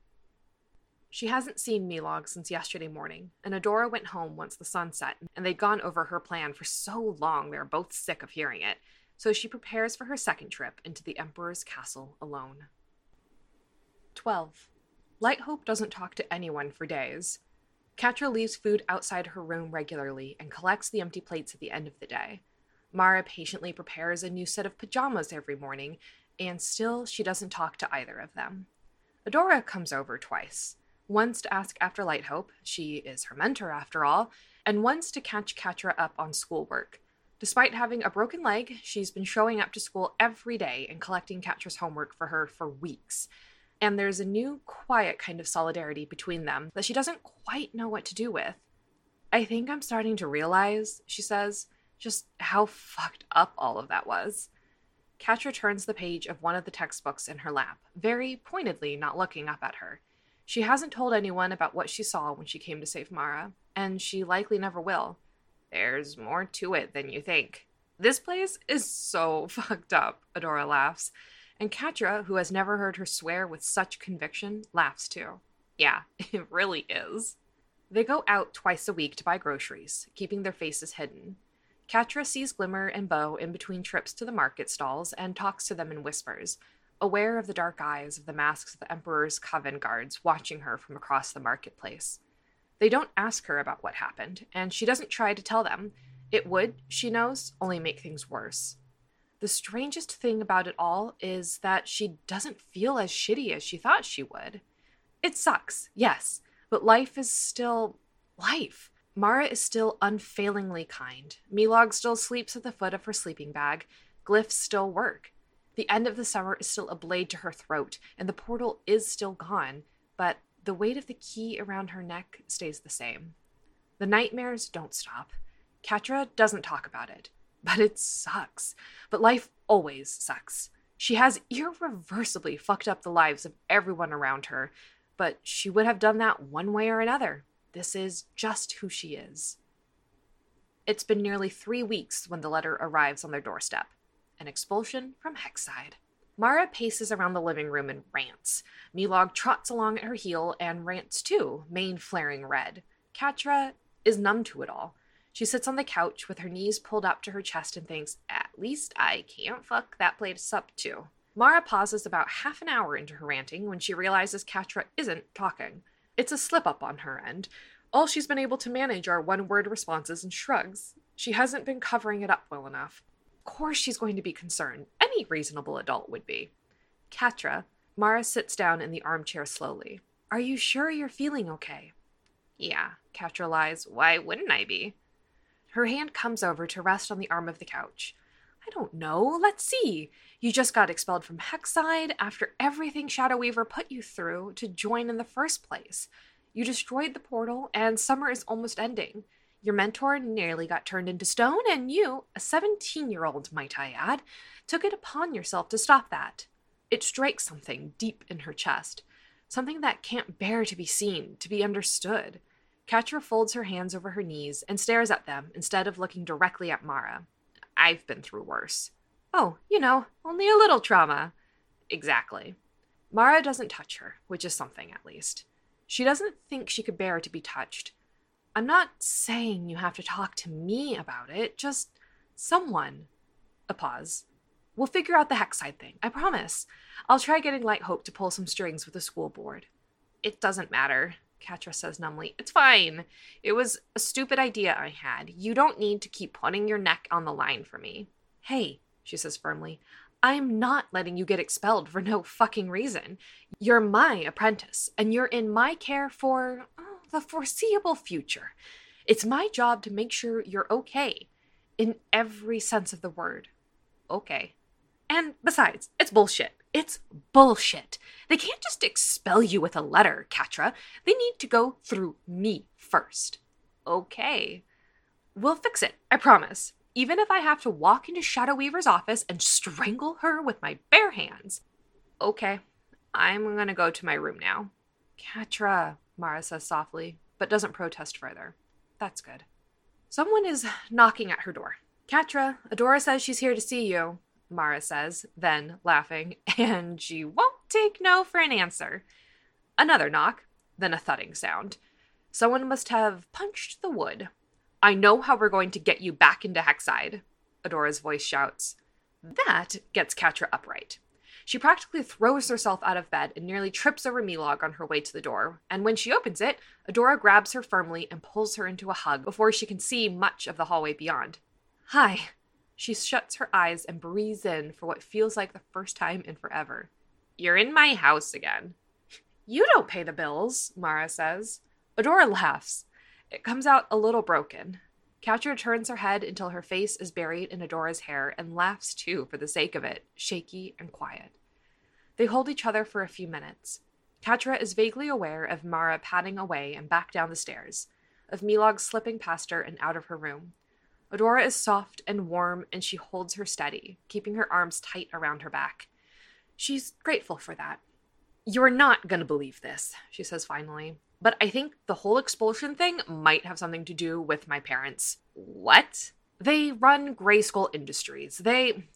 She hasn't seen Milog since yesterday morning, and Adora went home once the sun set, and they'd gone over her plan for so long they were both sick of hearing it, so she prepares for her second trip into the Emperor's castle alone. twelve. Lighthope doesn't talk to anyone for days. Catra leaves food outside her room regularly and collects the empty plates at the end of the day. Mara patiently prepares a new set of pajamas every morning, and still she doesn't talk to either of them. Adora comes over twice. Once to ask after Lighthope, she is her mentor after all, and once to catch Catra up on schoolwork. Despite having a broken leg, she's been showing up to school every day and collecting Catra's homework for her for weeks. And there's a new, quiet kind of solidarity between them that she doesn't quite know what to do with. "I think I'm starting to realize," she says, "just how fucked up all of that was." Catra turns the page of one of the textbooks in her lap, very pointedly not looking up at her. She hasn't told anyone about what she saw when she came to save Mara, and she likely never will. There's more to it than you think. This place is so fucked up, Adora laughs, and Catra, who has never heard her swear with such conviction, laughs too. Yeah, it really is. They go out twice a week to buy groceries, keeping their faces hidden. Catra sees Glimmer and Bow in between trips to the market stalls and talks to them in whispers, aware of the dark eyes of the masks of the Emperor's Coven guards watching her from across the marketplace. They don't ask her about what happened, and she doesn't try to tell them. It would, she knows, only make things worse. The strangest thing about it all is that she doesn't feel as shitty as she thought she would. It sucks, yes, but life is still life. Mara is still unfailingly kind. Milog still sleeps at the foot of her sleeping bag. Glyphs still work. The end of the summer is still a blade to her throat, and the portal is still gone, but the weight of the key around her neck stays the same. The nightmares don't stop. Catra doesn't talk about it, but it sucks. But life always sucks. She has irreversibly fucked up the lives of everyone around her, but she would have done that one way or another. This is just who she is. It's been nearly three weeks when the letter arrives on their doorstep. An expulsion from Hexside. Mara paces around the living room and rants. Milog trots along at her heel and rants too, mane flaring red. Catra is numb to it all. She sits on the couch with her knees pulled up to her chest and thinks, at least I can't fuck that place up too. Mara pauses about half an hour into her ranting when she realizes Catra isn't talking. It's a slip-up on her end. All she's been able to manage are one-word responses and shrugs. She hasn't been covering it up well enough. Of course she's going to be concerned. Any reasonable adult would be. Catra, Mara sits down in the armchair slowly. Are you sure you're feeling okay? Yeah, Catra lies. Why wouldn't I be? Her hand comes over to rest on the arm of the couch. I don't know. Let's see. You just got expelled from Hexside after everything Shadow Weaver put you through to join in the first place. You destroyed the portal, and summer is almost ending. Your mentor nearly got turned into stone, and you, a seventeen-year-old, might I add, took it upon yourself to stop that. It strikes something deep in her chest, something that can't bear to be seen, to be understood. Catra folds her hands over her knees and stares at them instead of looking directly at Mara. I've been through worse. Oh, you know, only a little trauma. Exactly. Mara doesn't touch her, which is something at least. She doesn't think she could bear to be touched. I'm not saying you have to talk to me about it, just someone. A pause. We'll figure out the Hexside thing, I promise. I'll try getting Light Hope to pull some strings with the school board. It doesn't matter, Catra says numbly. It's fine. It was a stupid idea I had. You don't need to keep putting your neck on the line for me. Hey, she says firmly, I'm not letting you get expelled for no fucking reason. You're my apprentice, and you're in my care for oh, the foreseeable future. It's my job to make sure you're okay, in every sense of the word. Okay. And besides, it's bullshit. It's bullshit. They can't just expel you with a letter, Catra. They need to go through me first. Okay. We'll fix it, I promise. Even if I have to walk into Shadow Weaver's office and strangle her with my bare hands. Okay, I'm gonna go to my room now. Catra, Mara says softly, but doesn't protest further. That's good. Someone is knocking at her door. Catra, Adora says she's here to see you, Mara says, then laughing, and she won't take no for an answer. Another knock, then a thudding sound. Someone must have punched the wood. I know how we're going to get you back into Hexside, Adora's voice shouts. That gets Catra upright. She practically throws herself out of bed and nearly trips over Milog on her way to the door, and when she opens it, Adora grabs her firmly and pulls her into a hug before she can see much of the hallway beyond. Hi. She shuts her eyes and breathes in for what feels like the first time in forever. You're in my house again. You don't pay the bills, Mara says. Adora laughs. It comes out a little broken. Catra turns her head until her face is buried in Adora's hair and laughs too for the sake of it, shaky and quiet. They hold each other for a few minutes. Catra is vaguely aware of Mara padding away and back down the stairs, of Milog slipping past her and out of her room. Adora is soft and warm, and she holds her steady, keeping her arms tight around her back. She's grateful for that. You're not gonna believe this, she says finally, but I think the whole expulsion thing might have something to do with my parents. What? They run Grayskull Industries. They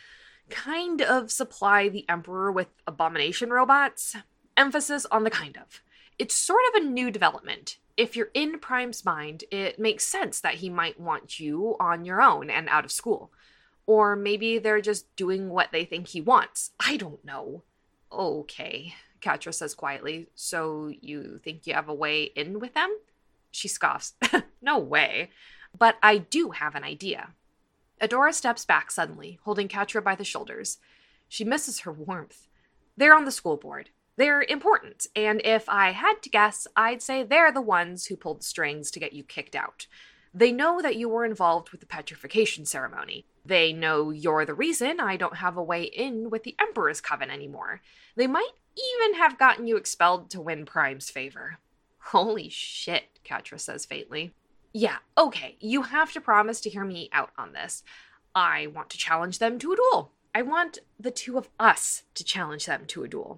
kind of supply the Emperor with abomination robots. Emphasis on the kind of. It's sort of a new development. If you're in Prime's mind, it makes sense that he might want you on your own and out of school. Or maybe they're just doing what they think he wants. I don't know. Okay, Catra says quietly. So you think you have a way in with them? She scoffs. No way. But I do have an idea. Adora steps back suddenly, holding Catra by the shoulders. She misses her warmth. They're on the school board. They're important, and if I had to guess, I'd say they're the ones who pulled the strings to get you kicked out. They know that you were involved with the petrification ceremony. They know you're the reason I don't have a way in with the Emperor's Coven anymore. They might even have gotten you expelled to win Prime's favor. Holy shit, Catra says faintly. Yeah, okay, you have to promise to hear me out on this. I want to challenge them to a duel. I want the two of us to challenge them to a duel.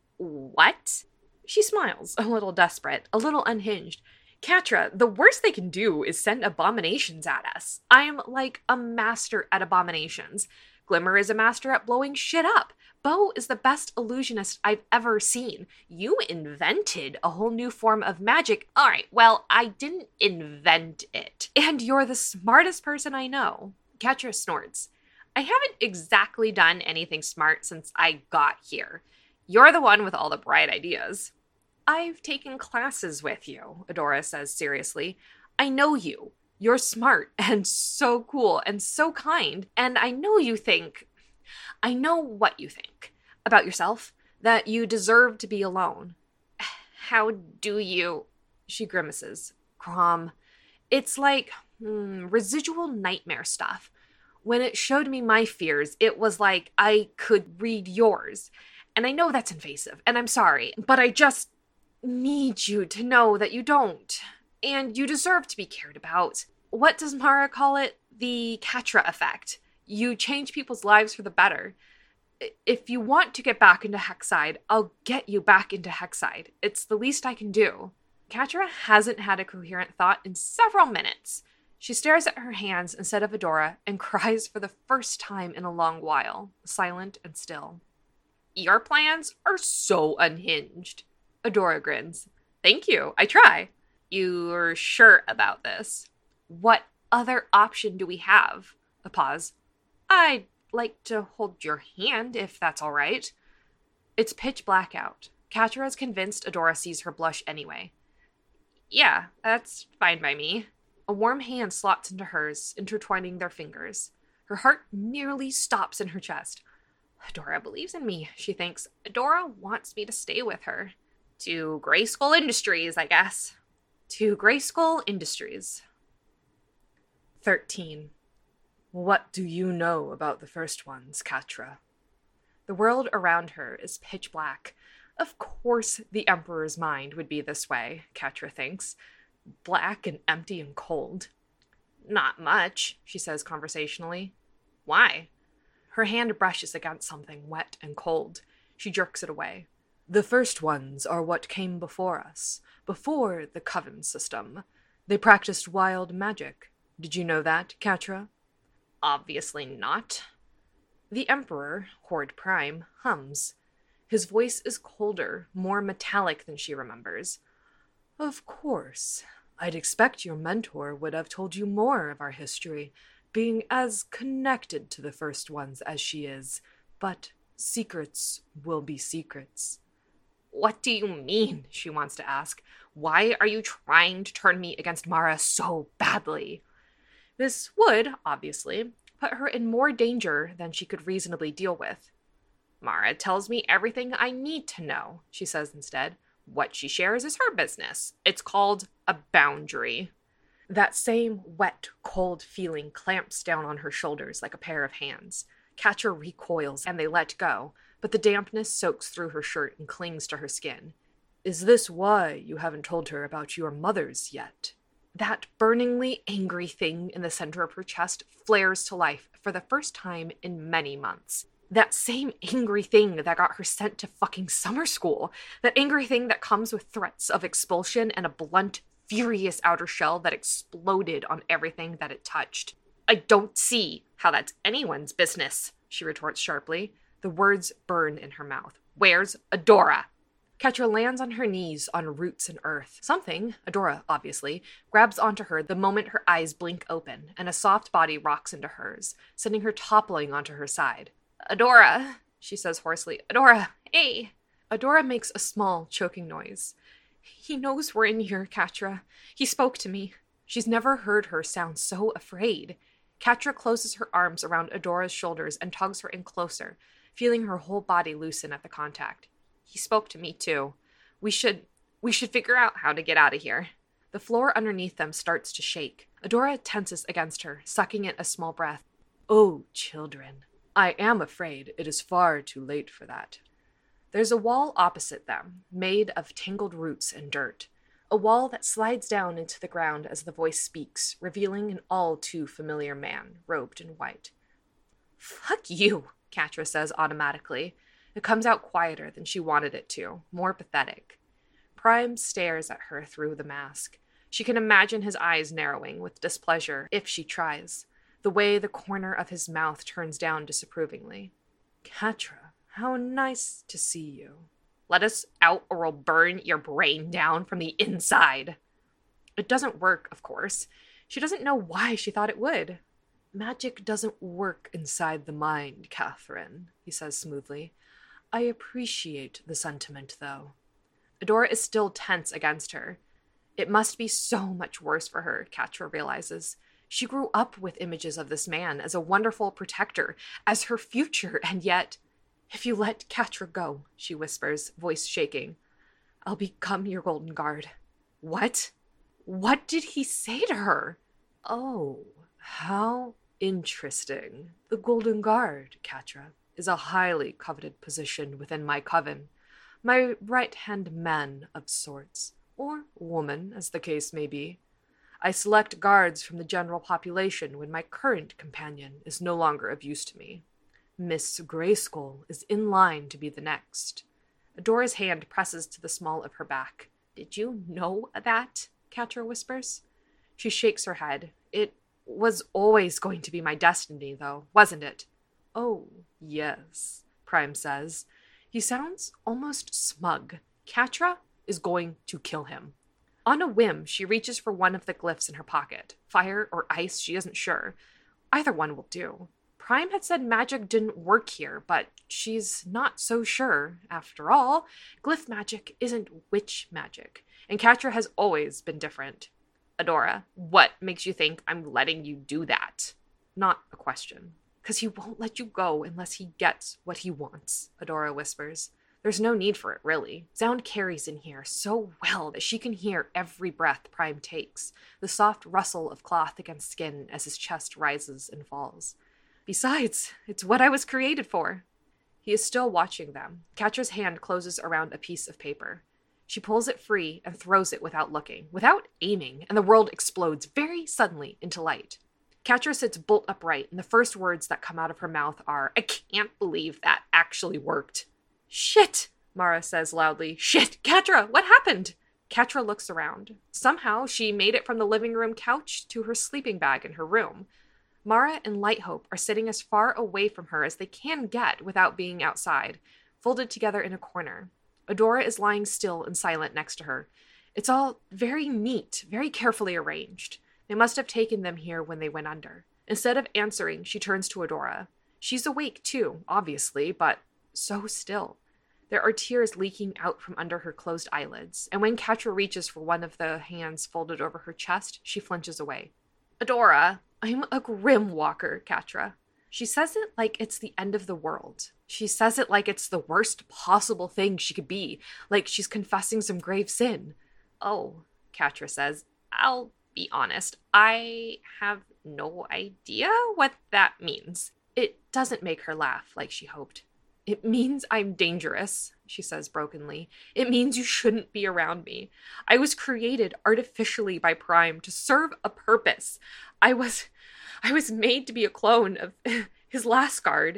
What? She smiles, a little desperate, a little unhinged. Catra, the worst they can do is send abominations at us. I'm like a master at abominations. Glimmer is a master at blowing shit up. Bo is the best illusionist I've ever seen. You invented a whole new form of magic. All right, well, I didn't invent it. And you're the smartest person I know. Catra snorts. I haven't exactly done anything smart since I got here. You're the one with all the bright ideas. I've taken classes with you, Adora says seriously. I know you. You're smart and so cool and so kind. And I know you think... I know what you think about yourself, that you deserve to be alone. How do you... She grimaces. Crom. It's like hmm, residual nightmare stuff. When it showed me my fears, it was like I could read yours. And I know that's invasive, and I'm sorry, but I just need you to know that you don't. And you deserve to be cared about. What does Mara call it? The Catra effect. You change people's lives for the better. If you want to get back into Hexside, I'll get you back into Hexside. It's the least I can do. Catra hasn't had a coherent thought in several minutes. She stares at her hands instead of Adora and cries for the first time in a long while, silent and still. Your plans are so unhinged. Adora grins. Thank you. I try. You're sure about this? What other option do we have? A pause. I'd like to hold your hand, if that's all right. It's pitch black out. Catra is convinced Adora sees her blush anyway. Yeah, that's fine by me. A warm hand slots into hers, intertwining their fingers. Her heart nearly stops in her chest. Adora believes in me, she thinks. Adora wants me to stay with her. To Grayskull Industries, I guess. To Grayskull Industries. thirteen. What do you know about the first ones, Catra? The world around her is pitch black. Of course the Emperor's mind would be this way, Catra thinks. Black and empty and cold. Not much, she says conversationally. Why? Her hand brushes against something wet and cold. She jerks it away. The first ones are what came before us, before the Coven system. They practiced wild magic. Did you know that, Catra? Obviously not. The Emperor, Horde Prime, hums. His voice is colder, more metallic than she remembers. Of course. I'd expect your mentor would have told you more of our history, being as connected to the first ones as she is, but secrets will be secrets. What do you mean, she wants to ask. Why are you trying to turn me against Mara so badly? This would, obviously, put her in more danger than she could reasonably deal with. Mara tells me everything I need to know, she says instead. What she shares is her business. It's called a boundary. That same wet, cold feeling clamps down on her shoulders like a pair of hands. Catra recoils and they let go, but the dampness soaks through her shirt and clings to her skin. Is this why you haven't told her about your mothers yet? That burningly angry thing in the center of her chest flares to life for the first time in many months. That same angry thing that got her sent to fucking summer school. That angry thing that comes with threats of expulsion and a blunt, furious outer shell that exploded on everything that it touched. I don't see how that's anyone's business, she retorts sharply. The words burn in her mouth. Where's Adora? Ketra lands on her knees on roots and earth. Something, Adora obviously, grabs onto her the moment her eyes blink open, and a soft body rocks into hers, sending her toppling onto her side. Adora, she says hoarsely. Adora, hey. Adora makes a small, choking noise. He knows we're in here, Ketra. He spoke to me. She's never heard her sound so afraid. Ketra closes her arms around Adora's shoulders and tugs her in closer, feeling her whole body loosen at the contact. He spoke to me, too. We should, we should figure out how to get out of here. The floor underneath them starts to shake. Adora tenses against her, sucking in a small breath. Oh, children. I am afraid it is far too late for that. There's a wall opposite them, made of tangled roots and dirt. A wall that slides down into the ground as the voice speaks, revealing an all too familiar man, robed in white. Fuck you, Ketra says automatically. It comes out quieter than she wanted it to, more pathetic. Prime stares at her through the mask. She can imagine his eyes narrowing with displeasure if she tries, the way the corner of his mouth turns down disapprovingly. Ketra, how nice to see you. Let us out or we'll burn your brain down from the inside. It doesn't work, of course. She doesn't know why she thought it would. Magic doesn't work inside the mind, Catherine, he says smoothly. I appreciate the sentiment, though. Adora is still tense against her. It must be so much worse for her, Ketra realizes. She grew up with images of this man as a wonderful protector, as her future, and yet... If you let Ketra go, she whispers, voice shaking, I'll become your golden guard. What? What did he say to her? Oh, how interesting. The golden guard, Ketra, is a highly coveted position within my coven. My right-hand man of sorts, or woman, as the case may be. I select guards from the general population when my current companion is no longer of use to me. Miss Grayskull is in line to be the next. Adora's hand presses to the small of her back. Did you know that? Ketra whispers. She shakes her head. It was always going to be my destiny, though, wasn't it? Oh, yes, Prime says. He sounds almost smug. Ketra is going to kill him. On a whim, she reaches for one of the glyphs in her pocket. Fire or ice, she isn't sure. Either one will do. Prime had said magic didn't work here, but she's not so sure. After all, glyph magic isn't witch magic, and Ketra has always been different. Adora, what makes you think I'm letting you do that? Not a question. Because he won't let you go unless he gets what he wants, Adora whispers. There's no need for it, really. Sound carries in here so well that she can hear every breath Prime takes, the soft rustle of cloth against skin as his chest rises and falls. Besides, it's what I was created for. He is still watching them. Ketra's hand closes around a piece of paper. She pulls it free and throws it without looking, without aiming, and the world explodes very suddenly into light. Ketra sits bolt upright, and the first words that come out of her mouth are, I can't believe that actually worked. Shit, Mara says loudly. Shit, Ketra, what happened? Ketra looks around. Somehow she made it from the living room couch to her sleeping bag in her room. Mara and Lighthope are sitting as far away from her as they can get without being outside, folded together in a corner. Adora is lying still and silent next to her. It's all very neat, very carefully arranged. They must have taken them here when they went under. Instead of answering, she turns to Adora. She's awake too, obviously, but so still. There are tears leaking out from under her closed eyelids, and when Ketra reaches for one of the hands folded over her chest, she flinches away. Adora, I'm a Grim Walker, Ketra. She says it like it's the end of the world. She says it like it's the worst possible thing she could be, like she's confessing some grave sin. Oh, Ketra says, I'll be honest, I have no idea what that means. It doesn't make her laugh like she hoped. It means I'm dangerous, she says brokenly. It means you shouldn't be around me. I was created artificially by Prime to serve a purpose. I was, I was made to be a clone of his last guard,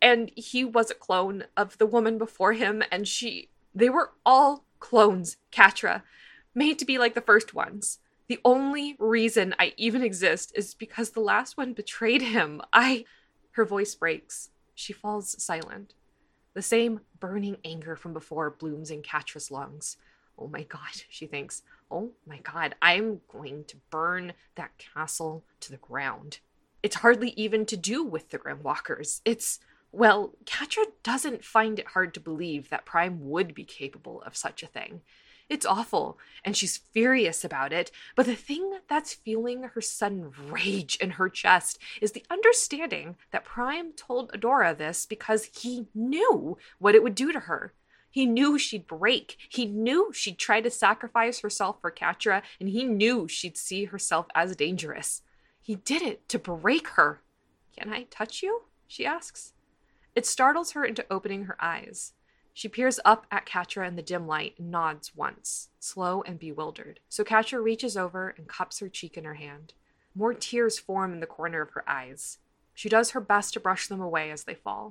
and he was a clone of the woman before him, and she... They were all clones, Catra, made to be like the first ones. The only reason I even exist is because the last one betrayed him. I... Her voice breaks. She falls silent. The same burning anger from before blooms in Catra's lungs. Oh my god, she thinks. Oh my god, I'm going to burn that castle to the ground. It's hardly even to do with the Grimwalkers. It's, well, Catra doesn't find it hard to believe that Prime would be capable of such a thing. It's awful, and she's furious about it, but the thing that's fueling her sudden rage in her chest is the understanding that Prime told Adora this because he knew what it would do to her. He knew she'd break. He knew she'd try to sacrifice herself for Catra, and he knew she'd see herself as dangerous. He did it to break her. "Can I touch you?" she asks. It startles her into opening her eyes. She peers up at Catra in the dim light and nods once, slow and bewildered. So Catra reaches over and cups her cheek in her hand. More tears form in the corner of her eyes. She does her best to brush them away as they fall.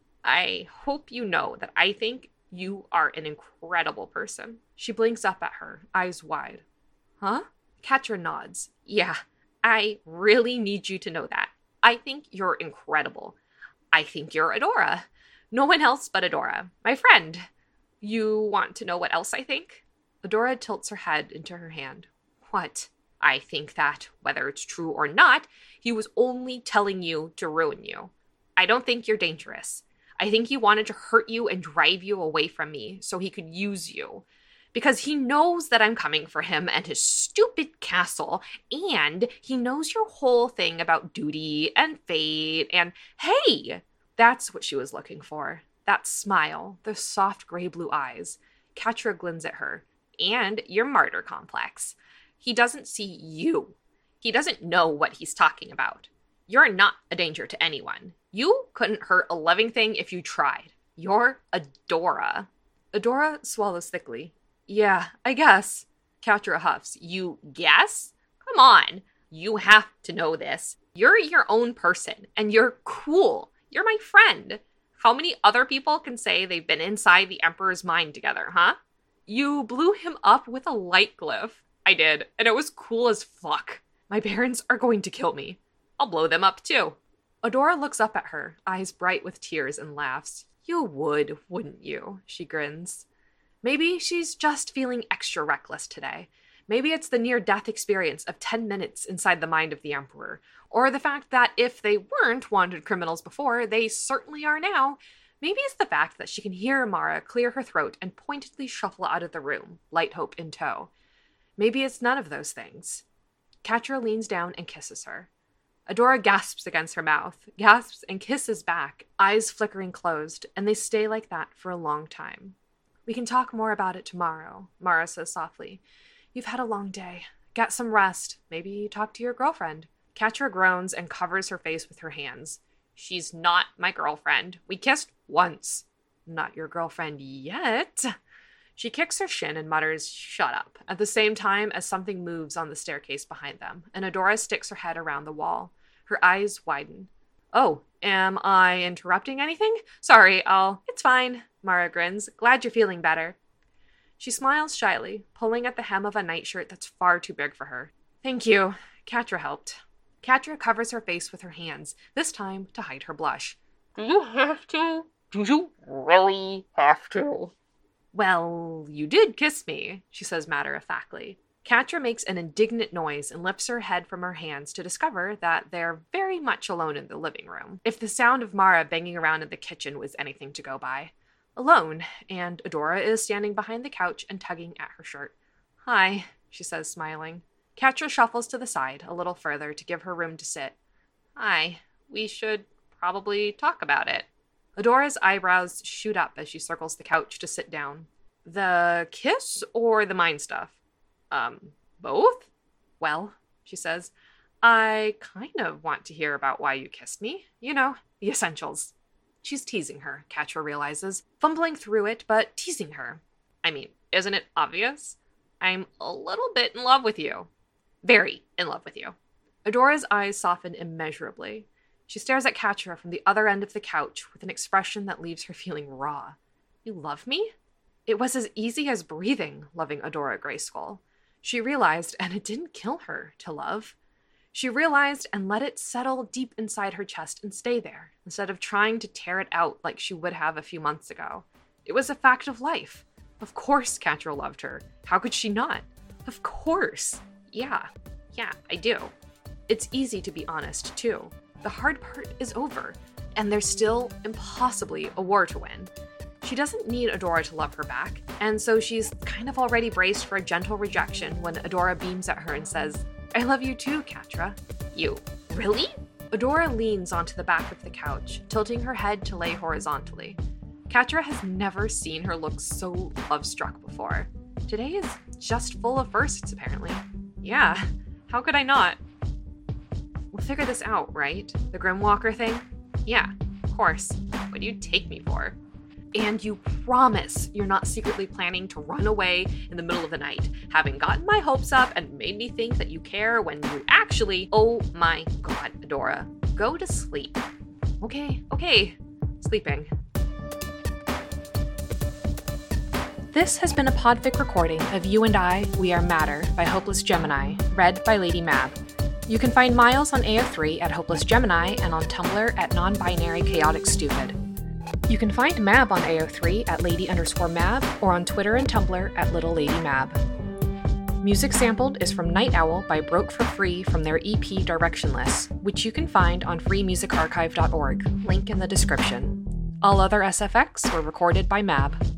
"I hope you know that I think you are an incredible person." She blinks up at her, eyes wide. "Huh?" Catra nods. "Yeah, I really need you to know that. I think you're incredible. I think you're Adora. No one else but Adora, my friend. You want to know what else I think?" Adora tilts her head into her hand. "What?" "I think that, whether it's true or not, he was only telling you to ruin you. I don't think you're dangerous. I think he wanted to hurt you and drive you away from me so he could use you. Because he knows that I'm coming for him and his stupid castle, and he knows your whole thing about duty and fate and, hey!" That's what she was looking for. That smile, those soft gray blue eyes. Catra grins at her. "And your martyr complex. He doesn't see you. He doesn't know what he's talking about. You're not a danger to anyone. You couldn't hurt a living thing if you tried. You're Adora." Adora swallows thickly. "Yeah, I guess." Catra huffs. "You guess? Come on. You have to know this. You're your own person, and you're cool. You're my friend. How many other people can say they've been inside the Emperor's mind together, huh?" "You blew him up with a light glyph." "I did, and it was cool as fuck. My parents are going to kill me. I'll blow them up too." Adora looks up at her, eyes bright with tears, and laughs. "You would, wouldn't you?" She grins. Maybe she's just feeling extra reckless today. Maybe it's the near-death experience of ten minutes inside the mind of the Emperor, or the fact that if they weren't wanted criminals before, they certainly are now. Maybe it's the fact that she can hear Mara clear her throat and pointedly shuffle out of the room, Light Hope in tow. Maybe it's none of those things. Catra leans down and kisses her. Adora gasps against her mouth, gasps and kisses back, eyes flickering closed, and they stay like that for a long time. "We can talk more about it tomorrow," Mara says softly. "You've had a long day. Get some rest. Maybe talk to your girlfriend." Catra groans and covers her face with her hands. "She's not my girlfriend. We kissed once." "Not your girlfriend yet." She kicks her shin and mutters, "Shut up," at the same time as something moves on the staircase behind them, and Adora sticks her head around the wall. Her eyes widen. "Oh, am I interrupting anything? Sorry, I'll..." "It's fine," Mara grins. "Glad you're feeling better." She smiles shyly, pulling at the hem of a nightshirt that's far too big for her. "Thank you. Catra helped." Catra covers her face with her hands, this time to hide her blush. "Do you have to? Do you really have to?" "Well, you did kiss me," she says matter-of-factly. Catra makes an indignant noise and lifts her head from her hands to discover that they're very much alone in the living room, if the sound of Mara banging around in the kitchen was anything to go by. Alone, and Adora is standing behind the couch and tugging at her shirt. "Hi," she says, smiling. Catra shuffles to the side, a little further, to give her room to sit. "Hi, we should probably talk about it." Adora's eyebrows shoot up as she circles the couch to sit down. "The kiss or the mind stuff?" Um, both?" "Well," she says, "I kind of want to hear about why you kissed me. You know, the essentials." She's teasing her, Catra realizes, fumbling through it, but teasing her. "I mean, isn't it obvious? I'm a little bit in love with you. Very in love with you." Adora's eyes soften immeasurably. She stares at Catra from the other end of the couch with an expression that leaves her feeling raw. You love me? It was as easy as breathing, loving Adora Greyskull. She realized, and it didn't kill her, to love. She realized and let it settle deep inside her chest and stay there, instead of trying to tear it out like she would have a few months ago. It was a fact of life. Of course Catra loved her. How could she not? Of course. Yeah, yeah, I do. It's easy to be honest, too. The hard part is over, and there's still, impossibly, a war to win. She doesn't need Adora to love her back, and so she's kind of already braced for a gentle rejection when Adora beams at her and says, I love you too, Catra. You. Really? Adora leans onto the back of the couch, tilting her head to lay horizontally. Catra has never seen her look so love-struck before. Today is just full of firsts, apparently. Yeah, how could I not? We'll figure this out, right? The Grimwalker thing? Yeah, of course. What do you take me for? And you promise you're not secretly planning to run away in the middle of the night, having gotten my hopes up and made me think that you care when you actually, oh my god, Adora, go to sleep. Okay, okay, sleeping. This has been a Podfic recording of You and I, We Are Matter by Hopeless Gemini, read by Lady Mab. You can find Miles on A O three at Hopeless Gemini and on Tumblr at Non-Binary Chaotic Stupid. You can find Mab on A O three at Lady underscore Mab or on Twitter and Tumblr at Little Lady Mab. Music sampled is from Night Owl by Broke for Free from their E P Directionless, which you can find on free music archive dot org, link in the description. All other S F X were recorded by Mab.